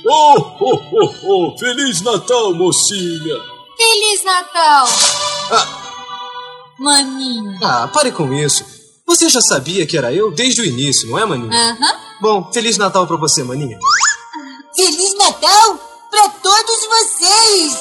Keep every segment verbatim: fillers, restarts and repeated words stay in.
Oh, oh, oh, oh. Feliz Natal, mocinha! Feliz Natal! Ah. Maninho. Ah, pare com isso. Você já sabia que era eu desde o início, não é, Maninha? Aham. Uhum. Bom, Feliz Natal pra você, Maninha. Feliz Natal pra todos vocês!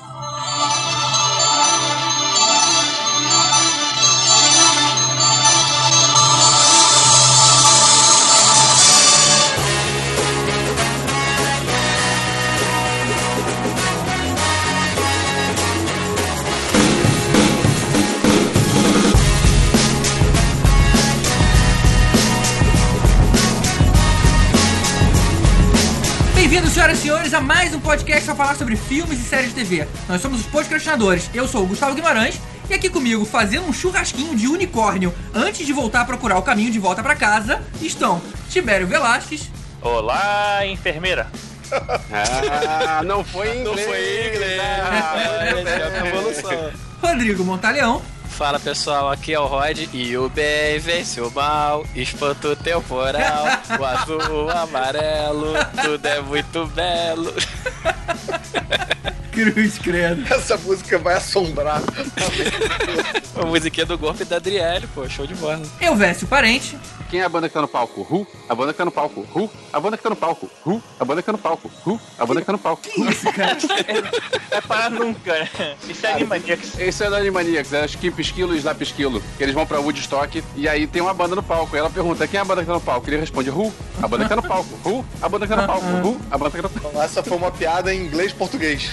Bem-vindos, senhoras e senhores, a mais um podcast para falar sobre filmes e séries de T V. Nós somos os podcastinadores. Eu sou o Gustavo Guimarães e aqui comigo, fazendo um churrasquinho de unicórnio antes de voltar a procurar o caminho de volta para casa, estão Tibério Velasquez. Olá, enfermeira. Ah, não foi em inglês. Não foi em inglês. Ah, evolução. Rodrigo Montalhão. Fala pessoal, aqui é o Rod e o bem vence o mal, espanto temporal, o azul, o amarelo, tudo é muito belo. Cruz, credo. Essa música vai assombrar. A musiquinha do golpe da Adriele, pô, show de bola. Elvésio Parente. Quem é a banda que tá no palco? Ru? A banda que tá no palco. Ru? A banda que tá no palco. Ru? A banda que tá no palco. Ru? A banda que tá no palco. Que isso, cara? É para nunca, né? Isso é Animaniacs. Isso é do Animaniacs, é Skip Esquilo e Slap Esquilo. Que eles vão pra Woodstock e aí tem uma banda no palco. E ela pergunta, quem é a banda que tá no palco? Ele responde, Ru? A banda que tá no palco. Ru? A banda que tá no palco. Ru? A banda que tá no palco. Essa foi uma piada em inglês-português.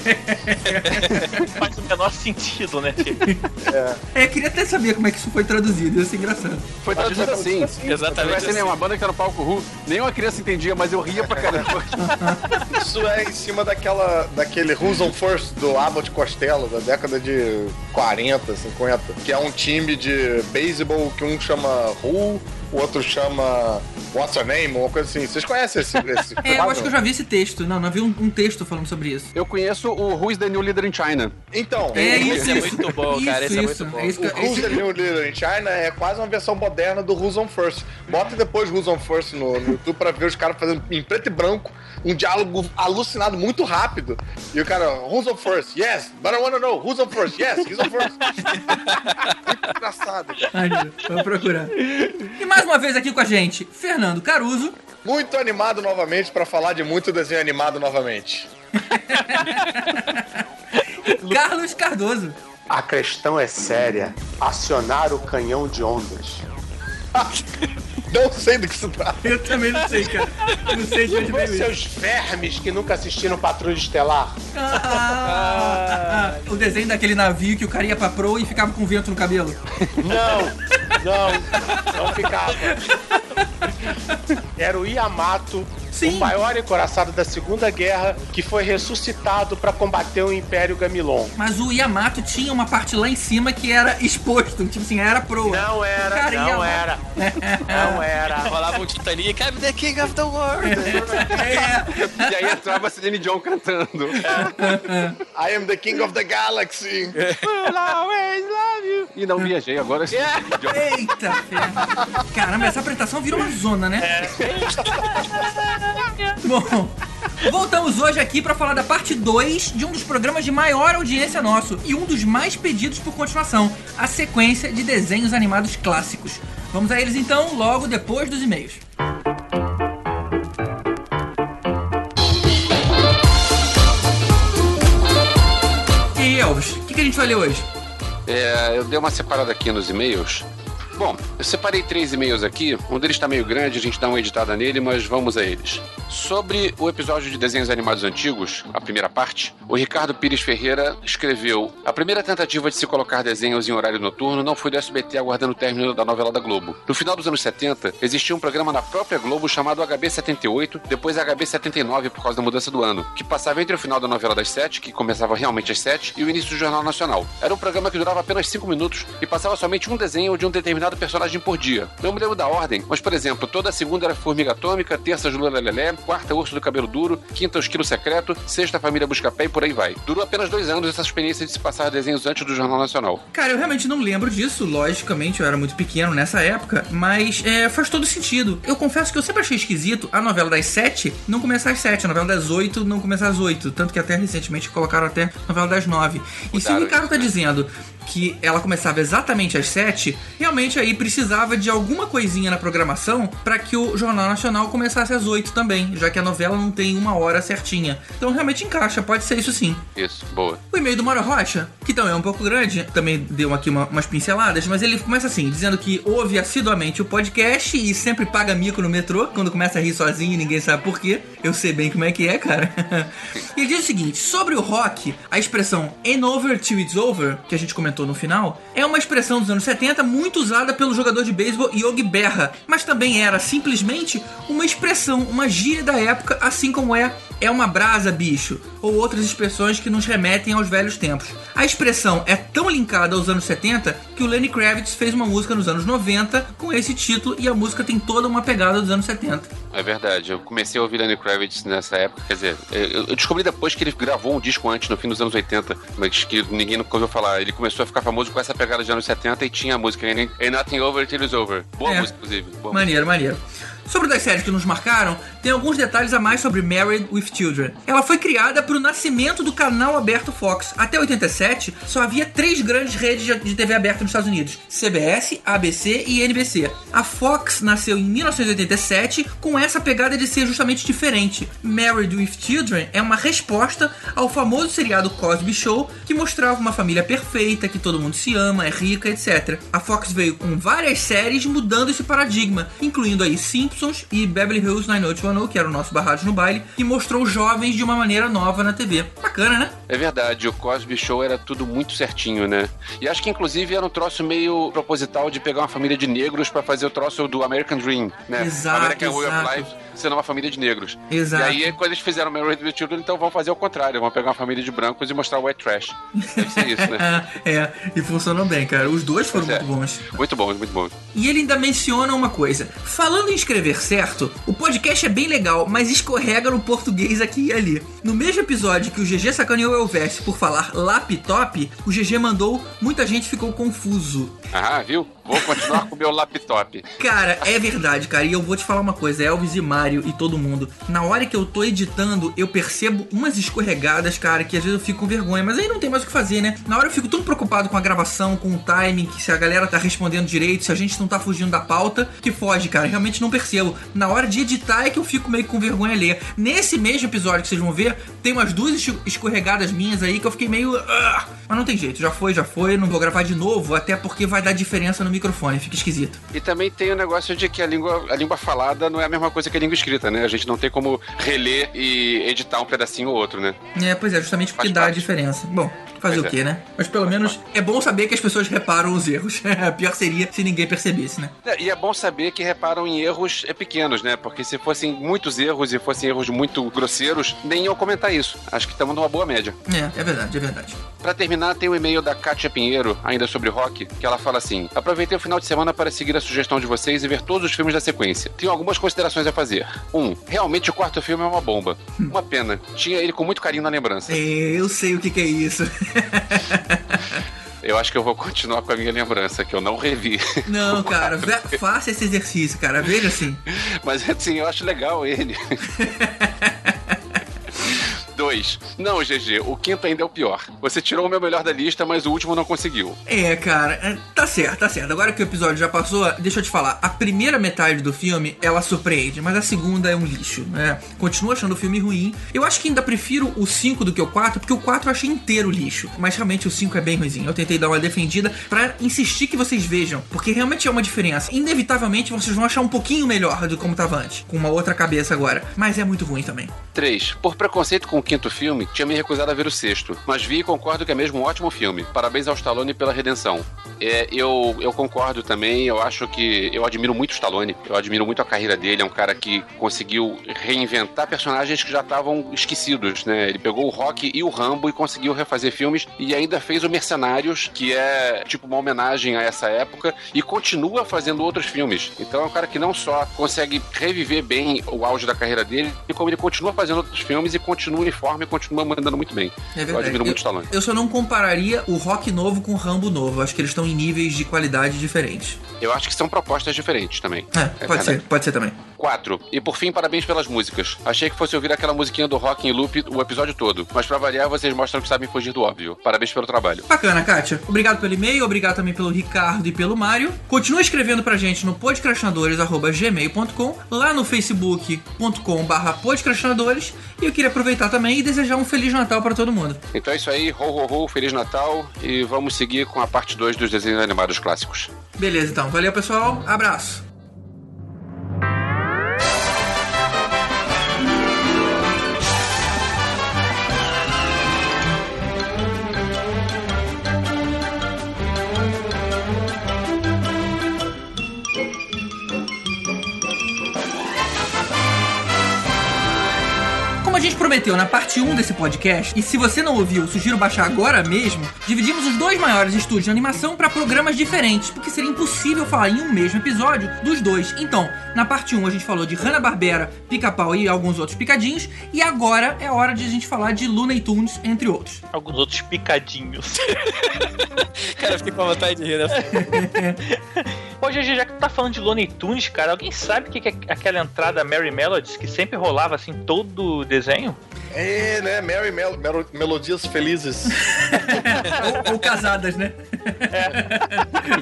Faz o menor sentido, né? É, eu queria até saber como é que isso foi traduzido, ia ser engraçado. Foi traduzido assim. Exatamente. Assim, uma banda que tá no palco Ru. Nenhuma criança entendia, mas eu ria pra caramba. Isso é em cima daquela, daquele Who's on First do Abbott Costello, da década de quarenta, cinquenta, que é um time de beisebol que um chama Who, o outro chama What's Your Name, uma coisa assim. Vocês conhecem esse, esse É, eu acho que eu já vi esse texto. Não, não vi um, um texto falando sobre isso. Eu conheço o Who's the New Leader in China. Então, É o isso, é isso. muito bom, cara, Isso, esse é isso. muito bom. É isso que eu- O Who's esse- the New Leader in China é quase uma versão moderna do Who's on First. Bota depois Who's on First no, no YouTube pra ver os caras fazendo em preto e branco um diálogo alucinado muito rápido. E o cara, Who's on First? Yes, but I wanna know. Who's on First? Yes, he's on first. Muito engraçado, cara. Ai, meu Deus, vamos procurar. E mais uma vez aqui com a gente, Fernando Caruso. Muito animado novamente pra falar de muito desenho animado novamente. Carlos Cardoso. A questão é séria. Acionar o canhão de ondas. Não sei do que se trata. Eu também não sei, cara. Não sei de onde veio isso. Seus vermes que nunca assistiram Patrulha Estelar. Ah, o desenho daquele navio que o cara ia pra proa e ficava com vento no cabelo. Não, não, não ficava. Era o Yamato, Sim. o maior encoraçado da Segunda Guerra, que foi ressuscitado para combater o Império Gamilon. Mas o Yamato tinha uma parte lá em cima que era exposto, tipo assim, era proa. Não era, Cara, não Yamato. era, não era. Rolava um Titanic, I'm the king of the world. É. E aí entrava a Celine Dion cantando. I am the king of the galaxy. Will always love you. E não viajei, agora sim. Eita, ferro. Caramba, essa apresentação virou uma zona, né? Bom, voltamos hoje aqui pra falar da parte dois de um dos programas de maior audiência nosso e um dos mais pedidos por continuação, a sequência de desenhos animados clássicos. Vamos a eles então, logo depois dos e-mails. E aí, Elvis, o que, que a gente vai ler hoje? É, eu dei uma separada aqui nos e-mails. Bom, eu separei três e-mails aqui. Um deles tá meio grande, a gente dá uma editada nele, mas vamos a eles. Sobre o episódio de desenhos animados antigos, a primeira parte, o Ricardo Pires Ferreira escreveu: a primeira tentativa de se colocar desenhos em horário noturno não foi do S B T aguardando o término da novela da Globo. No final dos anos setenta, existia um programa na própria Globo chamado H B setenta e oito, depois H B setenta e nove por causa da mudança do ano, que passava entre o final da novela das sete, que começava realmente às sete, e o início do Jornal Nacional. Era um programa que durava apenas cinco minutos e passava somente um desenho de um determinado determinado personagem por dia. Não me lembro da ordem, mas, por exemplo, toda segunda era Formiga Atômica, terça Jula Lelé, quarta Urso do Cabelo Duro, quinta O Esquilo Secreto, sexta Família Buscapé e por aí vai. Durou apenas dois anos essa experiência de se passar desenhos antes do Jornal Nacional. Cara, eu realmente não lembro disso, logicamente, eu era muito pequeno nessa época, mas é, faz todo sentido. Eu confesso que eu sempre achei esquisito a novela das sete não começar às sete, a novela das oito não começar às oito, tanto que até recentemente colocaram até a novela das nove. E se o Ricardo tá dizendo que ela começava exatamente às sete, realmente aí precisava de alguma coisinha na programação para que o Jornal Nacional começasse às oito também, já que a novela não tem uma hora certinha. Então realmente encaixa, pode ser isso sim. Isso, boa. O e-mail do Mauro Rocha, que também é um pouco grande, também deu aqui uma, umas pinceladas, mas ele começa assim, dizendo que ouve assiduamente o podcast e sempre paga mico no metrô, quando começa a rir sozinho e ninguém sabe por quê. Eu sei bem como é que é, cara. E ele diz o seguinte, sobre o rock, a expressão "ain't over till it's over", que a gente comentou no final, é uma expressão dos anos setenta muito usada pelo jogador de beisebol Yogi Berra, mas também era simplesmente uma expressão, uma gíria da época, assim como é "é uma brasa, bicho", ou outras expressões que nos remetem aos velhos tempos. A expressão é tão linkada aos anos setenta que o Lenny Kravitz fez uma música nos anos noventa com esse título e a música tem toda uma pegada dos anos setenta. É verdade, eu comecei a ouvir Lenny Kravitz nessa época, quer dizer, eu, eu descobri depois que ele gravou um disco antes, no fim dos anos oitenta, mas que ninguém nunca ouviu falar. Ele começou a ficar famoso com essa pegada de anos setenta e tinha a música Ain't Nothing Over Till It's Over. Boa é. música, inclusive. Boa maneiro, música. maneiro. Sobre das séries que nos marcaram, tem alguns detalhes a mais sobre Married with Children. Ela foi criada para o nascimento do canal aberto Fox. Até oitenta e sete, só havia três grandes redes de T V aberta nos Estados Unidos: C B S, A B C e N B C. A Fox nasceu em mil novecentos e oitenta e sete com essa pegada de ser justamente diferente. Married with Children é uma resposta ao famoso seriado Cosby Show, que mostrava uma família perfeita, que todo mundo se ama, é rica, etcétera. A Fox veio com várias séries mudando esse paradigma, incluindo aí Simpsons e Beverly Hills nove oito um zero, que era o nosso Barrados no Baile, e mostrou jovens de uma maneira nova na T V. Bacana, né? É verdade, o Cosby Show era tudo muito certinho, né? E acho que inclusive era um troço meio proposital de pegar uma família de negros pra fazer o troço do American Dream, né? Exato, American Way exato. of Life, sendo uma família de negros. Exato. E aí, quando eles fizeram Married with Children, então vão fazer o contrário, vão pegar uma família de brancos e mostrar o white trash. Deve ser isso, né? É, e funcionou bem, cara. Os dois foram é. muito bons. Muito bons, muito bons. E ele ainda menciona uma coisa. Falando em escrever certo, o podcast é bem legal, mas escorrega no português aqui e ali. No mesmo episódio que o G G sacaneou o Elvésio por falar laptop, o G G mandou, muita gente ficou confuso. Ah, viu? Vou continuar com o meu laptop. Cara, é verdade, cara. E eu vou te falar uma coisa, Elvis e Mário e todo mundo. Na hora que eu tô editando, eu percebo umas escorregadas, cara, que às vezes eu fico com vergonha. Mas aí não tem mais o que fazer, né? Na hora eu fico tão preocupado com a gravação, com o timing, que se a galera tá respondendo direito, se a gente não tá fugindo da pauta, que foge, cara. Realmente não percebo. Na hora de editar é que eu fico meio com vergonha alheia. Nesse mesmo episódio que vocês vão ver, tem umas duas escorregadas minhas aí que eu fiquei meio... Uh, mas não tem jeito, já foi, já foi. Não vou gravar de novo, até porque vai dar diferença no microfone, fica esquisito. E também tem o negócio de que a língua, a língua falada não é a mesma coisa que a língua escrita, né? A gente não tem como reler e editar um pedacinho ou outro, né? É, pois é, justamente porque Faz dá parte. a diferença. Bom, fazer Pois o quê, é. né? Mas pelo menos é bom saber que as pessoas reparam os erros. Pior seria se ninguém percebesse, né? É, e é bom saber que reparam em erros é, pequenos, né? Porque se fossem muitos erros e fossem erros muito grosseiros, nem iam comentar isso. Acho que estamos numa boa média. É, é verdade, é verdade. Pra terminar, tem o e-mail da Kátia Pinheiro, ainda sobre rock, que ela fala assim: aproveitei o final de semana para seguir a sugestão de vocês e ver todos os filmes da sequência. Tenho algumas considerações a fazer. Um, realmente o quarto filme é uma bomba. Uma pena. Tinha ele com muito carinho na lembrança. É, eu sei o que, que é isso. Eu acho que eu vou continuar com a minha lembrança, que eu não revi. Não, cara, ve- faça esse exercício, cara. Veja assim. Mas assim, eu acho legal ele. Dois. Não, G G, o quinto ainda é o pior. Você tirou o meu melhor da lista, mas o último não conseguiu. É, cara, é, tá certo, tá certo. Agora que o episódio já passou, deixa eu te falar. A primeira metade do filme, ela surpreende, mas a segunda é um lixo, né? Continuo achando o filme ruim. Eu acho que ainda prefiro o cinco do que o quatro, porque o quatro eu achei inteiro lixo. Mas realmente o cinco é bem ruimzinho. Eu tentei dar uma defendida pra insistir que vocês vejam, porque realmente é uma diferença. Inevitavelmente vocês vão achar um pouquinho melhor do como tava antes, com uma outra cabeça agora. Mas é muito ruim também. Três. Por preconceito com o quinto quinto filme, tinha me recusado a ver o sexto, mas vi e concordo que é mesmo um ótimo filme. Parabéns ao Stallone pela redenção. É, eu, eu concordo também, eu acho que... Eu admiro muito o Stallone, eu admiro muito a carreira dele, é um cara que conseguiu reinventar personagens que já estavam esquecidos, né? Ele pegou o Rocky e o Rambo e conseguiu refazer filmes, e ainda fez o Mercenários, que é tipo uma homenagem a essa época, e continua fazendo outros filmes. Então é um cara que não só consegue reviver bem o auge da carreira dele, e como ele continua fazendo outros filmes e continua em forma e continua mandando muito bem. É verdade. Eu admiro muito eu, o Stallone. Eu só não compararia o Rock novo com o Rambo novo. Acho que eles estão em níveis de qualidade diferentes. Eu acho que são propostas diferentes também. É, é pode verdade. ser, pode ser também. Quatro. E por fim, parabéns pelas músicas. Achei que fosse ouvir aquela musiquinha do Rock em loop o episódio todo, mas pra variar, vocês mostram que sabem fugir do óbvio. Parabéns pelo trabalho. Bacana, Kátia. Obrigado pelo e-mail, obrigado também pelo Ricardo e pelo Mário. Continua escrevendo pra gente no podcrastinadores arroba gmail ponto com, lá no facebook ponto com barra podcrastinadores, e eu queria aproveitar também e desejar um Feliz Natal pra todo mundo. Então é isso aí, ho, ho, ho, Feliz Natal, e vamos seguir com a parte dois dos desenhos animados clássicos. Beleza, então. Valeu, pessoal. Abraço. A gente prometeu na parte um desse podcast, e se você não ouviu, sugiro baixar agora mesmo, dividimos os dois maiores estúdios de animação para programas diferentes, porque seria impossível falar em um mesmo episódio dos dois. Então, na parte um a gente falou de Hanna-Barbera, Pica-Pau e alguns outros picadinhos, e agora é hora de a gente falar de Looney Tunes, entre outros. Alguns outros picadinhos. Cara, eu fiquei com vontade de rir, né? Pô, G G, já que tu tá falando de Looney Tunes, cara, alguém sabe o que é aquela entrada Merry Melodies que sempre rolava assim todo o desenho? É, né? Merry Mel Mel Melodias Felizes. ou, ou casadas, né? É.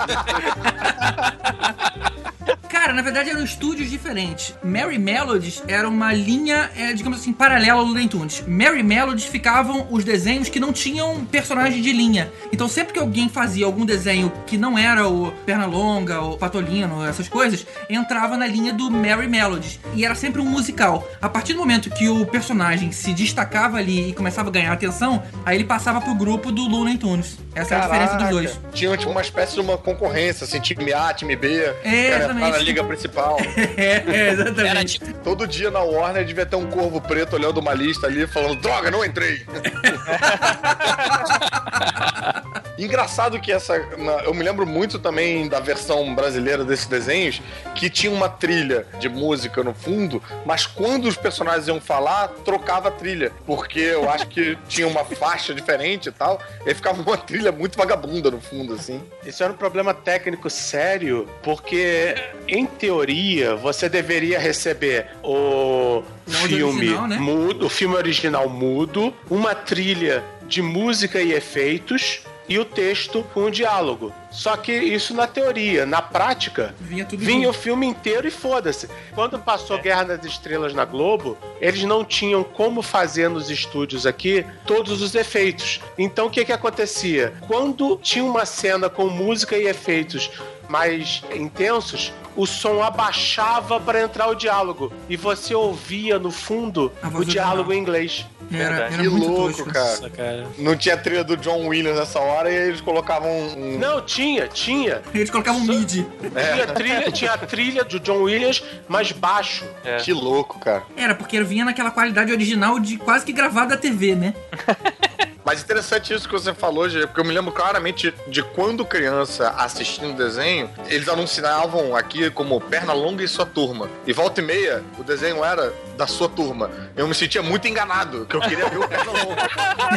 Cara, na verdade eram estúdios diferentes. Merry Melodies era uma linha, é, digamos assim, paralela ao Looney Tunes. Merry Melodies ficavam os desenhos que não tinham personagem de linha. Então sempre que alguém fazia algum desenho que não era o Pernalonga, o Patolino, essas coisas, entrava na linha do Merry Melodies. E era sempre um musical. A partir do momento que o personagem se destacava ali e começava a ganhar atenção, aí ele passava pro grupo do Looney Tunes. Essa Caraca, é a diferença dos dois. Tinha tipo uma espécie de uma concorrência, assim, time A, time B. É, cara, exatamente. na liga principal. é, é, exatamente. Era tipo... Todo dia na Warner devia ter um corvo preto olhando uma lista ali, falando, droga, não entrei. Engraçado que essa... na- eu me lembro muito também da versão brasileira desses desenhos, que tinha uma trilha de música no fundo, mas quando os personagens iam falar, trocava a trilha. Porque eu acho que tinha uma faixa diferente e tal, e aí ficava uma trilha muito vagabunda no fundo, assim. Isso era um problema técnico sério, porque, em teoria, você deveria receber o O áudio filme original, né? mudo, o filme original mudo, uma trilha de música e efeitos e o texto com o diálogo. Só que isso na teoria, na prática, Vinha tudo vinha o junto. filme inteiro e foda-se. Quando passou Guerra das Estrelas na Globo, eles não tinham como fazer nos estúdios aqui todos os efeitos. Então o que que acontecia? Quando tinha uma cena com música e efeitos mais intensos, o som abaixava para entrar o diálogo e você ouvia no fundo A o voz diálogo original. em inglês. Era, era Que muito louco, tosco. cara. Nossa, cara. Não tinha trilha do John Williams nessa hora e eles colocavam um... Não, tinha, tinha. Eles colocavam um Só- midi. Tinha, trilha, tinha a trilha do John Williams, mais baixo. É. Que louco, cara. Era, porque vinha naquela qualidade original de quase que gravado da T V, né? Mas interessante isso que você falou, Gê, porque eu me lembro claramente de quando criança assistindo o desenho, eles anunciavam aqui como Pernalonga e sua turma. E volta e meia, o desenho era da sua turma. Eu me sentia muito enganado, que eu queria ver o Pernalonga.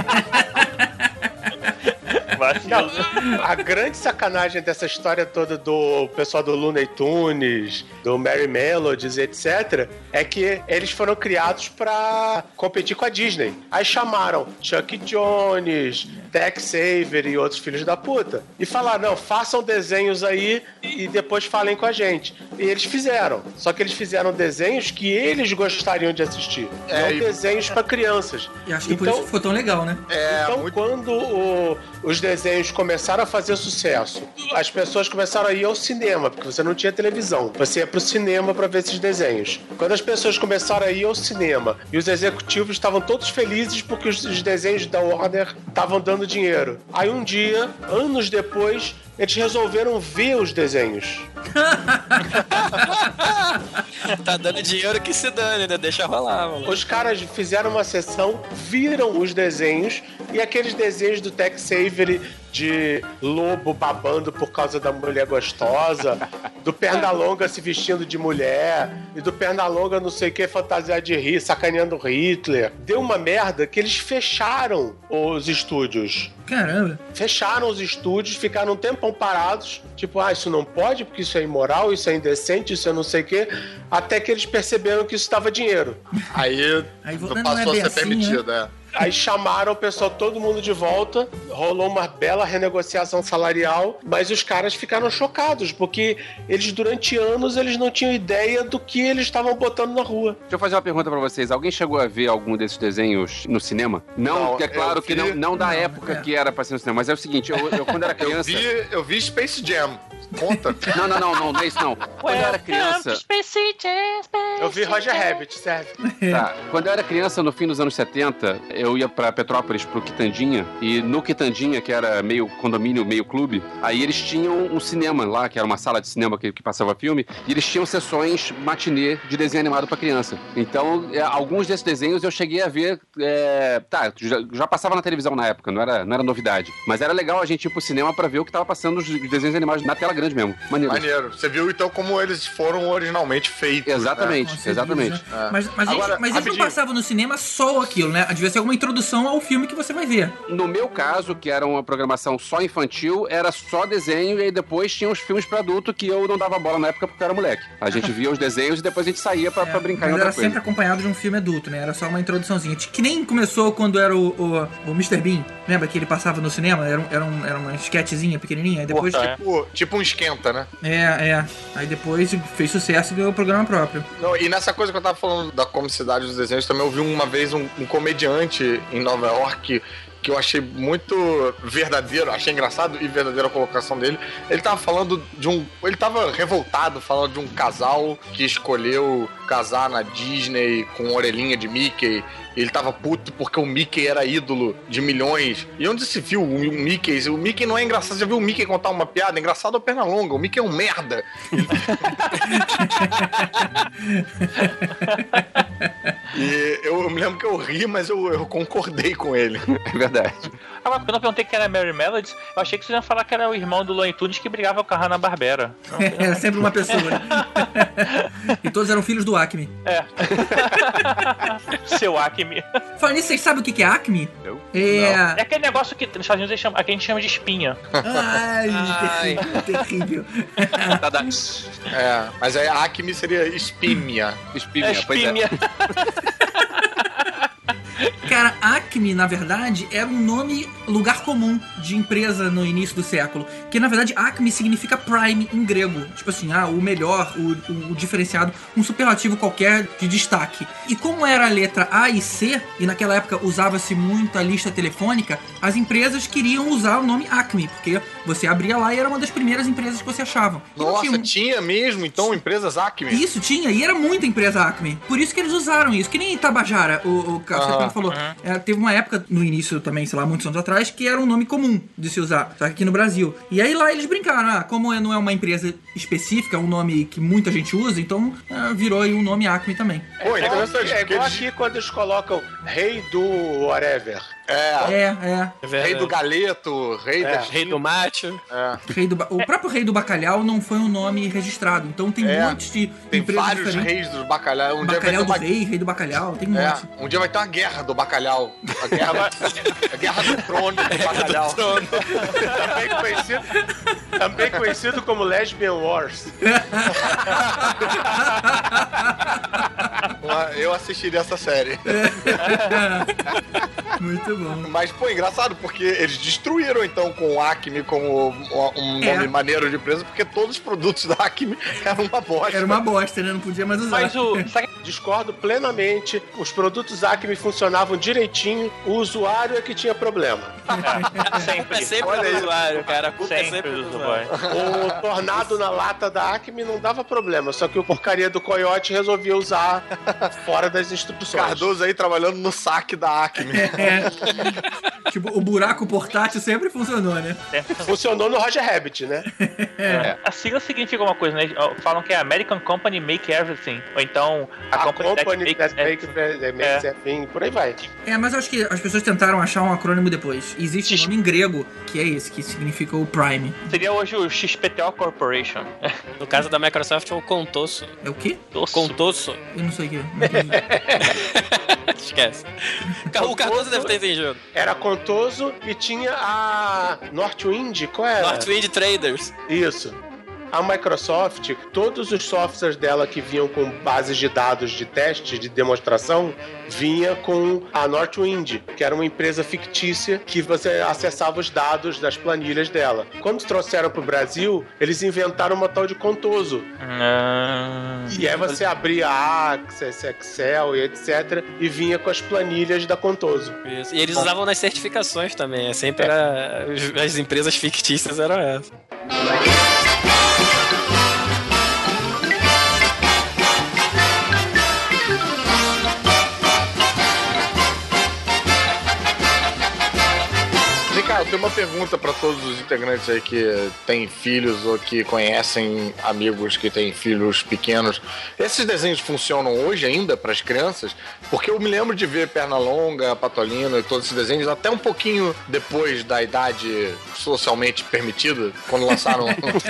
Vacilo. Não, a grande sacanagem dessa história toda do pessoal do Looney Tunes, do Merry Melodies, etcétera, é que eles foram criados pra competir com a Disney. Aí chamaram Chuck Jones, Tex Avery e outros filhos da puta. E falaram, não, façam desenhos aí e depois falem com a gente. E eles fizeram. Só que eles fizeram desenhos que eles gostariam de assistir. É, não e- desenhos pra crianças. E acho que por Então- isso que ficou tão legal, né? É, Então, muito... quando o- os desenhos começaram a fazer sucesso, as pessoas começaram a ir ao cinema, porque você não tinha televisão. Você ia pro cinema pra ver esses desenhos. Quando as pessoas começaram a ir ao cinema e os executivos estavam todos felizes porque os, os desenhos da Warner estavam dando dinheiro. Aí um dia, anos depois, eles resolveram ver os desenhos. Tá dando dinheiro que se dane, né? Deixa rolar, mano. Os caras fizeram uma sessão, viram os desenhos e aqueles desenhos do Tex Avery de lobo babando por causa da mulher gostosa, do Pernalonga se vestindo de mulher e do Pernalonga não sei o que fantasiar de rir, sacaneando Hitler. Deu uma merda que eles fecharam os estúdios. Caramba. Fecharam os estúdios, ficaram um tempão parados, tipo, ah, isso não pode porque isso é imoral, isso é indecente, isso é não sei o que, até que eles perceberam que isso dava dinheiro. Aí, Aí não não passou é a ser assim, permitido, né? Aí chamaram o pessoal, todo mundo de volta, rolou uma bela renegociação salarial, mas os caras ficaram chocados, porque eles, durante anos, eles não tinham ideia do que eles estavam botando na rua. Deixa eu fazer uma pergunta pra vocês. Alguém chegou a ver algum desses desenhos no cinema? Não, Não, é claro eu que vi- não, não da Não, época é. que era pra ser no cinema, mas é o seguinte, eu, eu quando era Eu criança... vi, eu vi Space Jam. Conta? Não, não, não, não, não é isso não. Quando eu era criança... Eu vi Roger Rabbit, serve. Tá, quando eu era criança, no fim dos anos setenta, eu ia pra Petrópolis, pro Quitandinha, e no Quitandinha, que era meio condomínio, meio clube, aí eles tinham um cinema lá, que era uma sala de cinema que, que passava filme, e eles tinham sessões matinê de desenho animado pra criança. Então, é, alguns desses desenhos eu cheguei a ver, é, tá, já, já passava na televisão na época, não era, não era novidade, mas era legal a gente ir pro cinema pra ver o que tava passando os desenhos animados na tela grande mesmo. Maneiro. Maneiro. Você viu então como eles foram originalmente feitos. Exatamente, Concebidos, exatamente. né? É. Mas, mas, Agora, eles, mas eles não rapidinho. passavam no cinema só aquilo, né? Devia ser alguma introdução ao filme que você vai ver. No meu caso, que era uma programação só infantil, era só desenho e aí depois tinha os filmes pra adulto que eu não dava bola na época porque eu era moleque. A gente via os desenhos e depois a gente saía pra, pra brincar em Mas outra era coisa. sempre acompanhado de um filme adulto, né? Era só uma introduçãozinha. Que nem começou quando era o, o, o mister Bean. Lembra que ele passava no cinema? Era, um, era, um, era uma esquetezinha pequenininha. Aí depois... Porra, é. Tipo, tipo um esquenta, né? É, é. Aí depois fez sucesso e ganhou o programa próprio. Não, e nessa coisa que eu tava falando da comicidade dos desenhos, também eu vi uma vez um, um comediante em Nova York que eu achei muito verdadeiro, achei engraçado e verdadeira a colocação dele. Ele tava falando de um... Ele tava revoltado falando de um casal que escolheu casar na Disney com orelhinha de Mickey. Ele tava puto porque o Mickey era ídolo de milhões. E onde se viu o Mickey? O Mickey não é engraçado. Você já viu o Mickey contar uma piada? Engraçado é o Pernalonga. O Mickey é um merda. E eu, eu me lembro que eu ri, mas eu, eu concordei com ele. É verdade. Ah, mas quando eu perguntei que era Mary Melodies, eu achei que vocês iam falar que era o irmão do Looney Tunes que brigava com a Hanna-Barbera. Era sempre uma pessoa. Né? E todos eram filhos do Acme. É. Seu Acme. Falando nisso, vocês sabem o que que é Acme? Eu? É... É aquele negócio que nos Estados Unidos eles chamam- aqui a gente chama de espinha. Ai, Ai. terrível, terrível. Tá da... É, mas aí a Acme seria espímia. Espinha, É pois é. espinha. Cara, Acme, na verdade, era um nome, lugar comum de empresa no início do século. Que, na verdade, Acme significa prime em grego. Tipo assim, ah, o melhor, o, o, o diferenciado, um superlativo qualquer de destaque. E como era a letra A e C, e naquela época usava-se muito a lista telefônica, as empresas queriam usar o nome Acme, porque você abria lá e era uma das primeiras empresas que você achava. E não Nossa, tinha- tinha mesmo, então, empresas Acme. Isso, tinha, e era muita empresa Acme. Por isso que eles usaram isso. Que nem Itabajara, o, o Café Ah, falou. É, teve uma época, no início também, sei lá, muitos anos atrás, que era um nome comum de se usar, só que aqui no Brasil. E aí lá eles brincaram, ah, como é- não é uma empresa específica, é um nome que muita gente usa, então ah, virou aí um nome Acme também. Pô, É igual, interessante. é porque igual eles- aqui quando eles colocam rei do whatever. É, É, é. É verdade. rei do galeto, rei É. da... Rei do macho. É. Rei do ba- O próprio Rei do Bacalhau não foi um nome registrado, então tem É, montes de Tem empresas vários diferentes. reis dos bacalhau. Um Bacalhau dia do vai ter uma... Rei, Rei do Bacalhau, tem um É, monte. um dia vai ter uma guerra do bacalhau. A guerra, a guerra do trono do bacalhau. Também conhecido, também conhecido como Lesbian Wars. Uma Porra, eu assistiria essa série. Muito bom. Mas, pô, engraçado, porque eles destruíram, então, com o Acme como um nome É. maneiro de empresa, porque todos os produtos da Acme eram uma bosta. Era uma bosta, né? Não podia mais usar. Mas o. sabe, discordo plenamente. Os produtos Acme funcionavam direitinho. O usuário é que tinha problema. Sempre. É sempre Olha do aí. usuário, cara. A culpa é Sempre sempre do do usuário. usuário. O tornado na lata da Acme não dava problema. Só que o porcaria do Coyote resolvia usar fora das instruções. Cardoso aí trabalhando no saque da Acme. É. Tipo, o buraco portátil sempre funcionou, né? Funcionou no Roger Rabbit, né? É. A sigla significa uma coisa, né? Falam que é American Company Make Everything. Ou então a, A company, company that makes, everything. that makes everything, por aí vai. É, mas eu acho que as pessoas tentaram achar um acrônimo depois. Existe um nome em grego, que é esse, que significa o Prime. Seria hoje o X P T O Corporation. No caso da Microsoft é o Contoso. É o quê? Contoso. Eu não sei o que. Não entendi. Esquece. O Cardoso deve ter entendido. Era Contoso e tinha a Northwind, qual era? Northwind Traders. Isso. A Microsoft, todos os softwares dela que vinham com bases de dados de teste, de demonstração, vinha com a Northwind, que era uma empresa fictícia que você acessava os dados das planilhas dela. Quando trouxeram para o Brasil, eles inventaram uma tal de Contoso. Ah, E aí você abria Access, Excel e etcétera e vinha com as planilhas da Contoso. Isso. E eles usavam nas certificações também. É sempre era, as empresas fictícias eram essas. Vem cá, eu tenho uma pergunta pra todos os integrantes aí que têm filhos ou que conhecem amigos que têm filhos pequenos. Esses desenhos funcionam hoje ainda pras crianças? Porque eu me lembro de ver Pernalonga, Patolino e todos esses desenhos até um pouquinho depois da idade socialmente permitida, quando lançaram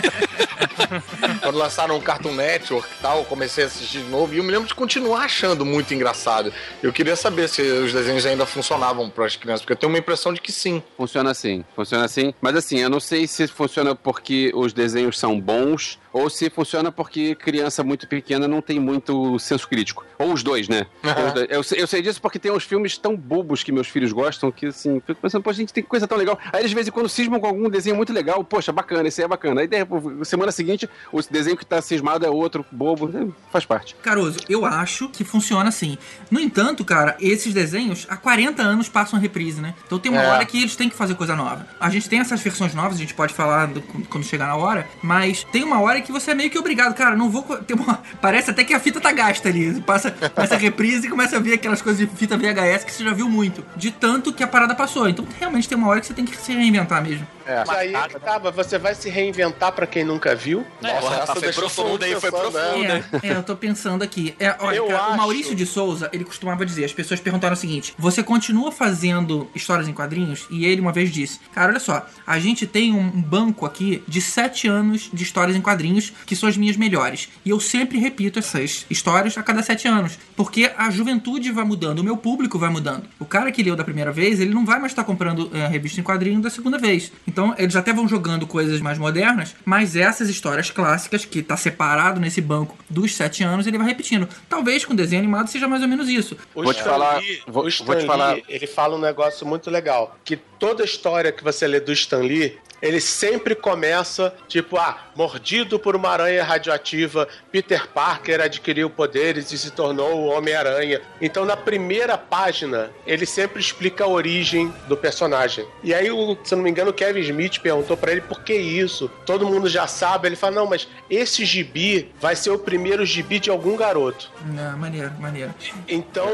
quando lançaram o Cartoon Network e tal, eu comecei a assistir de novo e eu me lembro de continuar achando muito engraçado. Eu queria saber se os desenhos ainda funcionavam pras crianças, porque eu tenho uma impressão de que sim. Funciona assim, funciona assim. Mas assim, eu não sei se funciona porque os desenhos são bons ou se funciona porque criança muito pequena não tem muito senso crítico. Ou os dois, né? Uhum. Os dois. Eu, sei- eu sei disso porque tem uns filmes tão bobos que meus filhos gostam que, assim, fico pensando, pô, gente, tem coisa tão legal. Aí eles de vez em quando cismam com algum desenho muito legal. Poxa, bacana, esse aí é bacana. Aí, de repente, semana seguinte, o desenho que tá cismado é outro, bobo. Faz parte. Caruso, eu acho que funciona assim. No entanto, cara, esses desenhos há quarenta anos passam reprise, né? Então tem uma É. hora que eles têm que fazer coisa nova. A gente tem essas versões novas, a gente pode falar do- quando chegar na hora, mas tem uma hora que você é meio que obrigado, cara, não vou... co- Tem uma, parece até que a fita tá gasta ali. Passa essa reprise e começa a ver aquelas coisas de fita V H S que você já viu muito. De tanto que a parada passou. Então realmente tem uma hora que você tem que se reinventar mesmo. É. Isso aí é que tava, você vai se reinventar pra quem nunca viu. Nossa, Porra, essa foi deixou profunda, hein? Foi pensando, né? profunda. É, é, eu tô pensando aqui. É, olha, Eu cara, acho- o Maurício de Souza, ele costumava dizer, as pessoas perguntaram o seguinte, você continua fazendo histórias em quadrinhos? E ele uma vez disse, cara, olha só, a gente tem um um banco aqui de sete anos de histórias em quadrinhos, que são as minhas melhores. E eu sempre repito essas histórias a cada sete anos, porque a juventude vai mudando, o meu público vai mudando. O cara que leu da primeira vez, ele não vai mais estar comprando é, revista em quadrinho da segunda vez. Então, eles até vão jogando coisas mais modernas, mas essas histórias clássicas, que tá separado nesse banco dos sete anos, ele vai repetindo. Talvez com desenho animado seja mais ou menos isso. O Vou te Stan falar- Lee, vou- o Stan vou te Lee, falar- ele fala um negócio muito legal, que toda história que você lê do Stan Lee, ele sempre começa, tipo, ah, mordido por uma aranha radioativa, Peter Parker adquiriu poderes e se tornou o Homem-Aranha. Então, na primeira página, ele sempre explica a origem do personagem. E aí, o, se eu não me engano, o Kevin Smith perguntou pra ele por que isso. Todo mundo já sabe. Ele fala, não, mas esse gibi vai ser o primeiro gibi de algum garoto. Ah, maneiro, maneiro. Então,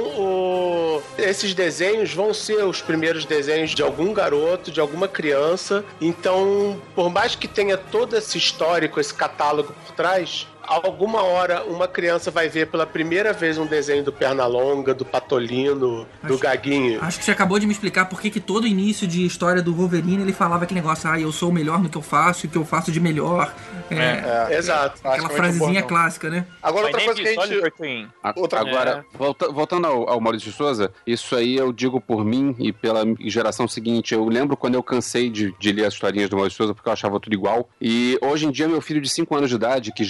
o- esses desenhos vão ser os primeiros desenhos de algum garoto, de alguma criança. Então, por mais que tenha todo esse histórico, esse catálogo por trás, alguma hora uma criança vai ver pela primeira vez um desenho do Pernalonga, do Patolino, do Acho- Gaguinho. Acho que você acabou de me explicar por que que todo início de história do Wolverine ele falava aquele negócio, ah, eu sou o melhor no que eu faço e o que eu faço de melhor. É, É. Exato. aquela Acho que é muito frasezinha bom, clássica, né? Agora, My outra name coisa que a is gente... Oliver Queen. A- Outra Agora, volta- voltando ao, ao Maurício de Souza, isso aí eu digo por mim e pela geração seguinte. Eu lembro quando eu cansei de, de ler as historinhas do Maurício de Souza porque eu achava tudo igual. E hoje em dia, meu filho de cinco anos de idade, que já sabe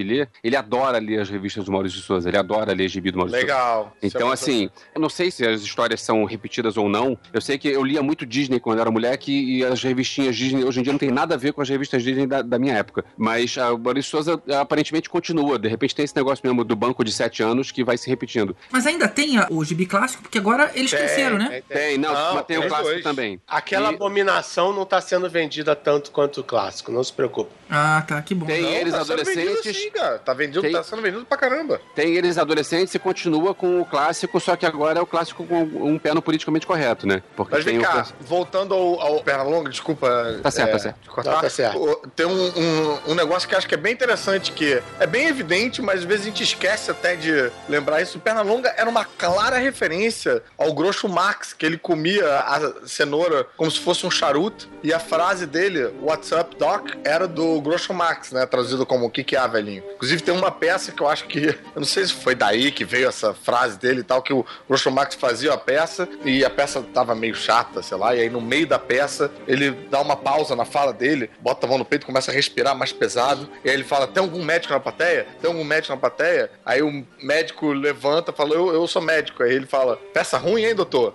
lê, ele adora ler as revistas do Maurício de Souza, ele adora ler gibi do Maurício de Souza. Legal. Então, assim, eu não sei se as histórias são repetidas ou não. Eu sei que eu lia muito Disney quando eu era moleque e as revistinhas Disney hoje em dia não tem nada a ver com as revistas Disney da, da minha época. Mas a Maurício de Souza aparentemente continua. De repente tem esse negócio mesmo do banco de sete anos que vai se repetindo. Mas ainda tem a- o gibi clássico, porque agora eles Tem, cresceram, né? tem, Tem, não, Não, mas tem o tem clássico dois. também. Aquela E abominação não tá sendo vendida tanto quanto o clássico, não se preocupe. Ah, tá, que bom. tem Não, eles tá sendo vendido adolescentes, sim, cara. Tá, vendido, Tem- tá sendo vendido pra caramba. tem eles adolescentes e continua com o clássico, só que agora é o clássico com um pé no politicamente correto, né? Porque Mas tem vem o cá, voltando ao, ao Pernalonga, desculpa. Tá certo, é, tá certo. te cortar. Não, tá certo. O- Tem um, um, um negócio que eu acho que é bem interessante, que é bem evidente, mas às vezes a gente esquece até de lembrar isso. O Pernalonga era uma clara referência ao Groucho Marx, que ele comia a cenoura como se fosse um charuto, e a frase dele, What's up, Doc, era do Groucho Marx, né? Traduzido como o que que há, velhinho. Inclusive tem uma peça que eu acho que, eu não sei se foi daí que veio essa frase dele e tal, que o Groucho Marx fazia a peça, e a peça tava meio chata, sei lá, e aí no meio da peça, ele dá uma pausa na fala dele, bota a mão no peito, começa a respirar mais pesado, e aí ele fala, tem algum médico na plateia? Tem algum médico na plateia? Aí o médico levanta e fala, eu, eu sou médico. Aí ele fala, peça ruim, hein, doutor?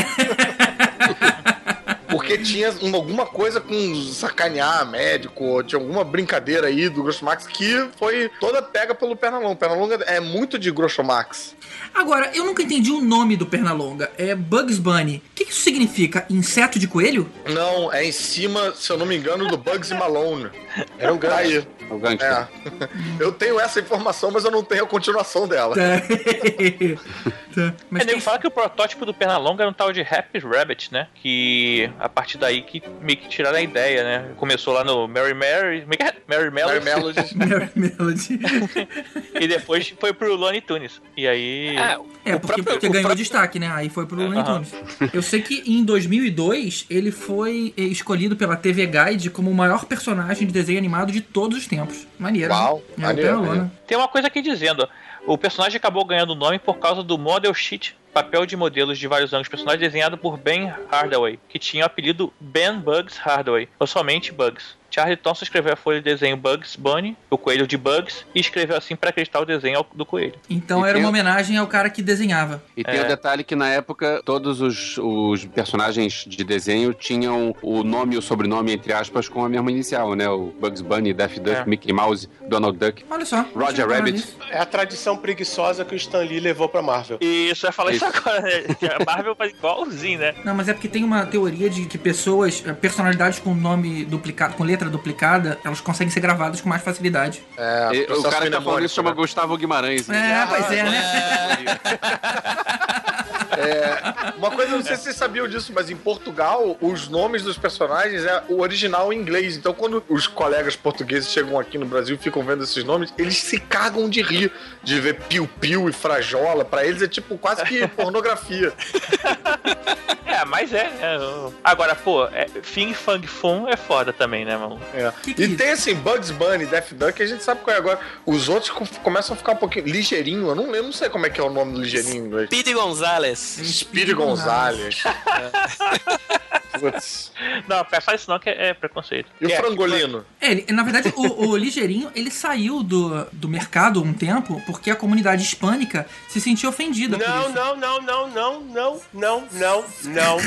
Porque tinha uma- alguma coisa com sacanear médico, ou tinha alguma brincadeira aí do Groucho Marx que foi toda pega pelo Pernalonga. O Pernalonga é muito de Groucho Marx. Agora, eu nunca entendi o nome do Pernalonga. É Bugs Bunny. O que que isso significa? Inseto de coelho? Não, é em cima, se eu não me engano, do Bugsy Malone. Era um Tá aí. gancho. o gangster. É. Eu tenho essa informação, mas eu não tenho a continuação dela. Tá. Tá. Mas É, nego tem... fala que o protótipo do Pernalonga era um tal de Happy Rabbit, né? Que a partir daí que meio que tiraram a ideia, né? Começou lá no Mary Mary, como é que é? Mary Melody, Mary Melody. Mary Melody. e depois foi pro Looney Tunes. E aí... É, É, o porque, próprio- porque o ganhou próprio- destaque, né? Aí foi pro Looney Aham. Tunes. Eu sei que em dois mil e dois ele foi eh, escolhido pela T V Guide como o maior personagem de desenho animado de todos os tempos. Maneiro. Uau, né? É, maneiro, o Pernalonga. maneiro. Tem uma coisa aqui dizendo, ó, o personagem acabou ganhando o nome por causa do Model Sheet, papel de modelos de vários anos, personagem desenhado por Ben Hardaway, que tinha o apelido Ben Bugs Hardaway, ou somente Bugs. Charlie Thompson escreveu a folha de desenho Bugs Bunny, o coelho de Bugs, e escreveu assim para acreditar o desenho ao- do coelho. Então E era tem uma o- homenagem ao cara que desenhava. E tem É. o detalhe que na época todos os, os personagens de desenho tinham o nome e o sobrenome, entre aspas, com a mesma inicial, né? O Bugs Bunny, Daffy Duck, É. Mickey Mouse, Donald Duck. Olha só. não Roger tinha reparado Rabbit. nisso. É a tradição preguiçosa que o Stan Lee levou pra Marvel. E isso, eu ia falar isso, Isso. agora, né? Que a Marvel faz igualzinho, né? Não, mas é porque tem uma teoria de que pessoas, eh, personalidades com nome duplicado, com letra duplicada, elas conseguem ser gravadas com mais facilidade. É, E o processo cara que tá falando isso chama mnemônico, Gustavo Guimarães. É, pois é, né? né? Uma coisa, eu não sei se vocês sabiam disso, mas em Portugal, os nomes dos personagens é o original em inglês. Então, quando os colegas portugueses chegam aqui no Brasil e ficam vendo esses nomes, eles se cagam de rir de ver piu-piu e frajola. Pra eles é tipo quase que pornografia. É, mas é, né? Agora, pô, é, Fing Fang Fum é foda também, né, mano? É. Que que é E isso? tem assim, Bugs Bunny, Daffy Duck, a gente sabe qual é agora. Os outros co- começam a ficar um pouquinho. Ligeirinho, eu não lembro, não sei como é que é o nome do ligeirinho em inglês. Speedy Gonzalez. Speedy Gonzalez. Putz. Não, faz isso não, que é, é preconceito. E o É, frangolino? É, ele- na verdade, o, o Ligeirinho, ele saiu do, do mercado um tempo porque a comunidade hispânica se sentiu ofendida por Não, isso. não, não, não, não, não, não, não, não.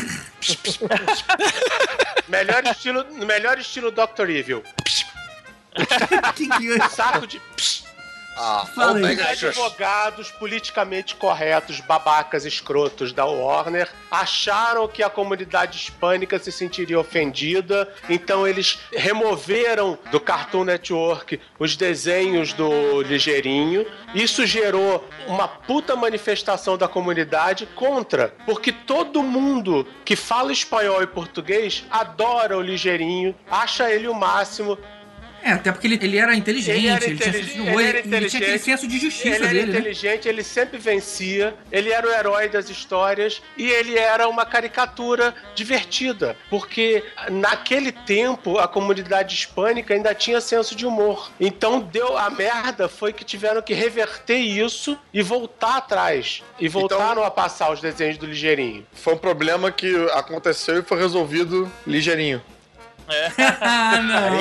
melhor estilo, melhor estilo doutor Evil. Que que é? Saco de Ah, Fala aí. o Os Mega Xuxa. advogados politicamente corretos, babacas escrotos da Warner, acharam que a comunidade hispânica se sentiria ofendida, então eles removeram do Cartoon Network os desenhos do Ligeirinho. Isso gerou uma puta manifestação da comunidade contra, porque todo mundo que fala espanhol e português adora o Ligeirinho, acha ele o máximo. É, até porque ele, ele era inteligente, ele, Ele era tinha intelig- senso de ele humor, era ele, ele tinha aquele inteligente. senso de justiça Ele era dele, né? inteligente, ele sempre vencia, ele era o herói das histórias e ele era uma caricatura divertida, porque naquele tempo a comunidade hispânica ainda tinha senso de humor. Então deu a merda foi que tiveram que reverter isso e voltar atrás. E voltaram a passar os desenhos do Ligeirinho. Foi um problema que aconteceu e foi resolvido ligeirinho. É. Ah, não.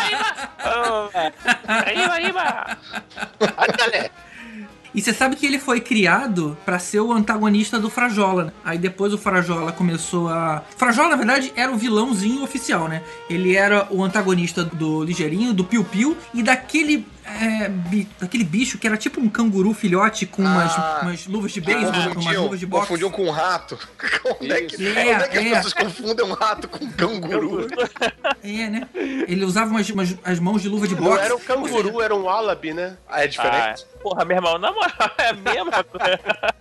Arriba, arriba! Ándale! E você sabe que ele foi criado pra ser o antagonista do Frajola, né? Aí depois o Frajola começou a... Frajola, na verdade, era o vilãozinho oficial, né? Ele era o antagonista do Ligeirinho, do Piu Piu e daquele... É, bi... daquele bicho que era tipo um canguru filhote com umas, Ah, umas luvas de beisebol, Ah, umas luvas de boxe. confundiam com um rato. Onde é que, É, onde é que é. as pessoas confundem um rato com um canguru? É, né? Ele usava umas, umas- as mãos de luva de Não boxe. era um canguru, era um wallaby, né? Ah, é diferente? Ah, porra, meu irmão, na moral, é a mesma coisa.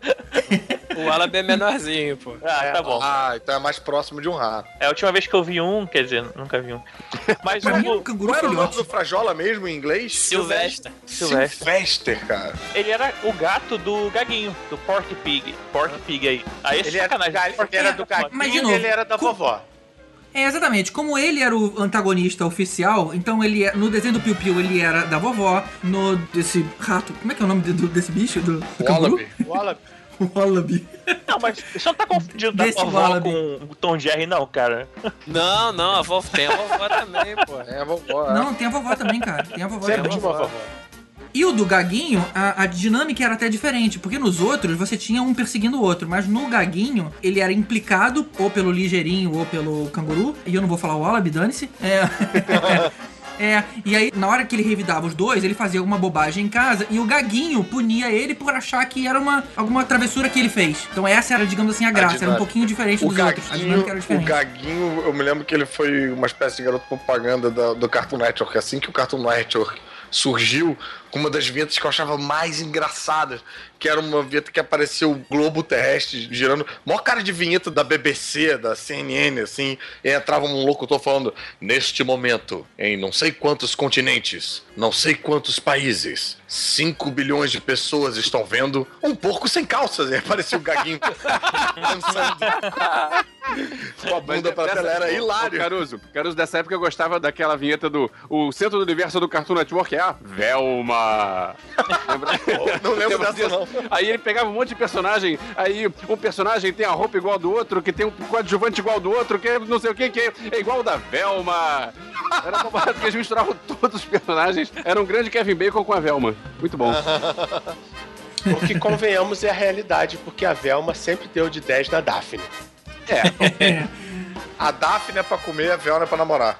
O Wallaby é menorzinho, pô. Ah, tá bom. Ah, então é mais próximo de um rato. É a última vez que eu vi um, quer dizer, nunca vi um. Mas Pra mim, o, um canguru Qual era o nome filhote. do Frajola mesmo em inglês? Silvestre. Silvestre. Sylvester, cara. ele era o gato do Gaguinho, do Pork Pig. Pork Pig aí. Aí esse Ele era, sacanagem. ele era do gatinho Mas, de e novo, ele era da com- vovó. É, exatamente. Como ele era o antagonista oficial, então ele é- no desenho do Piu Piu ele era da vovó, no desse rato... Como é que é o nome do- desse bicho? Do, do canguru? Wallaby. Wallaby. O Wallaby. Não, mas você não tá confundindo da Desse vovó Wallaby. com o Tom Jerry, não, cara. Não, não, a vovó tem a vovó também, pô. É a vovó. é. Não, tem a vovó também, cara. Tem a vovó Sempre também. tinha uma vovó. E o do Gaguinho, a, a dinâmica era até diferente, porque nos outros você tinha um perseguindo o outro, mas no Gaguinho ele era implicado ou pelo Ligeirinho ou pelo Canguru, e eu não vou falar o Wallaby, dane-se. É. É, e aí, na hora que ele revidava os dois, ele fazia alguma bobagem em casa e o Gaguinho punia ele por achar que era uma, alguma travessura que ele fez. Então essa era, digamos assim, a graça. Era um dinâmica. pouquinho diferente O dos outros. A Gaguinho, dinâmica era o diferente. Gaguinho, eu me lembro que ele foi uma espécie de garoto propaganda da- do Cartoon Network. Assim que o Cartoon Network surgiu, com uma das vinhetas que eu achava mais engraçadas, que era uma vinheta que apareceu o globo terrestre girando, maior cara de vinheta da B B C, da C N N, assim, e entrava um locutor falando, neste momento, em não sei quantos continentes, não sei quantos países, cinco bilhões de pessoas estão vendo um porco sem calças, e aparecia o Gaguinho dançando. Com a bunda pra tela, era hilário. Ô, Caruso, Caruso, dessa época eu gostava daquela vinheta do o centro do universo do Cartoon Network é a Velma. Lembra? Não lembro Lembra dessa, disso? não. Aí ele pegava um monte de personagem, aí um personagem tem a roupa igual do outro, que tem um coadjuvante igual do outro, que é não sei o que, que é igual o da Velma. Era uma barato que eles misturavam todos os personagens. Era um grande Kevin Bacon com a Velma. Muito bom. O que convenhamos é a realidade, porque a Velma sempre deu de dez na Daphne. É. A Daphne é pra comer, a Velma é pra namorar.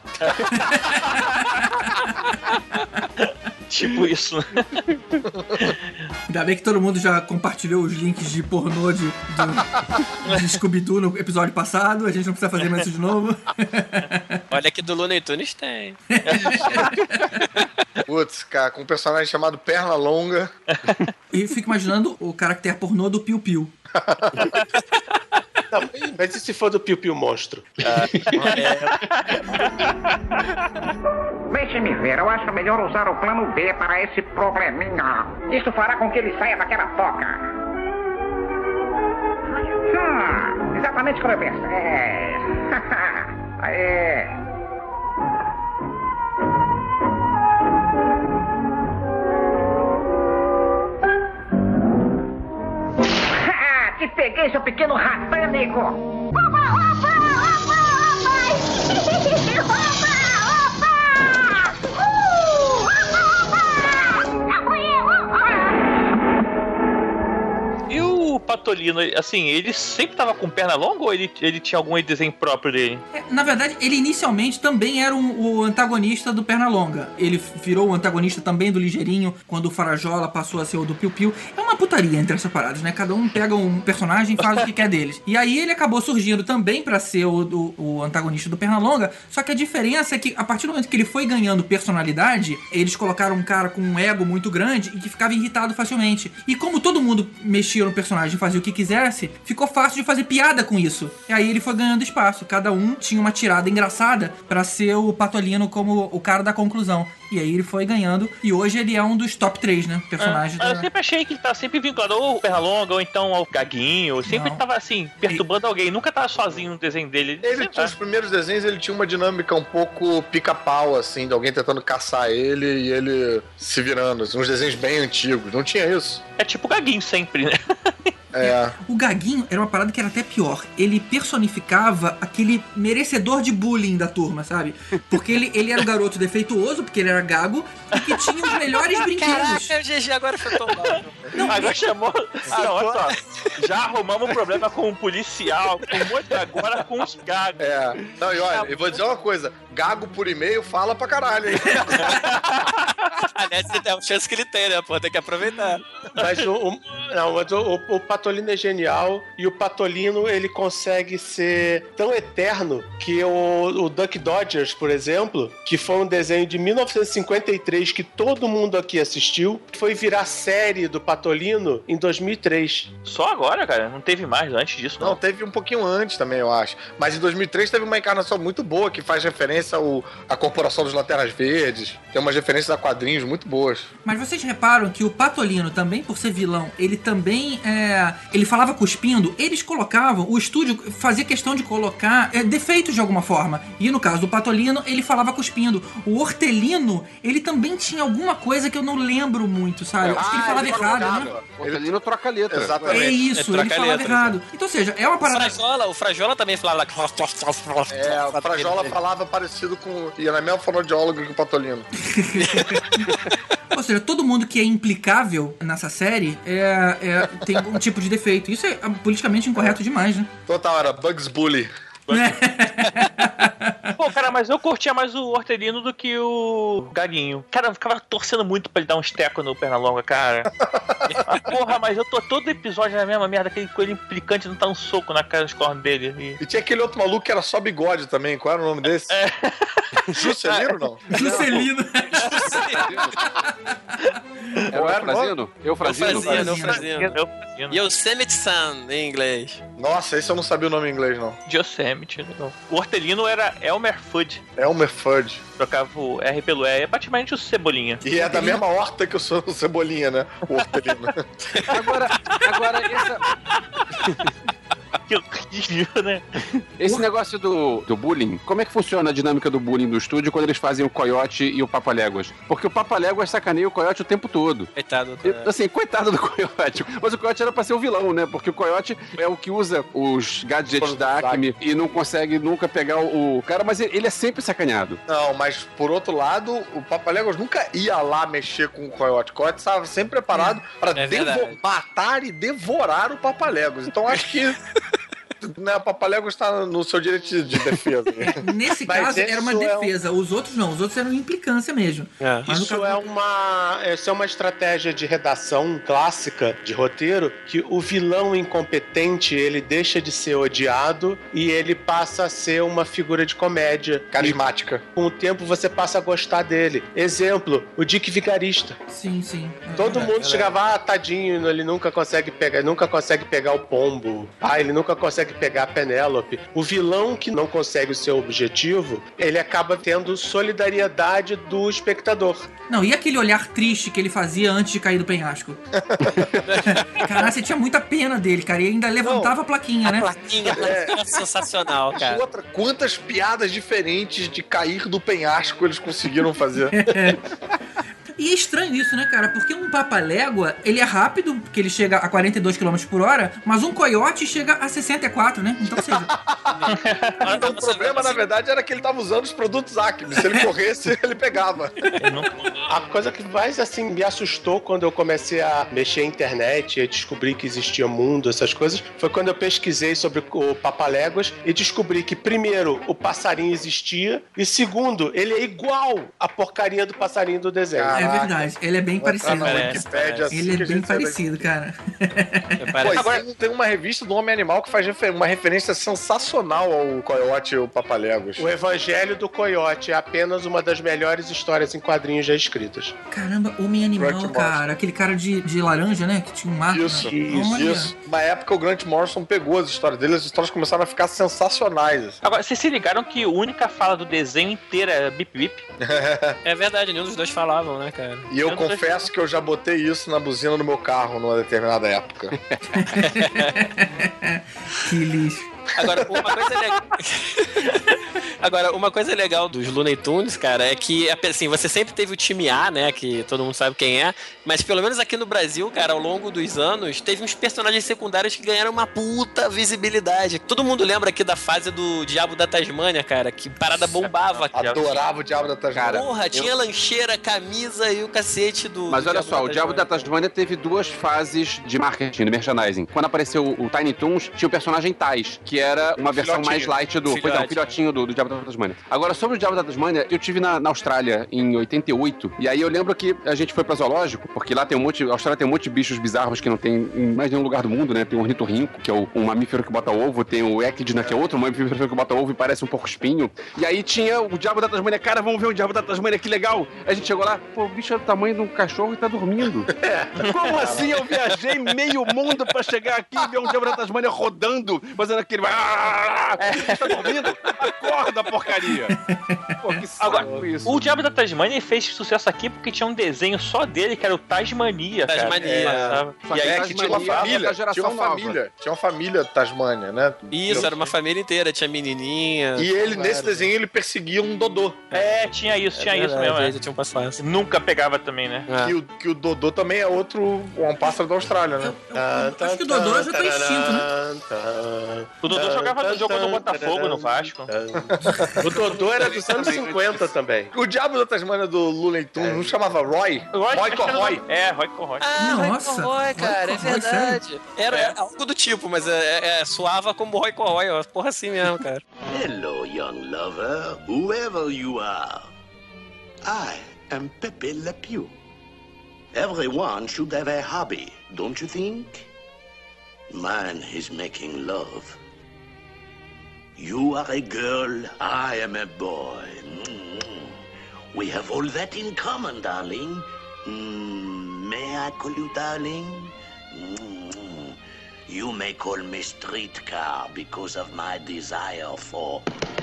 Tipo isso. Ainda bem que todo mundo já compartilhou os links de pornô de, do, de Scooby-Doo no episódio passado. A gente não precisa fazer mais isso de novo. Olha que do Looney Tunes tem. Putz, cara, com um personagem chamado Perna Longa. E fico imaginando o caractere pornô do Piu Piu. Não, mas e se for do Piu Piu Monstro? Deixe-me ver, eu acho melhor usar o plano B para esse probleminha. Isso fará com que ele saia daquela toca. Hum, exatamente como eu pensei. É. Aê. Ha, te peguei, seu pequeno ratânico. Opa, opa, opa, opa. E o Patolino, assim, ele sempre tava com perna longa ou ele, ele tinha algum desenho próprio dele? É, na verdade, ele inicialmente também era um- o antagonista do Pernalonga. Ele virou o antagonista também do Ligeirinho, quando o Farajola passou a ser o do Piu Piu. É uma putaria entre essas paradas, né? Cada um pega um personagem e faz o que quer deles. E aí ele acabou surgindo também pra ser o, o- o antagonista do Pernalonga, só que a diferença é que a partir do momento que ele foi ganhando personalidade, eles colocaram um cara com um ego muito grande e que ficava irritado facilmente. E como todo mundo mexia no personagem e fazia o que quisesse, ficou fácil de fazer piada com isso. E aí ele foi ganhando espaço. Cada um tinha uma tirada engraçada pra ser o Patolino como o cara da conclusão. E aí ele foi ganhando. E hoje ele é um dos top três, né? Personagens Ah, da... eu sempre achei que ele tava sempre vinculado ou ao Pernalonga ou então ao Gaguinho. Sempre Não. tava assim, perturbando alguém. Nunca tava sozinho no desenho dele. Ele sempre tinha os primeiros desenhos, ele tinha uma dinâmica um pouco pica-pau, assim, de alguém tentando caçar ele e ele se virando. Assim, uns desenhos bem antigos. Não tinha isso? É tipo o Gaguinho sempre, né? É. O Gaguinho era uma parada que era até pior. Ele personificava aquele merecedor de bullying da turma, sabe? Porque ele, ele era o garoto defeituoso, porque ele era gago, e que tinha os melhores brinquedos. Caraca, o G G agora foi tão mal. Não, Agora chamou. Ah, não, olha só. Já arrumamos um problema com um policial, com um monte de agora com os gagos. É. Não, e olha, eu vou dizer uma coisa: gago por e-mail fala pra caralho, hein? Aliás, é uma chance que ele tem, né? Pô, tem que aproveitar. Mas o, o, não, mas o, o, o Patolino é genial e o Patolino ele consegue ser tão eterno que o, o Duck Dodgers, por exemplo, que foi um desenho de mil novecentos e cinquenta e três que todo mundo aqui assistiu, foi virar série do Patolino em dois mil e três. Só agora, cara? Não teve mais antes disso, não? Não, teve um pouquinho antes também, eu acho. Mas em dois mil e três teve uma encarnação muito boa que faz referência ao, à Corporação dos Lanternas Verdes. Tem umas referências a quadrinhos muito boas. Mas vocês reparam que o Patolino, também por ser vilão, ele também é, ele falava cuspindo, eles colocavam, o estúdio fazia questão de colocar é, defeitos de alguma forma. E no caso do Patolino, ele falava cuspindo. O Hortelino, ele também tinha alguma coisa que eu não lembro muito, sabe? Eu acho que ele Ah, falava ele errado, colocava. né? O Hortelino troca a letra. Exatamente. É isso, É, ele troca falava letras, errado. Então, ou seja, é uma O parada... Frajola, o Frajola também falava... É, o Frajola falava parecido com... Ia na mesma fonoaudióloga que o Patolino. Ou seja, todo mundo que é implicável nessa série é, é, tem um tipo de defeito. Isso é politicamente incorreto demais, né? Total, era Bugs Bully. Pô, cara, mas eu curtia mais o Hortelino do que o Gaguinho. Cara, eu ficava torcendo muito pra ele dar uns tecos no Pernalonga, cara. Ah, porra, mas eu tô todo episódio na mesma merda, aquele coelho implicante não tá um soco na cara dos cornos dele. E tinha aquele outro maluco que era só bigode também. Qual era o nome desse? É. Juscelino, não? Juscelino. É o Eufrazino? Eufrazino? Eufrazino, Eufrazino. Eufrazino. Yosemite-san, em inglês. Nossa, esse eu não sabia o nome em inglês, não. Yosemite. Não. O Hortelino era Elmer Fudd. Elmer Fudd. Trocava o R pelo E. É praticamente o Cebolinha. E é da mesma horta que eu sou o Cebolinha, né? O Hortelino. Agora, agora essa... Que horrível, né? Esse negócio do, do bullying, como é que funciona a dinâmica do bullying do estúdio quando eles fazem o Coyote e o Papaléguas? Porque o Papaléguas sacaneia o Coyote o tempo todo. Coitado. E, assim, coitado do Coyote. Mas o Coyote era pra ser o vilão, né? Porque o Coyote é o que usa os gadgets da Acme e não consegue nunca pegar o, o cara, mas ele é sempre sacaneado. Não, mas por outro lado, o Papaléguas nunca ia lá mexer com o Coyote. O Coyote estava sempre preparado pra É devo- verdade. matar e devorar o Papaléguas. Então acho que né, o Papaléguas está no seu direito de de defesa. Nesse Mas caso, era uma isso é um- defesa. Os outros não. Os outros eram implicância mesmo. É. Mas no Isso caso- é uma, isso é uma estratégia de redação clássica de roteiro, que o vilão incompetente ele deixa de ser odiado e ele passa a ser uma figura de comédia. Carismática. E com o tempo você passa a gostar dele. Exemplo, o Dick Vigarista. Sim, sim. É. Todo mundo chegava, ah, tadinho, ele nunca consegue pegar, nunca consegue pegar o pombo. Ah, ele nunca consegue pegar a Penélope. O vilão que não consegue o seu objetivo, ele acaba tendo solidariedade do espectador. Não, e aquele olhar triste que ele fazia antes de cair do penhasco? Cara, você tinha muita pena dele, cara. E ainda levantava a plaquinha, né? Plaquinha, a plaquinha é sensacional, cara. Outra, quantas piadas diferentes de cair do penhasco eles conseguiram fazer? E é estranho isso, né, cara? Porque um Papalégua, ele é rápido, porque ele chega a quarenta e dois quilômetros por hora, mas um Coyote chega a sessenta e quatro, né? Então, ou seja... Então o problema, na verdade, era que ele tava usando os produtos Acme. Se ele corresse, ele pegava. A coisa que mais, assim, me assustou quando eu comecei a mexer na internet e descobri que existia mundo, essas coisas, foi quando eu pesquisei sobre o Papaléguas e descobri que, primeiro, o passarinho existia e, segundo, ele é igual à porcaria do passarinho do desenho. É verdade, ele é bem Vou entrar parecido. na Wikipédia assim Ele é que a bem gente sai daqui. parecido, cara. Pô, agora tem uma revista do Homem Animal que faz refer- uma referência sensacional ao Coyote e o Papaléguas. O Evangelho do Coiote é apenas uma das melhores histórias em quadrinhos já escritas. Caramba, Homem Animal, Grant cara. Morrison. Aquele cara de, de laranja, né? Que tinha um marco. Isso, né? isso, Olha. isso. Na época o Grant Morrison pegou as histórias dele, as histórias começaram a ficar sensacionais. assim. Agora, vocês se ligaram que a única fala do desenho inteiro é bip bip? É verdade, nenhum dos dois falavam, né, cara? E eu Eu não confesso que eu já botei isso na buzina do meu carro numa determinada época. Que lixo. Agora, uma coisa legal. Agora, uma coisa legal dos Looney Tunes, cara, é que, assim, você sempre teve o time A, né, que todo mundo sabe quem é, mas pelo menos aqui no Brasil, cara, ao longo dos anos, teve uns personagens secundários que ganharam uma puta visibilidade. Todo mundo lembra aqui da fase do Diabo da Tasmânia, cara, que parada bombava. Adorava o Diabo da Tasmânia. Porra, tinha eu... lancheira, camisa e o cacete do... Mas do olha Diabo só, da o Diabo da Tasmânia teve duas fases de marketing, de merchandising. Quando apareceu o Tiny Toons, tinha o personagem Tais, que era uma versão Filhotinho. mais light do... Filhote. Pois é, um filhotinho do, do Diabo da Tasmânia. Agora, sobre o Diabo da Tasmânia, eu tive na, na Austrália em oitenta e oito, e aí eu lembro que a gente foi pra zoológico, porque lá tem um monte... A Austrália tem um monte de bichos bizarros que não tem em mais nenhum lugar do mundo, né? Tem o ornitorrinco, que é o, um mamífero que bota ovo, tem o Echidna, que é outro mamífero que bota ovo e parece um porco espinho. E aí tinha o Diabo da Tasmânia. Cara, vamos ver o Diabo da Tasmânia, que legal! A gente chegou lá, pô, o bicho é do tamanho de um cachorro e tá dormindo. Como assim eu viajei meio mundo pra chegar aqui e ver um Diabo da Tasmânia rodando, fazendo aquele... Tá dormindo? Acorda, porcaria! Pô, que Agora, isso. o Diabo da Tasmânia fez sucesso aqui porque tinha um desenho só dele, que era o Tasmania, cara. Tasmania. É, E aí que tinha uma família, tinha uma família, tinha uma família Tasmânia, né? Isso, era uma família inteira, tinha menininha. E ele, nesse desenho, ele perseguia um Dodô. É, tinha isso, tinha É isso verdade, mesmo. ele tinha um passo fácil. Nunca pegava também, né? É. Que, o, que o Dodô também é outro, um pássaro da Austrália, né? Acho que o Dodô já tá extinto, né? O Dodô jogava no jogo do Botafogo, no Vasco. O Dodô era dos anos cinquenta também. O Diabo da Tasmânia do Looney Tunes não chamava Roy? Roy, Roy Corroy. É, Roy Corroy. Ah, Nossa, Roy Corroy, cara, Roy é Corroy, verdade. Era, era algo do tipo, mas é, é, soava como Roy Corroy, ó, porra assim mesmo, cara. Hello, young lover, whoever you are. I am Pepe Le Pew. Everyone should have a hobby, don't you think? Mine is making love. You are a girl, I am a boy. Mm. We have all that in common, darling. Mm. May I call you darling? Mm. You may call me streetcar because of my desire for...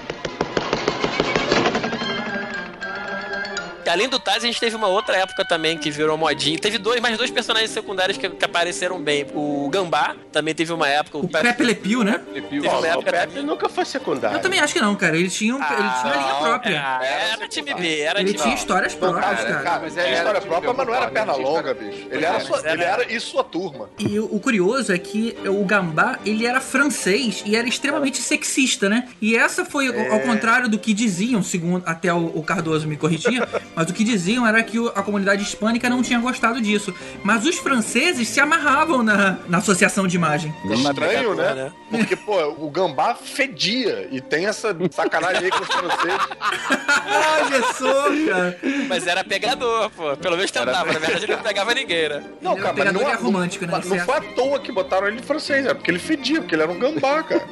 Além do Taz, a gente teve uma outra época também que virou modinha. Teve dois, mais dois personagens secundários que, que apareceram bem. O Gambá também teve uma época. O Pepe Le Pew, né? Teve uma época o Pepe nunca foi secundário. Eu também acho que não, cara. Ele tinha, um, ele tinha uma linha própria. Ah, era time B, era Ele time tinha B. histórias próprias, cara. Cara, mas tinha história própria, mas não era perna longa, bicho. Ele era, sua, ele era e sua turma. E o, o curioso é que o Gambá, ele era francês e era extremamente sexista, né? E essa foi, ao, ao contrário do que diziam, segundo até o, o Cardoso me corrigia, mas o que diziam era que o, a comunidade hispânica não tinha gostado disso. Mas os franceses se amarravam na, na associação de imagem. Estranho, né? Porque, pô, o Gambá fedia. E tem essa sacanagem aí com os franceses. Olha só, cara. Mas era pegador, pô. Pelo menos tentava. Na verdade, ele não pegava ninguém, né? Não, cara, mas não, é romântico, né? Não, não foi à toa que botaram ele de francês, é porque ele fedia, porque ele era um gambá, cara.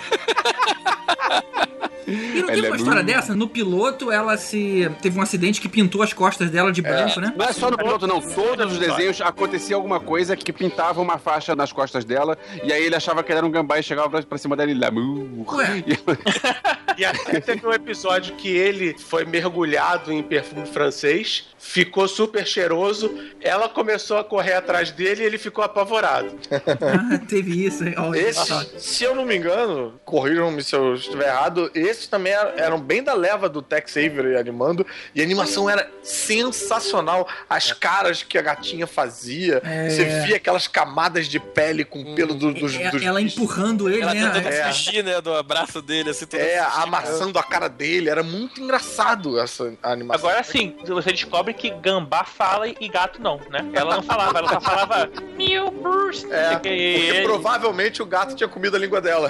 E não teve uma história dessa? No piloto, ela se... Teve um acidente que pintou as costas dela de branco, é, né? Não é só no piloto, não. Todos os desenhos acontecia alguma coisa que pintava uma faixa nas costas dela e aí ele achava que ele era um gambá e chegava pra, pra cima dela e ele... Ué. E até teve um episódio que ele foi mergulhado em perfume francês, ficou super cheiroso, ela começou a correr atrás dele e ele ficou apavorado. Ah, teve isso. Olha, Esse, se eu não me engano, corrijam-me se eu estiver errado, esses também eram bem da leva do Tex Avery animando, e a animação era sensacional. As caras que a gatinha fazia, é. Você via aquelas camadas de pele com pelo do, dos, é, dos... Ela empurrando ele, ela né? tentando É. fugir, né, do abraço dele, assim, tudo É, amassando a cara dele. Era muito engraçado essa animação. Agora sim, você descobre que gambá fala e gato não, né? Ela não falava, ela só falava Mew Bruce. É, porque e... provavelmente o gato tinha comido a língua dela.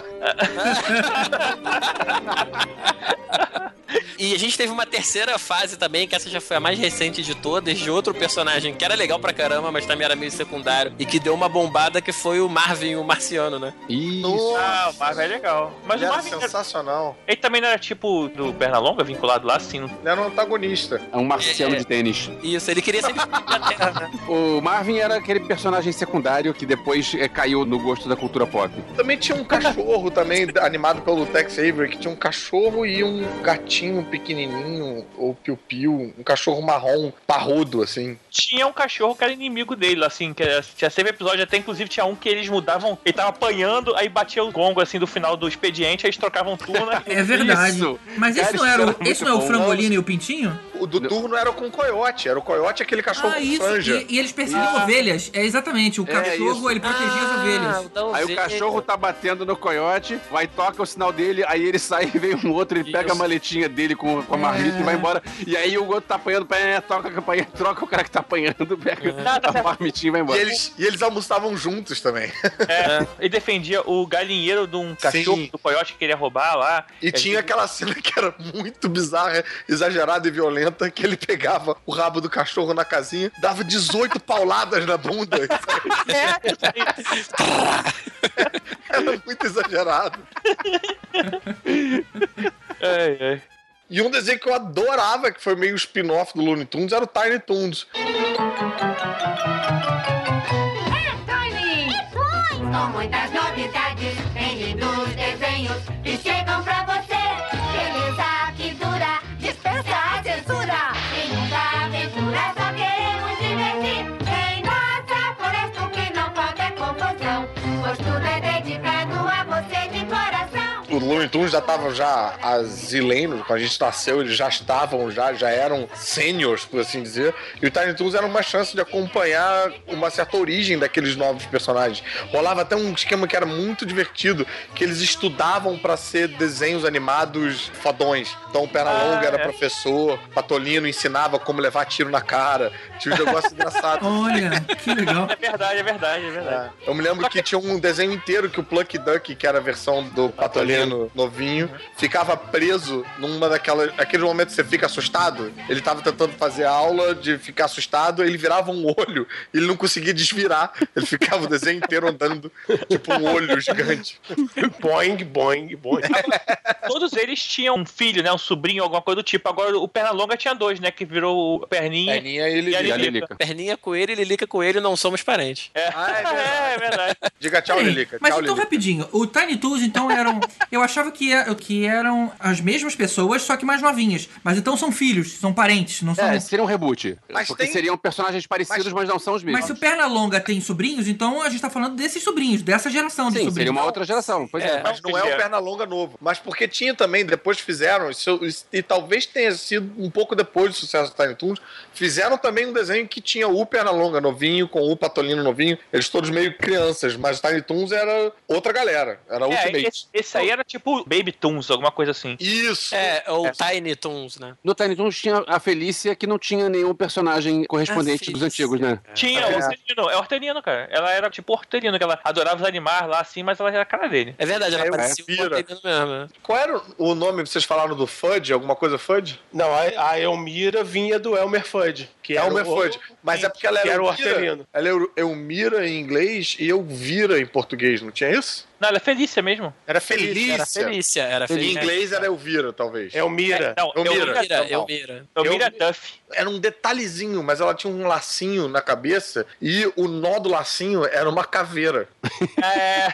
E a gente teve uma terceira fase também, que essa já foi a mais recente de todas, de outro personagem que era legal pra caramba, mas também era meio secundário, e que deu uma bombada, que foi o Marvin, o marciano, né? Isso. Ah, o Marvin é legal. Mas Ele o era Marvin sensacional. Ele também não era tipo do Pernalonga, vinculado lá, assim. Ele era um antagonista. É um marciano É. de tênis. Isso, ele queria sempre na Terra, né? O Marvin era aquele personagem secundário que depois é, caiu no gosto da cultura pop. Também tinha um cachorro também, animado pelo Tex Avery, que tinha um cachorro e um gatinho ratinho pequenininho, ou piu-piu, um cachorro marrom parrudo, assim. Tinha um cachorro que era inimigo dele, assim, que era, tinha sempre episódio, até inclusive tinha um que eles mudavam, ele tava apanhando, aí batia o gongo, assim, do final do expediente, aí eles trocavam turno. É verdade. Isso. Mas esse Cara, não era o, isso era esse não é o muito bom. Frangolino e o Pintinho? O do turno era com o coiote, era o coiote aquele cachorro Ah, com isso. franja. E, e eles perseguiam Ah. ovelhas. É exatamente. O É cachorro, isso. ele protegia as ovelhas. Aí o cachorro tá batendo no coiote, vai, toca o sinal dele, aí ele sai e vem um outro, ele pega a maletinha dele com, com a marmita É. e vai embora. E aí o outro tá apanhando, pé, toca a campanha, troca o cara que tá apanhando, pega a marmitinha e vai embora. E eles, e eles almoçavam juntos também. É, ele defendia o galinheiro de um cachorro Sim. do coiote que queria roubar lá. E tinha aquela cena que era muito bizarra, exagerada e violenta, que ele pegava o rabo do cachorro na casinha, dava dezoito pauladas na bunda. Era muito exagerado. Ai, ai. E um desenho que eu adorava, que foi meio spin-off do Looney Tunes, era o Tiny Toons. Com muitas novidades em lindos desenhos que chegam pra você. Beleza que dura, dispensa a censura. Em muita aventura só queremos divertir. Em nossa floresta o que não falta é confusão, pois tudo é dedicado a você de coração. O Looney Tunes já tava já asileno, quando a gente nasceu, eles já estavam, já, já eram seniors, por assim dizer. E o Tiny Toons era uma chance de acompanhar uma certa origem daqueles novos personagens. Rolava até um esquema que era muito divertido, que eles estudavam pra ser desenhos animados fodões. Então o Pernalonga Ah, era é. professor, Patolino ensinava como levar tiro na cara. Tinha um negócio engraçado. Olha, que legal. É verdade, é verdade, é verdade. Eu me lembro que tinha um desenho inteiro que o Plucky Duck, que era a versão do Patolino novinho, ficava preso numa daquelas... Aquele momento que você fica assustado. Ele tava tentando fazer a aula de ficar assustado, ele virava um olho e ele não conseguia desvirar. Ele ficava o desenho inteiro andando tipo um olho gigante. Boing, boing, boing. Todos eles tinham um filho, né? Um sobrinho, alguma coisa do tipo. Agora o Pernalonga tinha dois, né? Que virou o Perninha, Perninha e e a Lilica. Lilica. Perninha coelho e Lilica coelho não somos parentes. É, Ah, é verdade. é verdade. Diga tchau, Peraí, Lilica. Mas Tchau, então, Lilica. rapidinho, o Tiny Toons, então, eram... Eu achava que, é- que eram as mesmas pessoas, só que mais novinhas. Mas então são filhos, são parentes, não são... É, seria um reboot. Mas porque tem- seriam personagens parecidos, mas, não são os mesmos. Mas se o Pernalonga tem sobrinhos, então a gente tá falando desses sobrinhos, dessa geração de Sim, sobrinhos. seria uma outra geração. Pois é. Mas não é o Pernalonga novo. Mas porque tinha também, depois fizeram, isso- isso- e talvez tenha sido um pouco depois do sucesso do Tiny Toons, fizeram também um desenho que tinha o Pernalonga novinho, com o Patolino novinho, eles todos meio crianças, mas o Tiny Toons era outra galera, era É, Ultimate. esse, esse aí era tipo Baby Toons, alguma coisa assim. Isso! É, ou Tiny Toons, né? No Tiny Toons tinha a Felícia, que não tinha nenhum personagem correspondente A dos Felícia. antigos, né? Tinha, É. o Hortelino, é Hortelino, cara. Ela era tipo Hortelino, que ela adorava os animais lá assim, mas ela era a cara dele. É verdade, ela É, parecia um Elmira. Hortelino mesmo. né? Qual era o nome que vocês falaram do Fudge? Alguma coisa Fudge? Não, a, a Elmira vinha do Elmer Fudd. Que era Elmer o- Fudd. Mas é porque ela que era era o Elmira. Hortelino. Ela é Eu- Elmira em inglês e Elvira em português, não tinha isso? Não, ela é Felícia mesmo. Era Felícia. Era Felícia, era Em Felícia. inglês era Elvira, talvez. Elmira. Não, Elmira. Elmira, Elmira. Elmira. Elmira Duff. Era um detalhezinho, mas ela tinha um lacinho na cabeça e o nó do lacinho era uma caveira. É.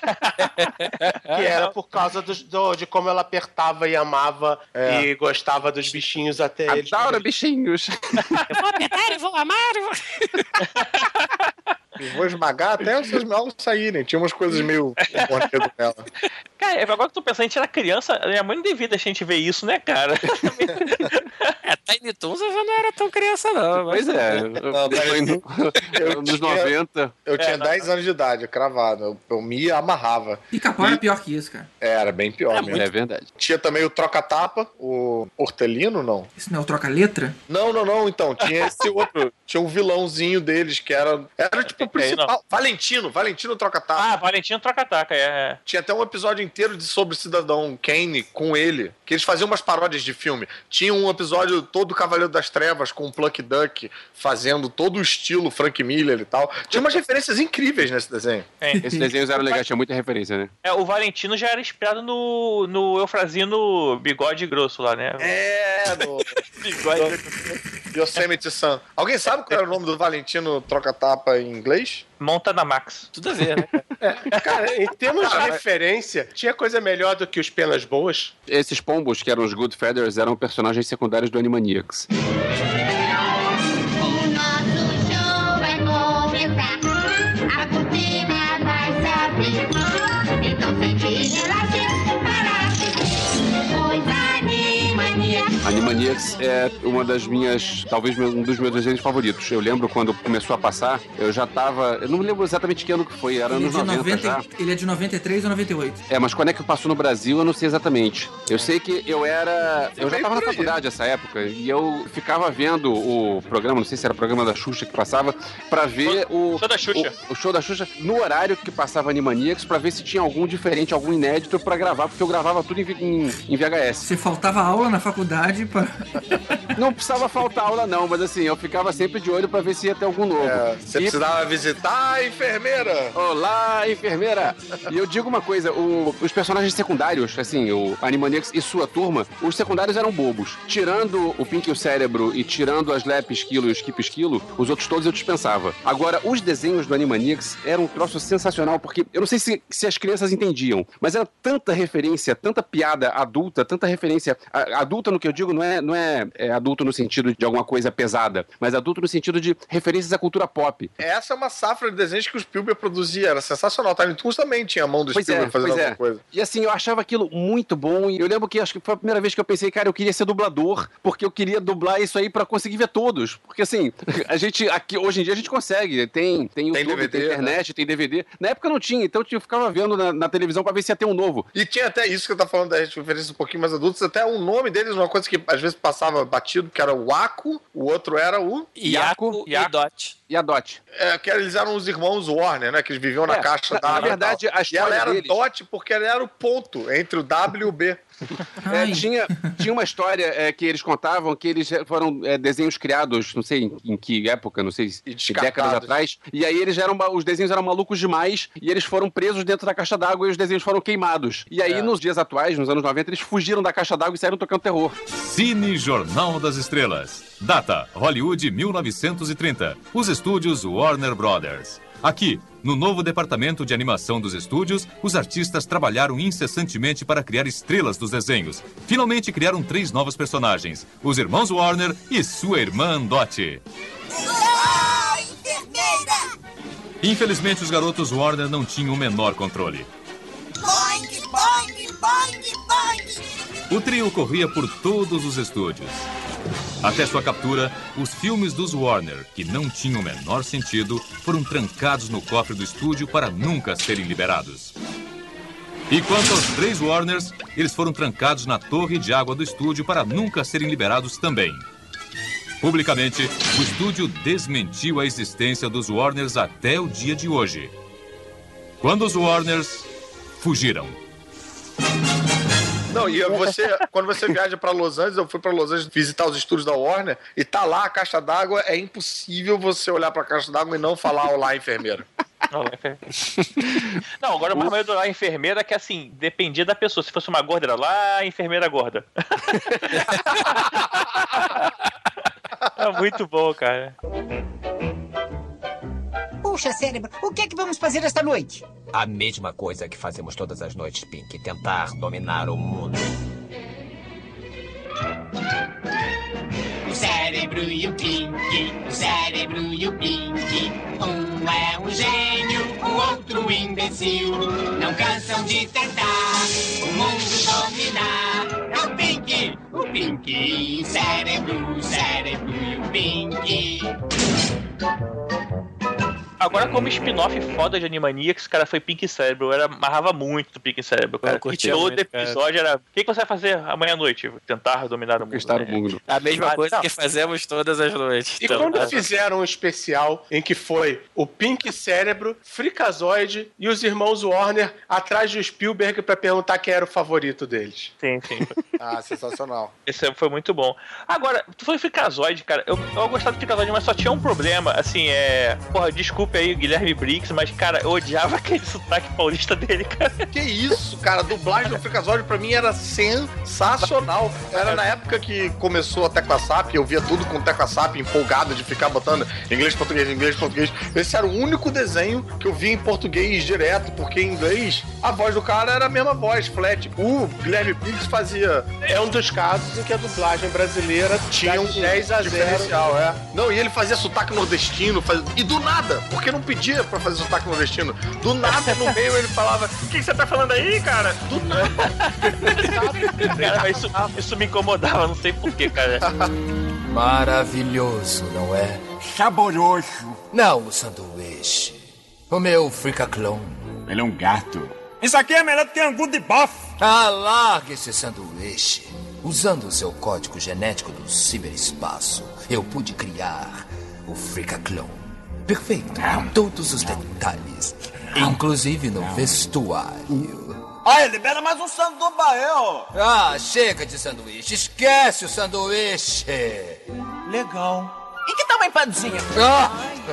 Que era por causa dos- do- de como ela apertava e amava É. e gostava dos bichinhos até eles. Adoro bichinhos. Eu vou apertar, eu vou amar. Eu vou... E vou esmagar até os seus melos saírem. Tinha umas coisas meio morredo nela. Cara, agora que eu tô pensando, a gente era criança, minha mãe não devia deixar a gente ver isso, né, cara? É, Tiny Toons eu já não era tão criança, não. Pois Mas... é. Não, Foi no- Eu nos tinha- noventa. Eu tinha É, não. dez anos de idade, cravado. Eu, eu me amarrava. Pica-pau era pior que isso, cara. É, era bem pior mesmo. É verdade. Tinha também o Troca-Tapa, o Hortelino, não? Isso não é o troca-letra? Não, não, não, então. Tinha esse outro. Tinha um vilãozinho deles que era. Era tipo o principal. Valentino, Valentino Troca-Tapa. Ah, Valentino Troca-Taca, é. Tinha até um episódio inteiro de sobre o Cidadão Kane com ele, que eles faziam umas paródias de filme. Tinha um episódio todo todo o Cavaleiro das Trevas com o Pluck Duck fazendo todo o estilo Frank Miller e tal. Tinha umas referências incríveis nesse desenho. É. Esses desenhos eram legais, tinha muita referência, né? É, o Valentino já era inspirado no, no Eufrazino Bigode Grosso lá, né? É, no... Bigode Yosemite Sam. Alguém sabe qual era o nome do Valentino troca-tapa em inglês? Montana Max. Tudo a ver, né? É, cara, em termos de referência, tinha coisa melhor do que os Penas Boas? Esses pombos, que eram os Good Feathers, eram personagens secundários do Animaniacs. O nosso show vai começar. A cortina vai se abrir. Então sente e relaxe para assistir os Animaniacs. Animaniacs é uma das minhas, talvez um dos meus desenhos favoritos. Eu lembro quando começou a passar, eu já tava, eu não me lembro exatamente que ano que foi, era Ele é, anos de noventa, noventa, já. ele é de noventa e três ou noventa e oito. É, mas quando é que passou no Brasil, eu não sei exatamente. Eu sei que eu era, eu já tava na faculdade nessa época, e eu ficava vendo o programa, não sei se era o programa da Xuxa que passava, pra ver o... Show da Xuxa. O, o show da Xuxa no horário que passava Animaniacs, pra ver se tinha algum diferente, algum inédito pra gravar, porque eu gravava tudo em, em, em V H S. Você faltava aula na faculdade pra... Não precisava faltar aula não, mas assim, eu ficava sempre de olho pra ver se ia ter algum novo. É, você E- precisava visitar a enfermeira. Olá, enfermeira! E eu digo uma coisa, o- os personagens secundários, assim, o Animaniacs e sua turma, os secundários eram bobos. Tirando o Pink e o Cérebro e tirando as Lep Esquilo e o Skip Esquilo, os outros todos eu dispensava. Agora, os desenhos do Animaniacs eram um troço sensacional, porque eu não sei se, se as crianças entendiam, mas era tanta referência, tanta piada adulta, tanta referência... a- adulta no que eu digo não é, não é, é adulto no sentido de alguma coisa pesada, mas adulto no sentido de referências à cultura pop. Essa é uma safra de desenhos que o Spielberg produzia, era sensacional. Tiny Toons também tinha a mão do Pois Spielberg é, fazendo pois alguma é. coisa. E assim, eu achava aquilo muito bom. E eu lembro que acho que foi a primeira vez que eu pensei, cara, eu queria ser dublador, porque eu queria dublar isso aí pra conseguir ver todos. Porque assim, a gente, aqui, hoje em dia a gente consegue. Tem, tem YouTube, Tem D V D, tem internet, tem D V D. Na época não tinha, então eu ficava vendo na, na televisão pra ver se ia ter um novo. E tinha até isso que eu tava falando das referências um pouquinho mais adultas, até o nome deles, uma coisa que às vezes passava batido, que era o Aku, o outro era o... Iaco e Dot. E a Dot. É, que eles eram os irmãos Warner, né? Que eles viviam na É, caixa na- da na verdade, a E história ela era deles- Dot porque ela era o ponto entre o W e o B. É, tinha, tinha uma história é, que eles contavam que eles foram é, desenhos criados, não sei em, em que época, não sei se E que décadas descartados. atrás, e aí eles eram, os desenhos eram malucos demais, e eles foram presos dentro da caixa d'água e os desenhos foram queimados. E aí, É. nos dias atuais, nos anos noventa, eles fugiram da caixa d'água e saíram tocando terror. Cine Jornal das Estrelas. Data: Hollywood mil novecentos e trinta. Os estúdios Warner Brothers. Aqui, no novo departamento de animação dos estúdios, os artistas trabalharam incessantemente para criar estrelas dos desenhos. Finalmente criaram três novos personagens: os irmãos Warner e sua irmã Dot. Ah, enfermeira! Infelizmente, os garotos Warner não tinham o menor controle. Boing, boing, boing, boing! O trio corria por todos os estúdios. Até sua captura, os filmes dos Warner, que não tinham o menor sentido, foram trancados no cofre do estúdio para nunca serem liberados. E quanto aos três Warners, eles foram trancados na torre de água do estúdio para nunca serem liberados também. Publicamente, o estúdio desmentiu a existência dos Warners até o dia de hoje, quando os Warners fugiram. Não, e você, quando você viaja pra Los Angeles, eu fui pra Los Angeles visitar os estúdios da Warner, e tá lá a caixa d'água, é impossível você olhar pra caixa d'água e não falar olá, enfermeira. Olá, enfermeira. Não, agora o mais medo da enfermeira é que, assim, dependia da pessoa. Se fosse uma gorda, era lá, enfermeira gorda. É muito bom, cara. Puxa, cérebro, o que é que vamos fazer esta noite? A mesma coisa que fazemos todas as noites, Pink. Tentar dominar o mundo. O cérebro e o Pink, o cérebro e o Pink. Um é um gênio, o outro imbecil. Não cansam de tentar o mundo dominar. É o Pink, o Pink, cérebro, o cérebro e o Pink. Agora, como spin-off foda de Animaniacs, cara, foi Pink Cérebro. Eu era, amarrava muito do Pink Cérebro, cara. E todo muito, episódio cara. era... O que, que você vai fazer amanhã à noite? Tentar dominar o mundo. Conquistar né? o mundo. A mesma Ah, coisa não. que fazemos todas as noites. E Então, quando tá? fizeram um especial em que foi o Pink Cérebro, Freakazoid e os irmãos Warner atrás de Spielberg pra perguntar quem era o favorito deles. Sim, sim. Ah, sensacional. Esse foi muito bom. Agora, tu foi Freakazoid, cara. Eu, eu gostava do Freakazoid, mas só tinha um problema. Assim, é... Porra, desculpe aí o Guilherme Briggs, mas, cara, eu odiava aquele sotaque paulista dele, cara. Que isso, cara. A dublagem do Freakazoid pra mim era sensacional. Era na época que começou a Tecla S A P, eu via tudo com Tecla S A P, empolgado de ficar botando inglês, português, inglês, português. Esse era o único desenho que eu via em português direto, porque em inglês a voz do cara era a mesma voz, flat. O Guilherme Briggs fazia... É um dos casos em que a dublagem brasileira Tinha um dez a zero. diferencial, é. Não, e ele fazia sotaque nordestino, faz... e do nada, porque não pedia pra fazer sotaque nordestino. Do nada, no meio, ele falava, o que, que você tá falando aí, cara? Do nada. Cara, mas isso, isso me incomodava, não sei porquê, cara. Maravilhoso, não é? Saboroso. Não o sanduíche. O meu Freakaclone. Ele é um gato. Isso aqui é melhor do que angu de bofe. Ah, largue esse sanduíche. Usando o seu código genético do ciberespaço, eu pude criar o Freakaclone. Perfeito, com todos os detalhes. Inclusive no vestuário. Olha, libera mais um sandu do Bael. Ah, chega de sanduíche. Esquece o sanduíche. Legal. E que tal uma empadinha? Ah.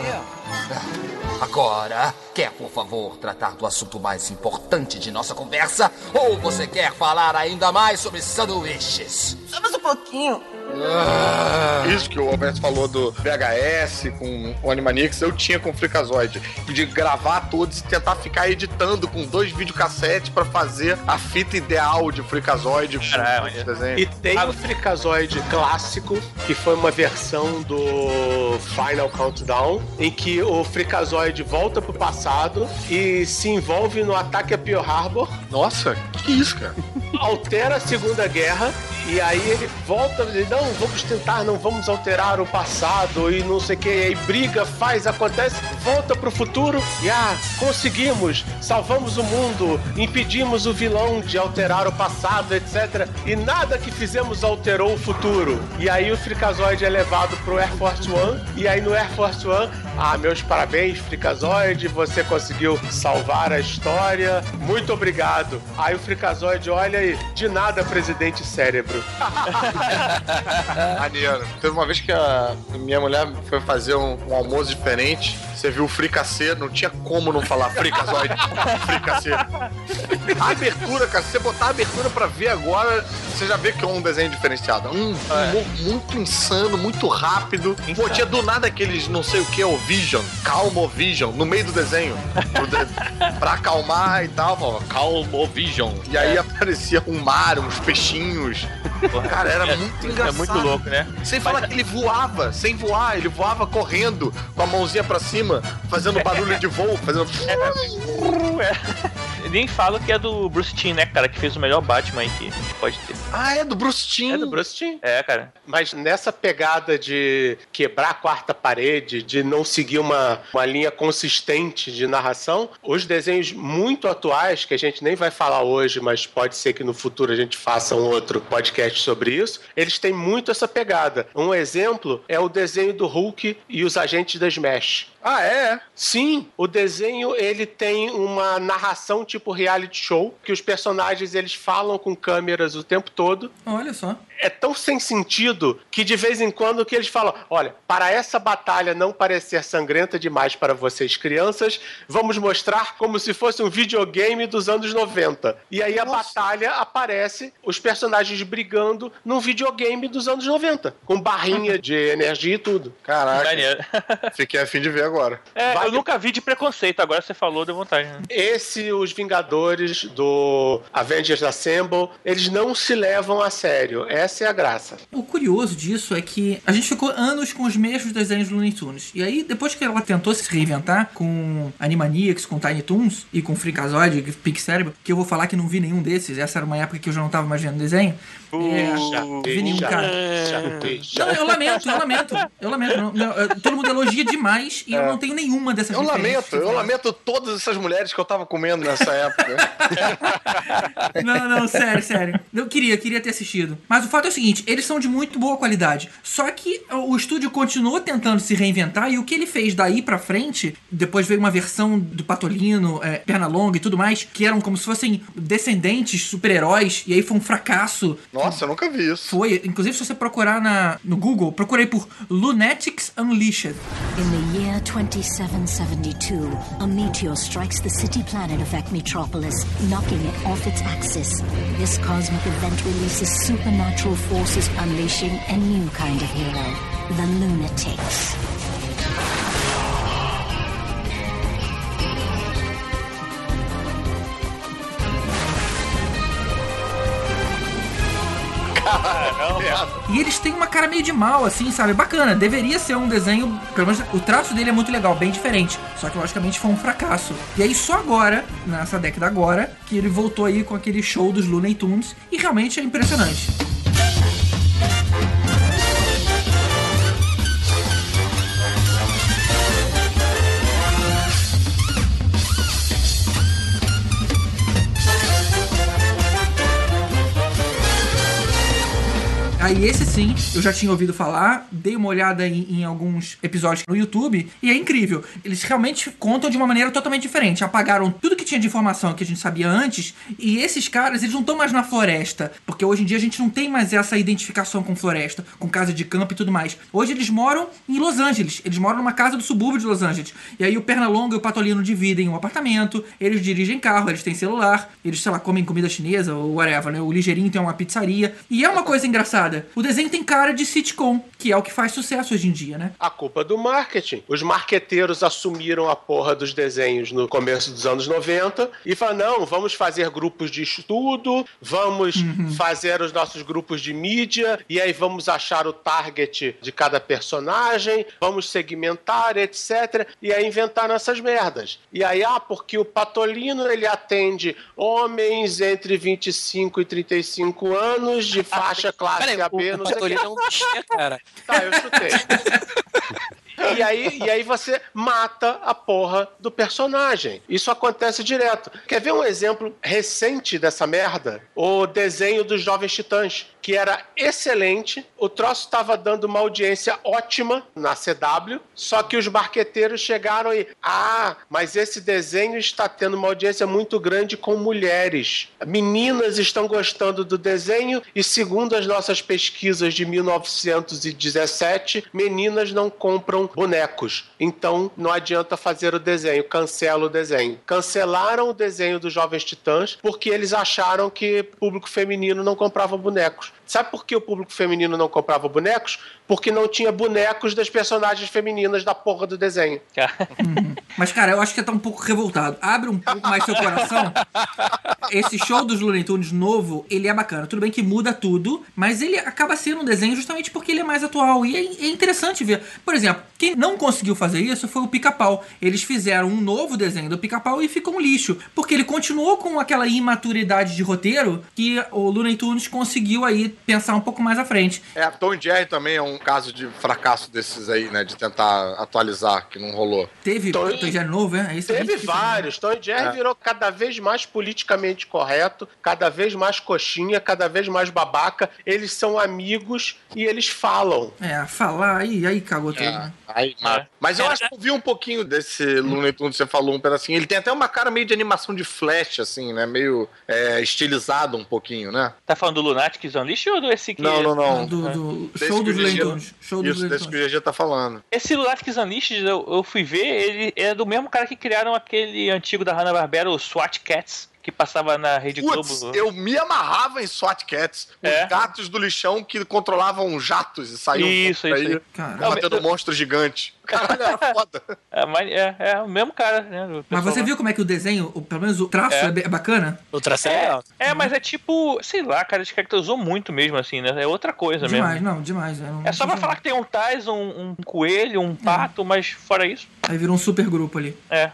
Agora, quer, por favor, tratar do assunto mais importante de nossa conversa? Ou você quer falar ainda mais sobre sanduíches? Só mais um pouquinho. Ah. Isso que o Alberto falou do V H S com o Animaniacs, eu tinha com o Freakazoid. De gravar todos e tentar ficar editando com dois videocassetes pra fazer a fita ideal de Freakazoid. Caramba. E tem o Freakazoid clássico, que foi uma versão do Final Countdown, em que o Freakazoid volta pro passado e se envolve no ataque a Pearl Harbor. Nossa, que, que isso, cara? Altera a Segunda Guerra e aí ele volta e diz, não, vamos tentar, não vamos alterar o passado e não sei o que, e aí briga, faz, acontece, volta pro futuro e ah, conseguimos, salvamos o mundo, impedimos o vilão de alterar o passado, etcétera. E nada que fizemos alterou o futuro. E aí o Freakazoid é levado pro Air Force One e aí no Air Force One, ah, meus parabéns, Freakazoid, você conseguiu salvar a história, muito obrigado. Aí o Freakazoid olha e, de nada, presidente cérebro. Maneiro. Teve uma vez que a minha mulher foi fazer um, um almoço diferente. Você viu o fricassê, não tinha como não falar fricazoide. Fricassê. A abertura, cara, se você botar a abertura pra ver agora, você já vê que é um desenho diferenciado. Um humor muito insano, muito rápido. Pô, tinha do nada aqueles não sei o que, o Vision, Calmo Vision, no meio do desenho. Pra acalmar e tal, falava, Calmo Vision. E aí aparecia um mar, uns peixinhos. Cara, era muito engraçado. É muito louco, né? Sem falar que ele voava, sem voar, ele voava correndo com a mãozinha pra cima, fazendo barulho de voo, fazendo... É. Nem falo que é do Bruce Timm, né, cara, que fez o melhor Batman aí que pode ter. Ah, é do Bruce Timm. É do Bruce Timm. É, cara. Mas nessa pegada de quebrar a quarta parede, de não seguir uma, uma linha consistente de narração, os desenhos muito atuais, que a gente nem vai falar hoje, mas pode ser que no futuro a gente faça um outro podcast sobre isso, eles têm muito essa pegada. Um exemplo é o desenho do Hulk e os agentes da Smash. Ah, é? Sim, o desenho ele tem uma narração tipo reality show, que os personagens eles falam com câmeras o tempo todo. Olha só. É tão sem sentido que de vez em quando que eles falam, olha, para essa batalha não parecer sangrenta demais para vocês crianças, vamos mostrar como se fosse um videogame dos anos noventa. E aí Nossa. a batalha aparece, os personagens brigando num videogame dos anos noventa, com barrinha de energia e tudo. Caraca, fiquei a fim de ver agora. É, Vai eu nunca vi de preconceito, agora você falou, deu vontade. Né? Esse, os Vingadores do Avengers Assemble, eles não se levam a sério. Essa é a graça. O curioso disso é que a gente ficou anos com os mesmos desenhos do Looney Tunes. E aí, depois que ela tentou se reinventar com Animaniacs, com Tiny Toons e com Freakazoid, Pink Cérebro, que eu vou falar que não vi nenhum desses, essa era uma época que eu já não tava mais vendo desenho. É, não vi nenhum, cara. Não, eu lamento, eu lamento. Eu lamento. Não, não, todo mundo elogia demais e eu não tenho nenhuma dessas Eu referências lamento, que eu falaram. lamento todas essas mulheres que eu tava comendo nessa época. Não, não, sério, sério. Eu queria, queria ter assistido. Mas o fato é o seguinte, eles são de muito boa qualidade. Só que o estúdio continuou tentando se reinventar e o que ele fez daí pra frente, depois veio uma versão do Patolino, é, Pernalonga e tudo mais, que eram como se fossem descendentes, super-heróis, e aí foi um fracasso. Nossa, eu nunca vi isso. Foi, inclusive se você procurar na, no Google, procurei por Lunatics Unleashed. In the year twenty-seven seventy-two, a meteor strikes the city planet of Metropolis, knocking it off its axis. This cosmic event releases supernatural forces, unleashing a new kind of hero, the Lunatics. E eles têm uma cara meio de mal, assim, sabe? Bacana, deveria ser um desenho, pelo menos o traço dele é muito legal, bem diferente. Só que logicamente foi um fracasso. E aí só agora, nessa década agora, que ele voltou aí com aquele show dos Looney Tunes e realmente é impressionante. Aí esse sim, eu já tinha ouvido falar, dei uma olhada em, em alguns episódios no YouTube e é incrível. Eles realmente contam de uma maneira totalmente diferente. Apagaram tudo que tinha de informação que a gente sabia antes e esses caras, eles não estão mais na floresta, porque hoje em dia a gente não tem mais essa identificação com floresta, com casa de campo e tudo mais. Hoje eles moram em Los Angeles, eles moram numa casa do subúrbio de Los Angeles. E aí o Pernalonga e o Patolino dividem um apartamento, eles dirigem carro, eles têm celular, eles, sei lá, comem comida chinesa ou whatever, né? O Ligeirinho tem uma pizzaria. E é uma coisa engraçada. O desenho tem cara de sitcom, que é o que faz sucesso hoje em dia, né? A culpa é do marketing. Os marqueteiros assumiram a porra dos desenhos no começo dos anos noventa e falaram, não, vamos fazer grupos de estudo, vamos uhum. fazer os nossos grupos de mídia, e aí vamos achar o target de cada personagem, vamos segmentar, etcétera. E aí inventaram essas merdas. E aí, ah, porque o Patolino, ele atende homens entre vinte e cinco e trinta e cinco anos, de faixa classe Peraí, A B, o, não o sei o Patolino que. é um bicho, cara. Tá, eu chutei. E aí, e aí você mata a porra do personagem. Isso acontece direto. Quer ver um exemplo recente dessa merda? O desenho dos Jovens Titãs, que era excelente. O troço estava dando uma audiência ótima na C W, só que os marqueteiros chegaram e... Ah, mas esse desenho está tendo uma audiência muito grande com mulheres. Meninas estão gostando do desenho e, segundo as nossas pesquisas de mil novecentos e dezessete, meninas não compram bonecos. Então, não adianta fazer o desenho. Cancela o desenho. Cancelaram o desenho dos Jovens Titãs porque eles acharam que o público feminino não comprava bonecos. Sabe por que o público feminino não comprava bonecos? Porque não tinha bonecos das personagens femininas da porra do desenho. Uhum. Mas, cara, eu acho que você tá um pouco revoltado. Abre um pouco mais seu coração. Esse show dos Looney Tunes novo, ele é bacana. Tudo bem que muda tudo, mas ele acaba sendo um desenho justamente porque ele é mais atual. E é, é interessante ver. Por exemplo, quem não conseguiu fazer isso foi o Pica-Pau. Eles fizeram um novo desenho do Pica-Pau e ficou um lixo. Porque ele continuou com aquela imaturidade de roteiro que o Looney Tunes conseguiu aí pensar um pouco mais à frente. É, Tom e Jerry também é um caso de fracasso desses aí, né? De tentar atualizar, que não rolou. Teve Tom e Jerry novo, é? é Teve vários. Tom e Jerry é. virou cada vez mais politicamente correto, cada vez mais coxinha, cada vez mais babaca. Eles são amigos e eles falam. É, falar, aí, aí cagou tudo, é. né? Aí, mas, mas eu acho que eu vi um pouquinho desse Looney Tunes, você falou um pedacinho. Ele tem até uma cara meio de animação de Flash, assim, né? Meio é, estilizado um pouquinho, né? Tá falando do Lunatics Unleashed ou do esse que... Não, não, não. Do, do show dos Looney Tunes. Show dos Isso, desse que o G G tá falando. Esse Lunatics Unleashed, eu, eu fui ver, ele é do mesmo cara que criaram aquele antigo da Hanna-Barbera, o SWAT Cats, que passava na Rede Putz, Globo. Eu me amarrava em SWAT Cats, os é? gatos do lixão que controlavam jatos e saíam isso, por aí, isso batendo um monstro gigante. Caralho, era foda. É, mas é, é o mesmo cara, né? Mas você viu como é que o desenho, ou pelo menos o traço é, é bacana? O traço é É, legal. é, mas é tipo, sei lá, cara, esse caracterizou muito mesmo, assim, né? É outra coisa demais, mesmo. Não, demais, não, É só pra falar que tem um Tyson, um, um coelho, um pato, é. mas fora isso... Aí virou um super grupo ali. É.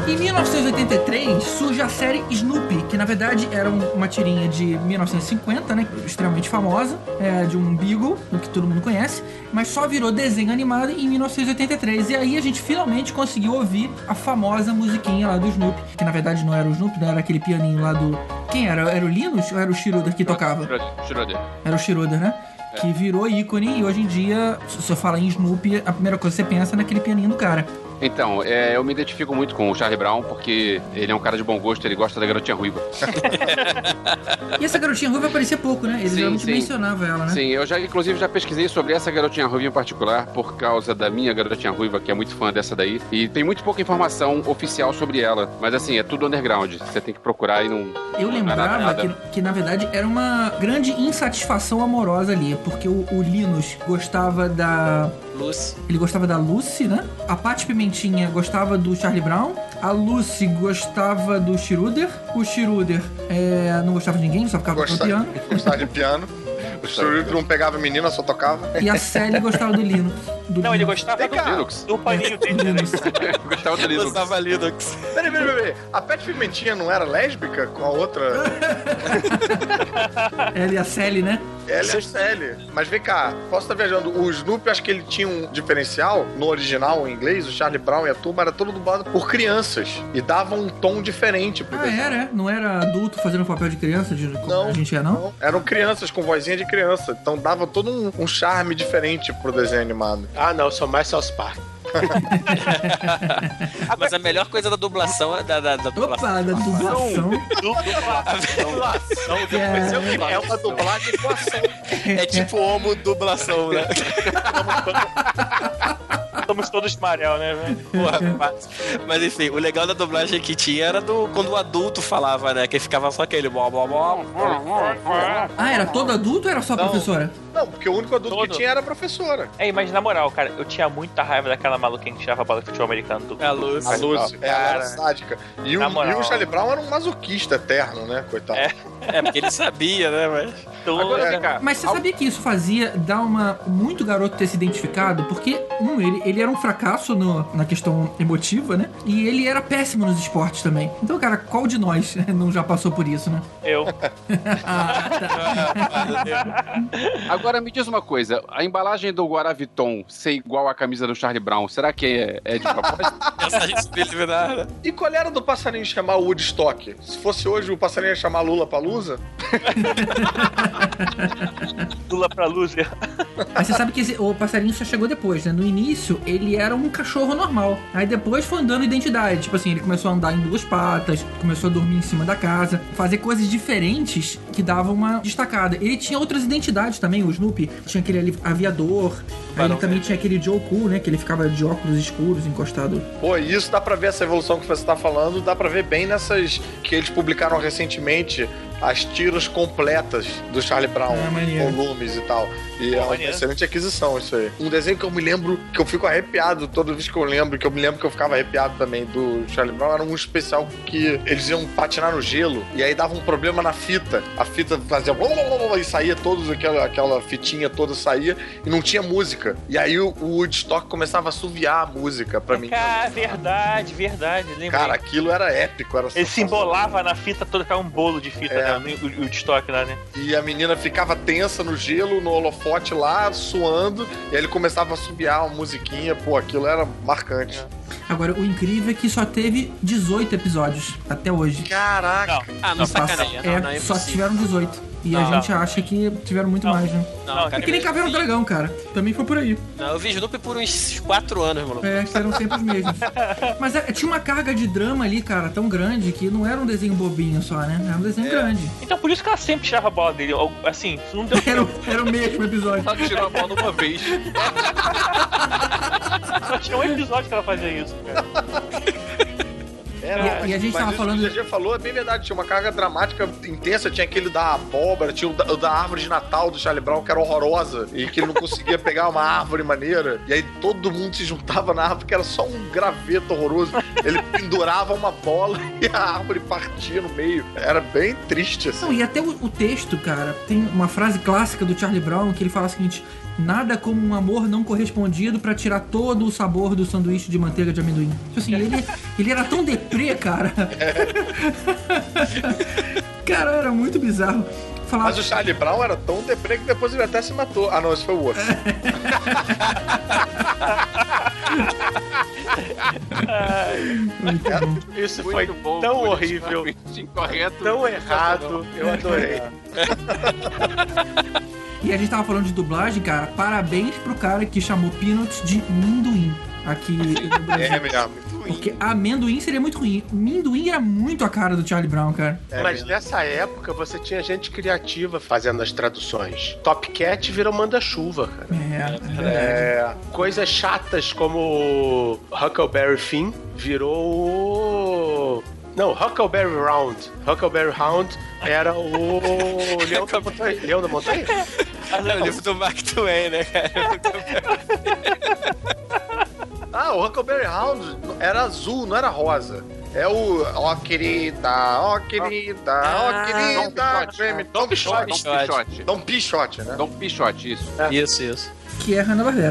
Em mil novecentos e oitenta e três surge a série Snoopy, que na verdade era um- uma tirinha de mil novecentos e cinquenta, né? Extremamente famosa, é, de um Beagle, que todo mundo conhece, mas só virou desenho animado em mil novecentos e oitenta e três. E aí a gente finalmente conseguiu ouvir a famosa musiquinha lá do Snoopy, que na verdade não era o Snoopy, né? Era aquele pianinho lá do... Quem era? Era o Linus ou era o Schroeder que tocava? Schroeder. Era o Schroeder, né? É. Que virou ícone e hoje em dia, se você fala em Snoopy, a primeira coisa que você pensa é naquele pianinho do cara. Então, é, eu me identifico muito com o Charlie Brown porque ele é um cara de bom gosto, ele gosta da garotinha ruiva. E essa garotinha ruiva aparecia pouco, né? Ele Sim, geralmente sim. mencionava ela, né? Sim, eu já, inclusive, já pesquisei sobre essa garotinha ruiva em particular por causa da minha garotinha ruiva, que é muito fã dessa daí. E tem muito pouca informação oficial sobre ela. Mas, assim, é tudo underground. Você tem que procurar e não... Eu não é nada, lembrava nada. que, que, na verdade, era uma grande insatisfação amorosa ali, porque o, o Linus gostava da... Lucy. Ele gostava da Lucy, né? A Paty Pimentinha gostava do Charlie Brown. A Lucy gostava do Schroeder. O Schroeder é, não gostava de ninguém, só ficava tocando piano. Gostava de piano. O Schroeder não pegava a menina, só tocava. E a Sally gostava do Linux. Do Não, ele Linux. gostava do Linux. Do paninho dele, né? Gostava do Linux. Gostava Linux. Peraí, peraí, peraí. A Pet Pimentinha não era lésbica com a outra? Ela e a Sally, né? Ela é a Sally. Mas vem cá, posso estar viajando. O Snoopy, acho que ele tinha um diferencial no original, em inglês. O Charlie Brown e a turma era todo dublado por crianças. E dava um tom diferente pro Ah, desenho. era, é? Não era adulto fazendo papel de criança, de, como Não, a gente é, não? não. Eram crianças com vozinha de criança. Então dava todo um, um charme diferente pro desenho animado. Ah, não, sou mais South Park. Mas a melhor coisa da dublação é da, da, da dublação. Opa, da dublação. Dublação. É. É uma dublagem com ação. É tipo homo dublação, né? Somos todos Marel, né, velho? Porra, mas, mas enfim, o legal da dublagem que tinha era do quando o adulto falava, né? Que ficava só aquele blá blá blá. Ah, era todo adulto ou era só a Não. professora? Não, porque o único adulto Todo. que tinha era a professora. É, mas na moral, cara, eu tinha muita raiva daquela maluquinha que tirava a bola de futebol americano do. A Lucy. A Lucy, é, ela era Cara, sádica. E o, na moral. e o Charlie Brown era um masoquista eterno, né, coitado. É. É, porque ele sabia, né, mas... Então, Agora, vem cá. Mas você sabia que isso fazia dar uma muito garoto ter se identificado? Porque, um, ele, ele era um fracasso no, na questão emotiva, né? E ele era péssimo nos esportes também. Então, cara, qual de nós não já passou por isso, né? Eu. Ah, tá. Agora me diz uma coisa, a embalagem do Guaraviton ser igual à camisa do Charlie Brown, será que é, é de propósito? Essa responsabilidade. E qual era do passarinho chamar Woodstock? Se fosse hoje, o passarinho ia chamar Lula Palusa? Lula pra loser. Mas você sabe que esse- o passarinho só chegou depois, né? No início, ele era um cachorro normal. Aí depois foi andando identidade. Tipo assim, ele começou a andar em duas patas, começou a dormir em cima da casa, fazer coisas diferentes que davam uma destacada. Ele tinha outras identidades também, o Snoopy. Tinha aquele ali, aviador. Aí ele também tinha aquele Joe Cool, né? Que ele ficava de óculos escuros, encostado. Pô, e isso dá pra ver essa evolução que você tá falando, dá pra ver bem nessas que eles publicaram recentemente, as tiras completas do Charlie Brown, Ah, maneiro. volumes e tal. E é uma maneiro. excelente aquisição isso aí. Um desenho que eu me lembro, que eu fico arrepiado toda vez que eu lembro, que eu me lembro que eu ficava arrepiado também do Charlie Brown, era um especial que eles iam patinar no gelo e aí dava um problema na fita. A fita fazia blá, blá, blá, blá, e saía todos, aquela, aquela fitinha toda saía e não tinha música. E aí o, o Woodstock começava a assoviar a música pra mim. Cara, verdade, verdade. Lembrei. Cara, aquilo era épico, era Ele se embolava na fita toda, ficava um bolo de fita, É. né? O, o, o estoque lá, né? E a menina ficava tensa no gelo, no holofote lá, suando, e aí ele começava a assobiar uma musiquinha, pô, aquilo era marcante. Agora, o incrível é que só teve dezoito episódios até hoje. Caraca! Ah, não Não sacaneia. passa- Não, é, não é só impossível. tiveram dezoito. E Não, a gente não. acha que tiveram muito mais, né? Não, É cara, que nem Caverna do Dragão, cara. Também foi por aí. Não, eu vi Snoopy por uns quatro anos, maluco. É, que eram sempre os mesmos. Mas é, tinha uma carga de drama ali, cara, tão grande que não era um desenho bobinho só, né? Era um desenho grande. Então por isso que ela sempre tirava a bola dele. Ou, Assim, não deu Era, o- era o mesmo episódio. Ela tirou a bola uma vez. Só tinha um episódio que ela fazia isso, cara. É, E- e a gente mas tava isso falando- que o G G falou, é bem verdade, tinha uma carga dramática intensa, tinha aquele da abóbora, tinha o da, o da árvore de Natal do Charlie Brown, que era horrorosa, e que ele não conseguia pegar uma árvore maneira, e aí todo mundo se juntava na árvore, que era só um graveto horroroso. Ele pendurava uma bola e a árvore partia no meio. Era bem triste, assim. Não, e até o, o texto, cara, tem uma frase clássica do Charlie Brown que ele fala o seguinte: nada como um amor não correspondido pra tirar todo o sabor do sanduíche de manteiga de amendoim. Tipo assim, ele, ele era tão deprê, cara. Cara, era muito bizarro. Falava... Mas o Charlie Brown era tão deprê que depois ele até se matou. Ah, não, esse foi o outro. Isso Muito foi bom, tão politicamente horrível, incorreto, tão errado. Eu adorei. E a gente tava falando de dublagem, cara. Parabéns pro cara que chamou Peanuts de Minduim aqui no Brasil. É mesmo. Porque amendoim seria muito ruim. Minduim era muito a cara do Charlie Brown, cara. É, mas nessa época você tinha gente criativa fazendo as traduções. Top Cat virou manda-chuva, cara. É, é. Coisas chatas como Huckleberry Finn virou... Não, Huckleberry Round. Huckleberry Round era o Leão da Montanha. Leão da Montanha? É o livro do Mark Twain, né, cara? Ah, o Huckleberry Hound era azul, não era rosa. É o... Ó, querida, ó, querida, ó, Ah, querida... creme- Dom Pichote. Dom Pichote. Dom Pichote, né? Dom Pichote, isso. Isso, isso. Que é Hanna-Barbera.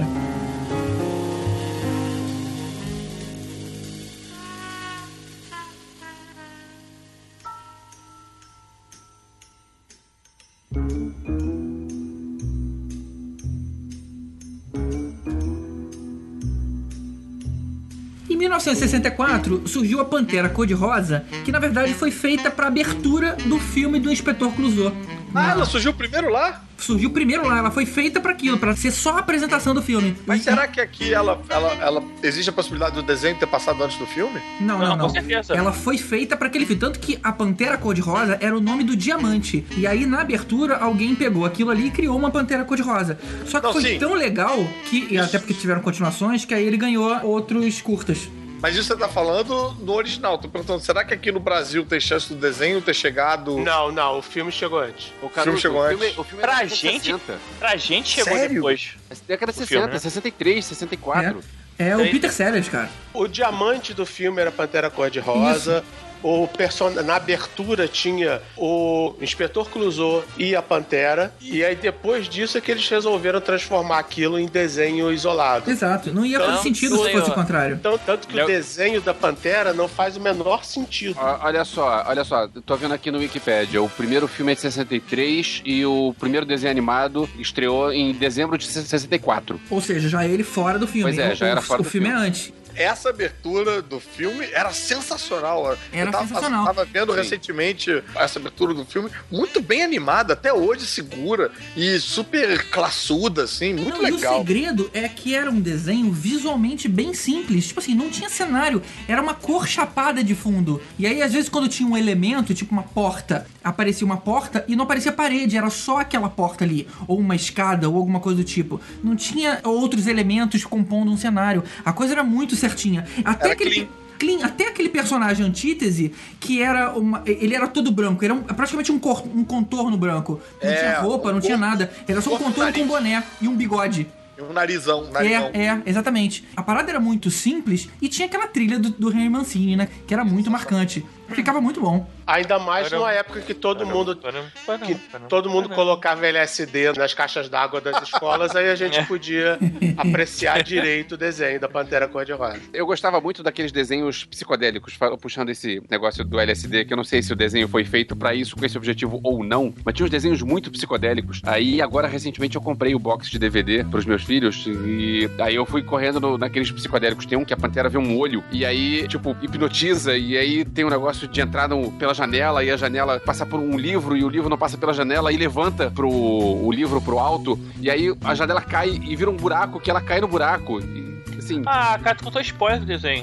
Em mil novecentos e sessenta e quatro surgiu a Pantera Cor-de-Rosa, que na verdade foi feita para abertura do filme do Inspetor Clouseau. Ah, ela surgiu primeiro lá? Surgiu primeiro lá, ela foi feita para aquilo, para ser só a apresentação do filme. Mas será que aqui ela, ela, ela existe a possibilidade do desenho ter passado antes do filme? Não, não, Não, não. com certeza. Ela foi feita para aquele filme. Tanto que a Pantera Cor-de-Rosa era o nome do diamante. E aí, na abertura, alguém pegou aquilo ali e criou uma Pantera Cor-de-Rosa. Só que Não, foi sim. tão legal que, e até porque tiveram continuações, que aí ele ganhou outros curtas. Mas isso você tá falando no original. Tô perguntando, será que aqui no Brasil tem chance do desenho ter chegado... Não, não, o filme chegou antes. O, O filme chegou o antes. filme, o filme Pra era gente, sessenta. pra gente chegou Sério? depois. Década de O sessenta, filme, né? sessenta e três, sessenta e quatro. É o Sei. Peter Sellers, cara. O diamante do filme era Pantera Cor-de-Rosa. O person... Na abertura tinha o Inspetor Clouseau e a Pantera. E aí depois disso é que eles resolveram transformar aquilo em desenho isolado. Exato. Não ia fazer Não, sentido se senhor. fosse o contrário. Então, tanto que Eu- o desenho da Pantera não faz o menor sentido. Ó, Olha só, olha só, tô vendo aqui no Wikipedia, o primeiro filme é de sessenta e três e o primeiro desenho animado estreou em dezembro de sessenta e quatro. Ou seja, já ele fora do filme. Pois é, já O- era o, fora o do filme filme. é antes. Essa abertura do filme era sensacional. Era Eu tava, sensacional. tava vendo Sim. recentemente essa abertura do filme, muito bem animada, até hoje segura e super classuda, assim, muito Não, e o legal. segredo é que era um desenho visualmente bem simples. Tipo assim, não tinha cenário. Era uma cor chapada de fundo. E aí, às vezes, quando tinha um elemento, tipo uma porta, aparecia uma porta e não aparecia parede. Era só aquela porta ali. Ou uma escada, ou alguma coisa do tipo. Não tinha outros elementos compondo um cenário. A coisa era muito certinha. Até Era aquele... clean. Clean, até aquele personagem antítese, que era uma. Ele era todo branco, era um- praticamente um, cor- um contorno branco. Não É, tinha roupa, um não tinha corpo- nada. Era só um corpo contorno com nariz. boné e um bigode. E um narizão, um narizão. É, é, exatamente. A parada era muito simples e tinha aquela trilha do, do Henry Mancini, né? Que era muito marcante. Ficava muito bom. Ainda mais numa época que todo mundo que todo mundo colocava L S D nas caixas d'água das escolas, aí a gente podia apreciar direito o desenho da Pantera Cor-de-Rosa. Eu gostava muito daqueles desenhos psicodélicos, fa- puxando esse negócio do L S D, que eu não sei se o desenho foi feito pra isso, com esse objetivo ou não, mas tinha uns desenhos muito psicodélicos. Aí, agora, recentemente, eu comprei o box de D V D pros meus filhos, e aí eu fui correndo no- naqueles psicodélicos. Tem um que a Pantera vê um olho, e aí, tipo, hipnotiza, e aí tem um negócio de entrar no- pela janela, e a janela passa por um livro, e o livro não passa pela janela, e levanta pro, o livro pro alto, e aí a janela cai e vira um buraco, que ela cai no buraco. E, assim... Ah, cara, tu contou spoiler do desenho.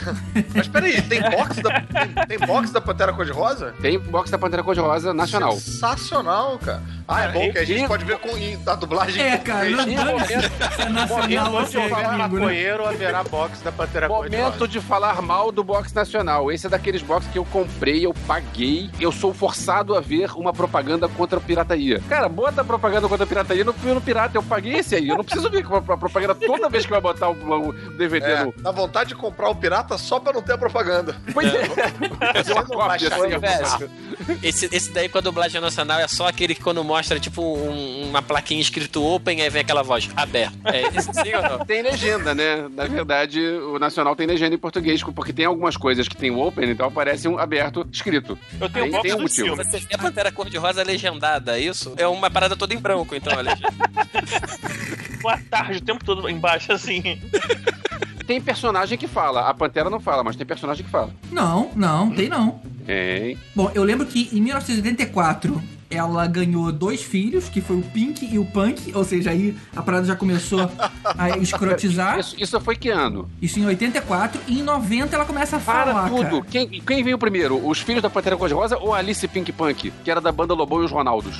Mas peraí, tem box da, tem, tem box da Pantera Cor-de-Rosa? Tem box da Pantera Cor-de-Rosa nacional. Sensacional, cara. Ah, é bom que a gente pode ver com em- a dublagem É, em cara, português. não dane-se. É nacional, Enquanto você é eu falar gringo, né? maconheiro, haverá box da Pantera Cor-de-Rosa. Momento de falar mal do box nacional. Esse é daqueles box que eu comprei, eu paguei, eu sou forçado a ver uma propaganda contra a pirataria. Cara, bota a propaganda contra a pirataria no filme pirata. Eu paguei esse aí. Eu não preciso ver a propaganda toda vez que vai botar o, o D V D É, no. dá vontade de comprar o pirata só pra não ter a propaganda. Pois é. Fazer uma Não cópia, baixou, assim, velho. Esse, esse daí com a dublagem nacional é só aquele que quando mostra, tipo, um, uma plaquinha escrito open, aí vem aquela voz, aberto. É esse sim ou não? Tem legenda, né? Na verdade, o nacional tem legenda em português, porque tem algumas coisas que tem o open, então aparece um aberto escrito. Eu tenho Aí um tem um do motivo. filme. Você vê a Pantera Cor-de-Rosa legendada, isso? É uma parada toda em branco, então, a legenda. Boa tarde, o tempo todo embaixo, assim. Tem personagem que fala. A Pantera não fala, mas tem personagem que fala. Não, não, tem não. Tem. Bom, eu lembro que em mil novecentos e oitenta e quatro ela ganhou dois filhos, que foi o Pink e o Punk, ou seja, aí a parada já começou a escrotizar. Isso, isso foi que ano? Isso em oitenta e quatro, e em noventa ela começa a Para falar, tudo. cara. Quem, quem veio primeiro? Os filhos da Pantera Cor-de-Rosa ou a Alice Pink Punk, que era da banda Lobão e os Ronaldos?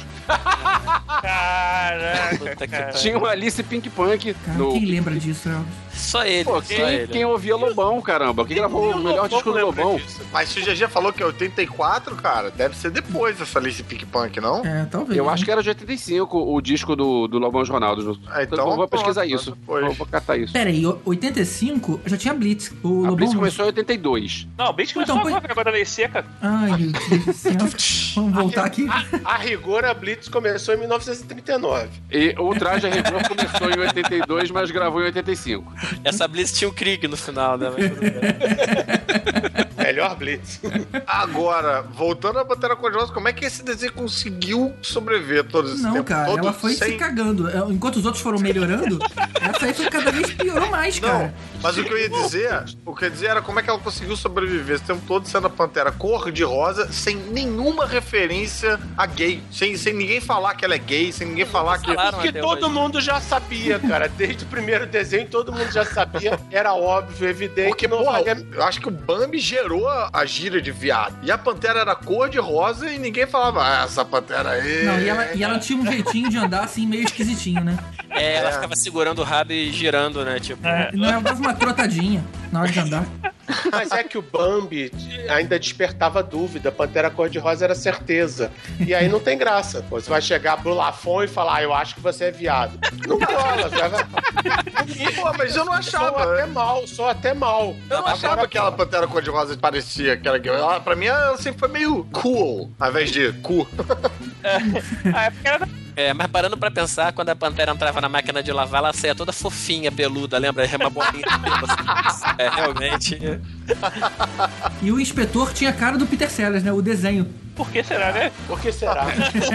Caraca, cara. Tinha uma Alice Pink Punk. Cara, no... quem lembra disso, Elvis? Só ele. Pô, só quem, ele. quem ouvia Lobão, caramba? Quem gravou o melhor disco do Lobão? Mas se o G G falou que é oitenta e quatro, cara, deve ser depois dessa Alice Pink Punk, não? É, talvez. Eu acho que era de oitenta e cinco o disco do, do Lobão e os Ronaldos. Ah, então, eu vou pesquisar pronto, isso. foi. Vou, vou catar isso. Pera aí, oitenta e cinco já tinha Blitz. O A Lobão Blitz não- começou em oitenta e dois. Não, o Blitz começou Então, agora, agora da lei seca. Ai, meu Deus do céu. Vamos voltar aqui. A, a rigor, a Blitz começou em mil novecentos e trinta e nove. E o Traje a Rigor começou em oitenta e dois, mas gravou em oitenta e cinco. Essa Blitz tinha o Krieg no final, né? Mas tudo bem. Melhor Blitz. Agora, voltando à Pantera Cor-de-Rosa, como é que esse desenho conseguiu sobreviver todo esse Não, tempo cara, todo ela foi sem... se cagando. Enquanto os outros foram melhorando, essa aí foi cada vez piorou mais, Não, cara. mas o que eu ia dizer, o que eu ia dizer era como é que ela conseguiu sobreviver esse tempo todo sendo a Pantera Cor-de-Rosa sem nenhuma referência a gay. Sem, sem ninguém falar que ela é gay, sem ninguém falar que... falaram Que até todo hoje. mundo já sabia, cara. Desde o primeiro desenho, todo mundo já sabia. Era óbvio, evidente. Porque, não porra, valia- eu acho que o Bambi gerou a, a gíria de viado. E a Pantera era cor-de-rosa e ninguém falava, ah, essa Pantera aí... Não, e ela, e ela tinha um jeitinho de andar assim, meio esquisitinho, né? É, ela ficava segurando o rabo e girando, né? Tipo. Não, ela dava uma trotadinha na hora de andar. Mas é que o Bambi ainda despertava dúvida. Pantera Cor-de-Rosa era certeza. E aí não tem graça. Pô, você vai chegar pro Lafon e falar, ah, eu acho que você é viado. Não rola, já vai... Pô, mas eu não achava. Sou até mal, sou até mal. Eu não achava Agora, que aquela Pantera Cor-de-Rosa parecia que era gay. Ela, pra mim, ela sempre foi meio cool, ao invés de cu. A época era... É, mas parando pra pensar, quando a Pantera entrava na máquina de lavar, ela saía toda fofinha, peluda, lembra? É uma bolinha de pelo, assim. É, realmente. E o inspetor tinha a cara do Peter Sellers, né? O desenho. Por que será, né? Por que será?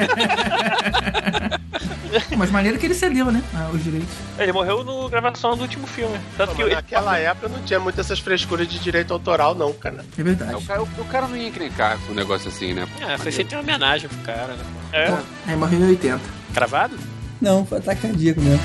Mas maneiro que ele cedeu, né? Ah, os direitos. Ele morreu na gravação do último filme. Tanto que Mas eu... naquela época não tinha muitas essas frescuras de direito autoral, não, cara. É verdade. O cara, o cara não ia encrencar com um negócio assim, né? É, foi feito em homenagem pro cara, né? É. Aí morreu em oitenta. Cravado? Não, foi ataque cardíaco mesmo.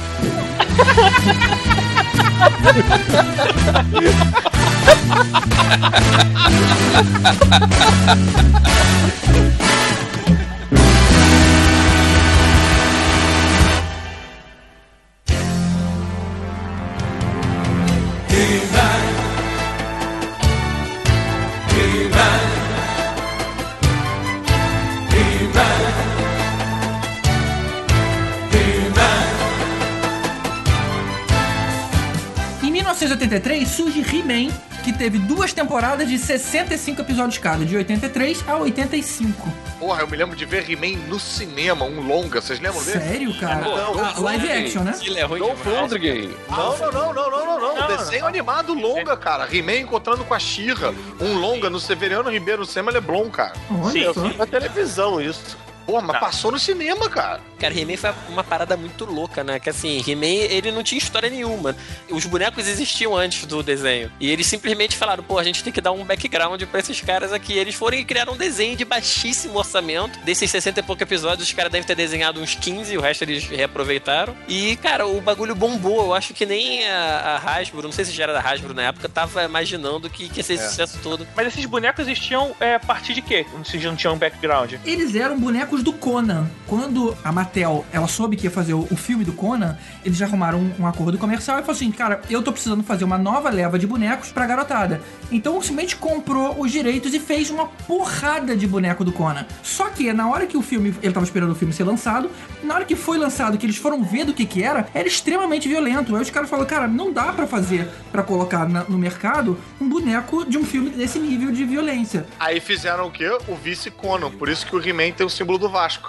Em mil novecentos e oitenta e três surge He-Man, que teve duas temporadas de sessenta e cinco episódios cada, de oitenta e três a oitenta e cinco. Porra, eu me lembro de ver He-Man no cinema, um longa. Vocês lembram dele? Sério, cara? Não, Ah, live action, né? Ele é ruim Dolph demais. Lundgren. Não, não, não, não, não, não, não. Não, Desenho não. animado longa, cara. He-Man encontrando com a She-Ra. Um longa no Severiano Ribeiro no cinema Leblon, cara. Olha Sim, só. Na televisão, isso. Pô, mas Tá. passou no cinema, cara. Cara, He-Man foi uma parada muito louca, né? Que assim, He-Man, ele não tinha história nenhuma. Os bonecos existiam antes do desenho. E eles simplesmente falaram, pô, a gente tem que dar um background pra esses caras aqui. Eles foram e criaram um desenho de baixíssimo orçamento. Desses sessenta e poucos episódios, os caras devem ter desenhado uns quinze, o resto eles reaproveitaram. E, cara, o bagulho bombou. Eu acho que nem a, a Hasbro, não sei se já era da Hasbro na época, tava imaginando que, que ia ser esse É. sucesso todo. Mas esses bonecos existiam é, a partir de quê? Se não tinham um background? Eles eram bonecos bonecos do Conan. Quando a Mattel, ela soube que ia fazer o, o filme do Conan, eles já arrumaram um, um acordo comercial e falou assim, cara, eu tô precisando fazer uma nova leva de bonecos pra garotada. Então, simplesmente comprou os direitos e fez uma porrada de boneco do Conan. Só que, na hora que o filme, ele tava esperando o filme ser lançado, na hora que foi lançado, que eles foram ver do que que era, era extremamente violento. Aí os caras falaram, cara, não dá pra fazer, pra colocar na, no mercado, um boneco de um filme desse nível de violência. Aí fizeram o quê? O vice Conan. Por isso que o He-Man tem o símbolo do Vasco.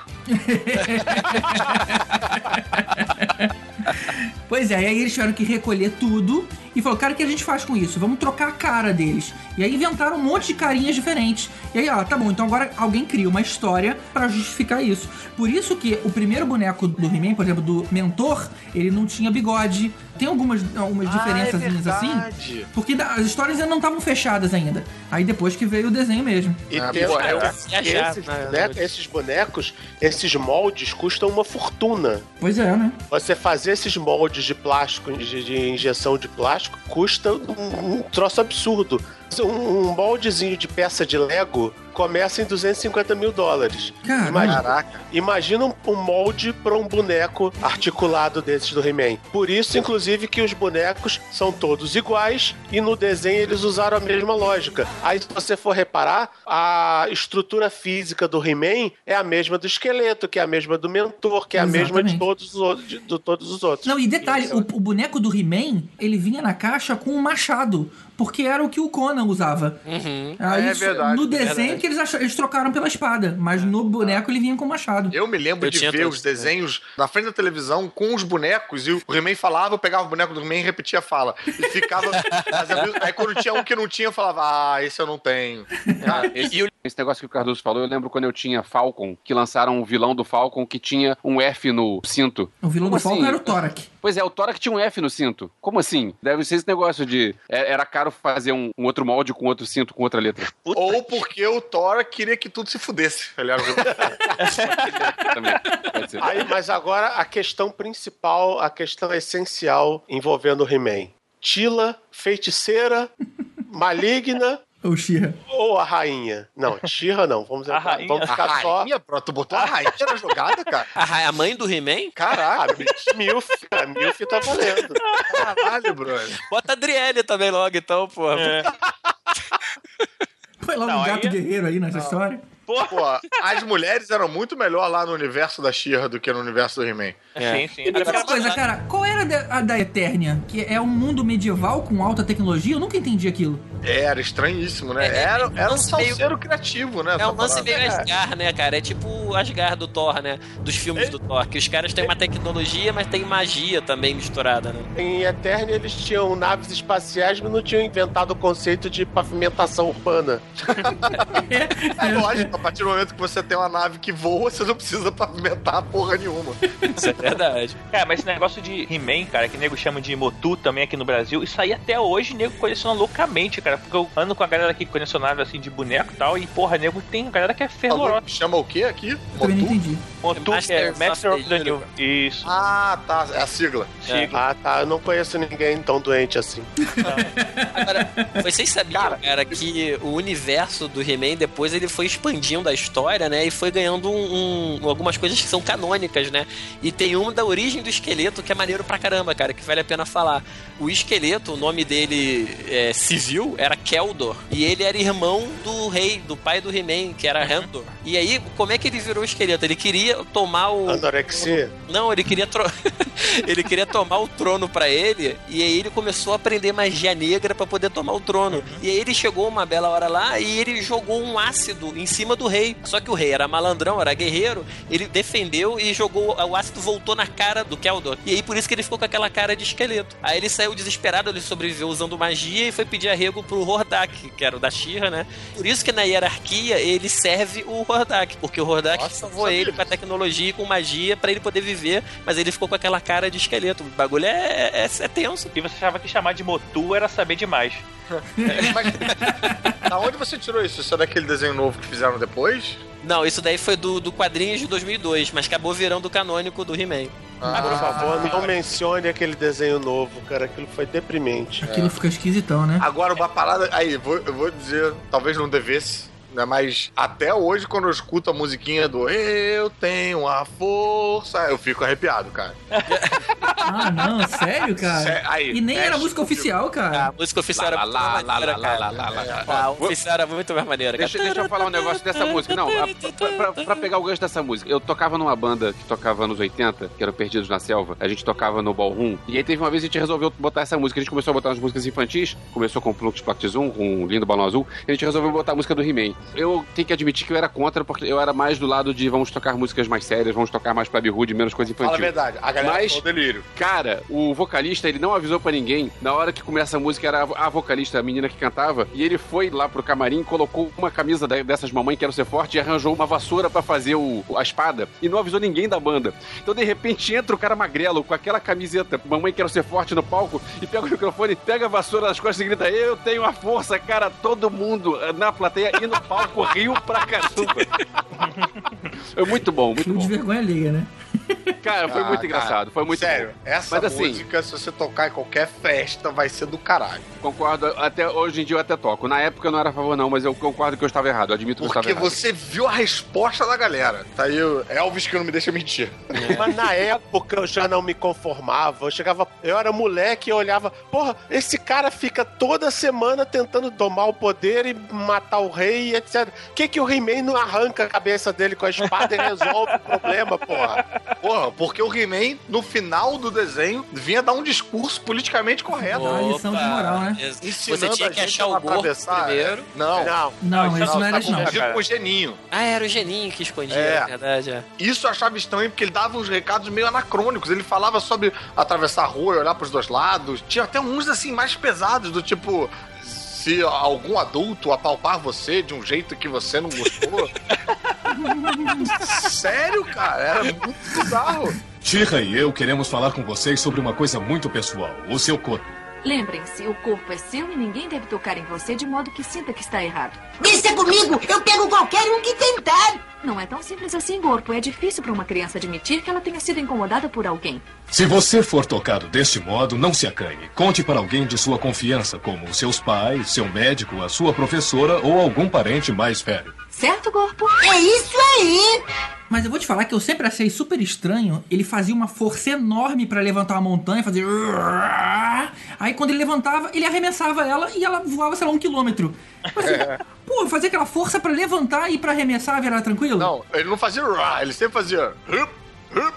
Pois é, aí eles tiveram que recolher tudo e falou, cara, o que a gente faz com isso? Vamos trocar a cara deles. E aí inventaram um monte de carinhas diferentes. E aí, ó, tá bom, então agora alguém cria uma história pra justificar isso. Por isso que o primeiro boneco do He-Man, por exemplo, do Mentor, ele não tinha bigode. Tem algumas, algumas diferenças ah, é assim, porque da, as histórias ainda não estavam fechadas ainda. Aí depois que veio o desenho mesmo. E ah, tem, pô, é, é, esses, bonecos, esses bonecos, esses moldes custam uma fortuna. Pois é, né? Você fazer esses moldes de plástico, de, de injeção de plástico, custa um, um troço absurdo. Um, um moldezinho de peça de Lego começa em duzentos e cinquenta mil dólares. Imagina, Caraca. Imagina um, um molde para um boneco articulado desses do He-Man. Por isso, inclusive, que os bonecos são todos iguais e no desenho eles usaram a mesma lógica. Aí, se você for reparar, a estrutura física do He-Man é a mesma do esqueleto, que é a mesma do Mentor, que é Exatamente. a mesma de todos os outros. De, de todos os outros. Não, e detalhe, o, o boneco do He-Man, ele vinha na caixa com um machado, porque era o que o Conan usava. Uhum. Aí, é verdade. No desenho verdade. que eles, ach... eles trocaram pela espada, mas no boneco ele vinha com machado. Eu me lembro Eu de tinha ver todos, os desenhos na frente da televisão com os bonecos e o He-Man falava, eu pegava o boneco do He-Man e repetia a fala. E ficava... Aí quando tinha um que não tinha, eu falava, ah, esse eu não tenho. Ah, esse, esse negócio que o Cardoso falou, eu lembro quando eu tinha Falcon, que lançaram um vilão do Falcon que tinha um F no cinto. O vilão Como do Falcon assim? era o Torak. Pois é, o Torak tinha um F no cinto. Como assim? Deve ser esse negócio de... Era caro fazer um, um outro molde com outro cinto, com outra letra. Puta. Ou porque o Thor queria que tudo se fudesse. Aliás, Também, pode ser. Aí, mas agora a questão principal, a questão essencial envolvendo o He-Man. Tila, feiticeira, maligna... Ou She-Ra. Ou a rainha? Não, She-Ra não. Vamos, A rainha. vamos ficar a só... rainha, pronto, tu botou a rainha na jogada, cara. A, a mãe do He-Man? Caraca, Milf, a Milf tá valendo. Caralho, brother. Bota a Adriele também logo, então, pô. É. Foi logo Não, um gato aí- guerreiro aí nessa história. Pô, Pô, as mulheres eram muito melhor lá no universo da She-Ra do que no universo do He-Man. É. sim, sim. E me diz uma coisa, cara, qual era a da- a da Eternia? Que é um mundo medieval com alta tecnologia? Eu nunca entendi aquilo. Era estranhíssimo, né? É, Era, é um era um lance meio- salseiro criativo, né? É essa um lance parada. meio Asgard, né, cara? É tipo o Asgard do Thor, né? Dos filmes do Thor. Que os caras têm uma tecnologia, mas tem magia também misturada, né? Em Eternia eles tinham naves espaciais, mas não tinham inventado o conceito de pavimentação urbana. É lógico, a partir do momento que você tem uma nave que voa, você não precisa pavimentar porra nenhuma. Isso é verdade. Cara, mas esse negócio de He-Man, cara, que o nego chama de Motu também aqui no Brasil, isso aí até hoje o nego coleciona loucamente, cara. Porque eu ando com a galera aqui colecionável assim de boneco e tal, e porra, nego tem galera que é fervorosa. Chama o quê aqui? Também não Motu? entendi. Motu, que é Masters Master of of the the New. Isso. Ah, tá. É a sigla. Sigla. Ah, tá. Eu não conheço ninguém tão doente assim. Agora, vocês sabiam, cara, que o universo do He-Man depois ele foi expandindo a história, né? E foi ganhando um, um- algumas coisas que são canônicas, né? E tem uma da origem do esqueleto que é maneiro pra caramba, cara, que vale a pena falar. O esqueleto, o nome dele é, civil era Keldor. E ele era irmão do rei, do pai do He-Man, que era Handor. E aí, como é que ele virou esqueleto? Ele queria tomar o... Anorexia? Não, ele queria tro... ele queria tomar o trono pra ele, e aí ele começou a aprender magia negra pra poder tomar o trono. E aí ele chegou uma bela hora lá e ele jogou um ácido em cima do rei. Só que o rei era malandrão, era guerreiro, ele defendeu e jogou, o ácido voltou na cara do Keldor. E aí por isso que ele ficou com aquela cara de esqueleto. Aí ele saiu desesperado, ele sobreviveu usando magia e foi pedir arrego pro Hordak, que era o da She-Ra, né? Por isso que na hierarquia ele serve o Hordak, porque o Hordak Nossa, salvou não sabia ele com a tecnologia e com magia pra ele poder viver, mas ele ficou com aquela cara de esqueleto. O bagulho é, é, é tenso. E você achava que chamar de Motu era saber demais. Mas, da onde você tirou isso? Isso é daquele desenho novo que fizeram depois? Não, isso daí foi do, do quadrinhos de dois mil e dois, mas acabou virando o canônico do He-Man. Ah, por favor, não mencione aquele desenho novo, cara. Aquilo foi deprimente. Aquilo fica esquisitão, né? Agora, uma parada. Aí, vou, eu vou dizer, talvez não devesse, né? Mas até hoje, quando eu escuto a musiquinha do Eu Tenho a Força, eu fico arrepiado, cara. Ah, não, sério, cara? Sé- aí, e nem era mexe música oficial, cara. A música oficial era muito mais maneira, cara. A oficial era muito mais maneira, cara. Deixa, deixa eu falar um negócio dessa música. Não, a, pra, pra, pra pegar o gancho dessa música. Eu tocava numa banda que tocava nos oitenta, que era o Perdidos na Selva. A gente tocava no Ballroom. E aí teve uma vez a gente resolveu botar essa música. A gente começou a botar as músicas infantis. Começou com Plux Plactizum, com um Lindo Balão Azul. E a gente resolveu botar a música do He-Man. Eu tenho que admitir que eu era contra, porque eu era mais do lado de vamos tocar músicas mais sérias, vamos tocar mais Plebe Hood, menos coisa infantil. Fala a verdade, a galera Mas, falou delírio. Cara, o vocalista, ele não avisou pra ninguém. Na hora que começa a música, era a vocalista, a menina que cantava, e ele foi lá pro camarim, colocou uma camisa dessas mamãe Quero Ser Forte e arranjou uma vassoura pra fazer o, a espada, e não avisou ninguém da banda. Então, de repente, entra o cara magrelo com aquela camiseta Mamãe Quero Ser Forte no palco, e pega o microfone, pega a vassoura nas costas e grita: eu tenho a força, cara. Todo mundo na plateia e no palco riu pra caramba. É muito bom, muito Fio bom. de vergonha liga, né? Cara, foi Ah, muito cara, engraçado, foi muito sério, bom. essa Mas, assim, música, se você tocar em qualquer festa, vai ser do caralho. Concordo, até hoje em dia eu até toco. Na época eu não era a favor não, mas eu concordo que eu estava errado, eu admito que eu estava Porque errado. você viu a resposta da galera. Tá aí o Elvis que não me deixa mentir. Mas na época eu já não me conformava. Eu chegava, eu era moleque e eu olhava, porra, esse cara fica toda semana tentando tomar o poder e matar o rei e etcétera. Por que que o He-Man não arranca a cabeça dele com a espada e resolve o problema, porra? Porra, porque o He-Man, no final do desenho, vinha dar um discurso politicamente correto. Dá uma lição de moral, né? Ensinando Você tinha a que gente achar a o corpo atravessar, primeiro. é. Não, Não. Não, isso não era isso, tá não. confundido com o Geninho. Ah, era o Geninho que escondia, É. é verdade, é. Isso eu achava estranho porque ele dava uns recados meio anacrônicos. Ele falava sobre atravessar a rua e olhar pros dois lados. Tinha até uns assim mais pesados, do tipo: se algum adulto apalpar você de um jeito que você não gostou. Sério, cara? Era muito bizarro. She-Ra e eu queremos falar com vocês sobre uma coisa muito pessoal: o seu corpo. Lembrem-se, o corpo é seu e ninguém deve tocar em você de modo que sinta que está errado. Deixa comigo, eu pego qualquer um que tentar. Não é tão simples assim, corpo. É difícil para uma criança admitir que ela tenha sido incomodada por alguém. Se você for tocado deste modo, não se acanhe. Conte para alguém de sua confiança, como seus pais, seu médico, a sua professora ou algum parente mais velho. Certo, corpo? É isso aí. Mas eu vou te falar que eu sempre achei super estranho. Ele fazia uma força enorme pra levantar uma montanha, fazer... Aí quando ele levantava, ele arremessava ela e ela voava, sei lá, um quilômetro. Mas, assim, pô, fazer aquela força pra levantar e pra arremessar, era tranquilo? Não, ele não fazia rá, ele sempre fazia hup, hup,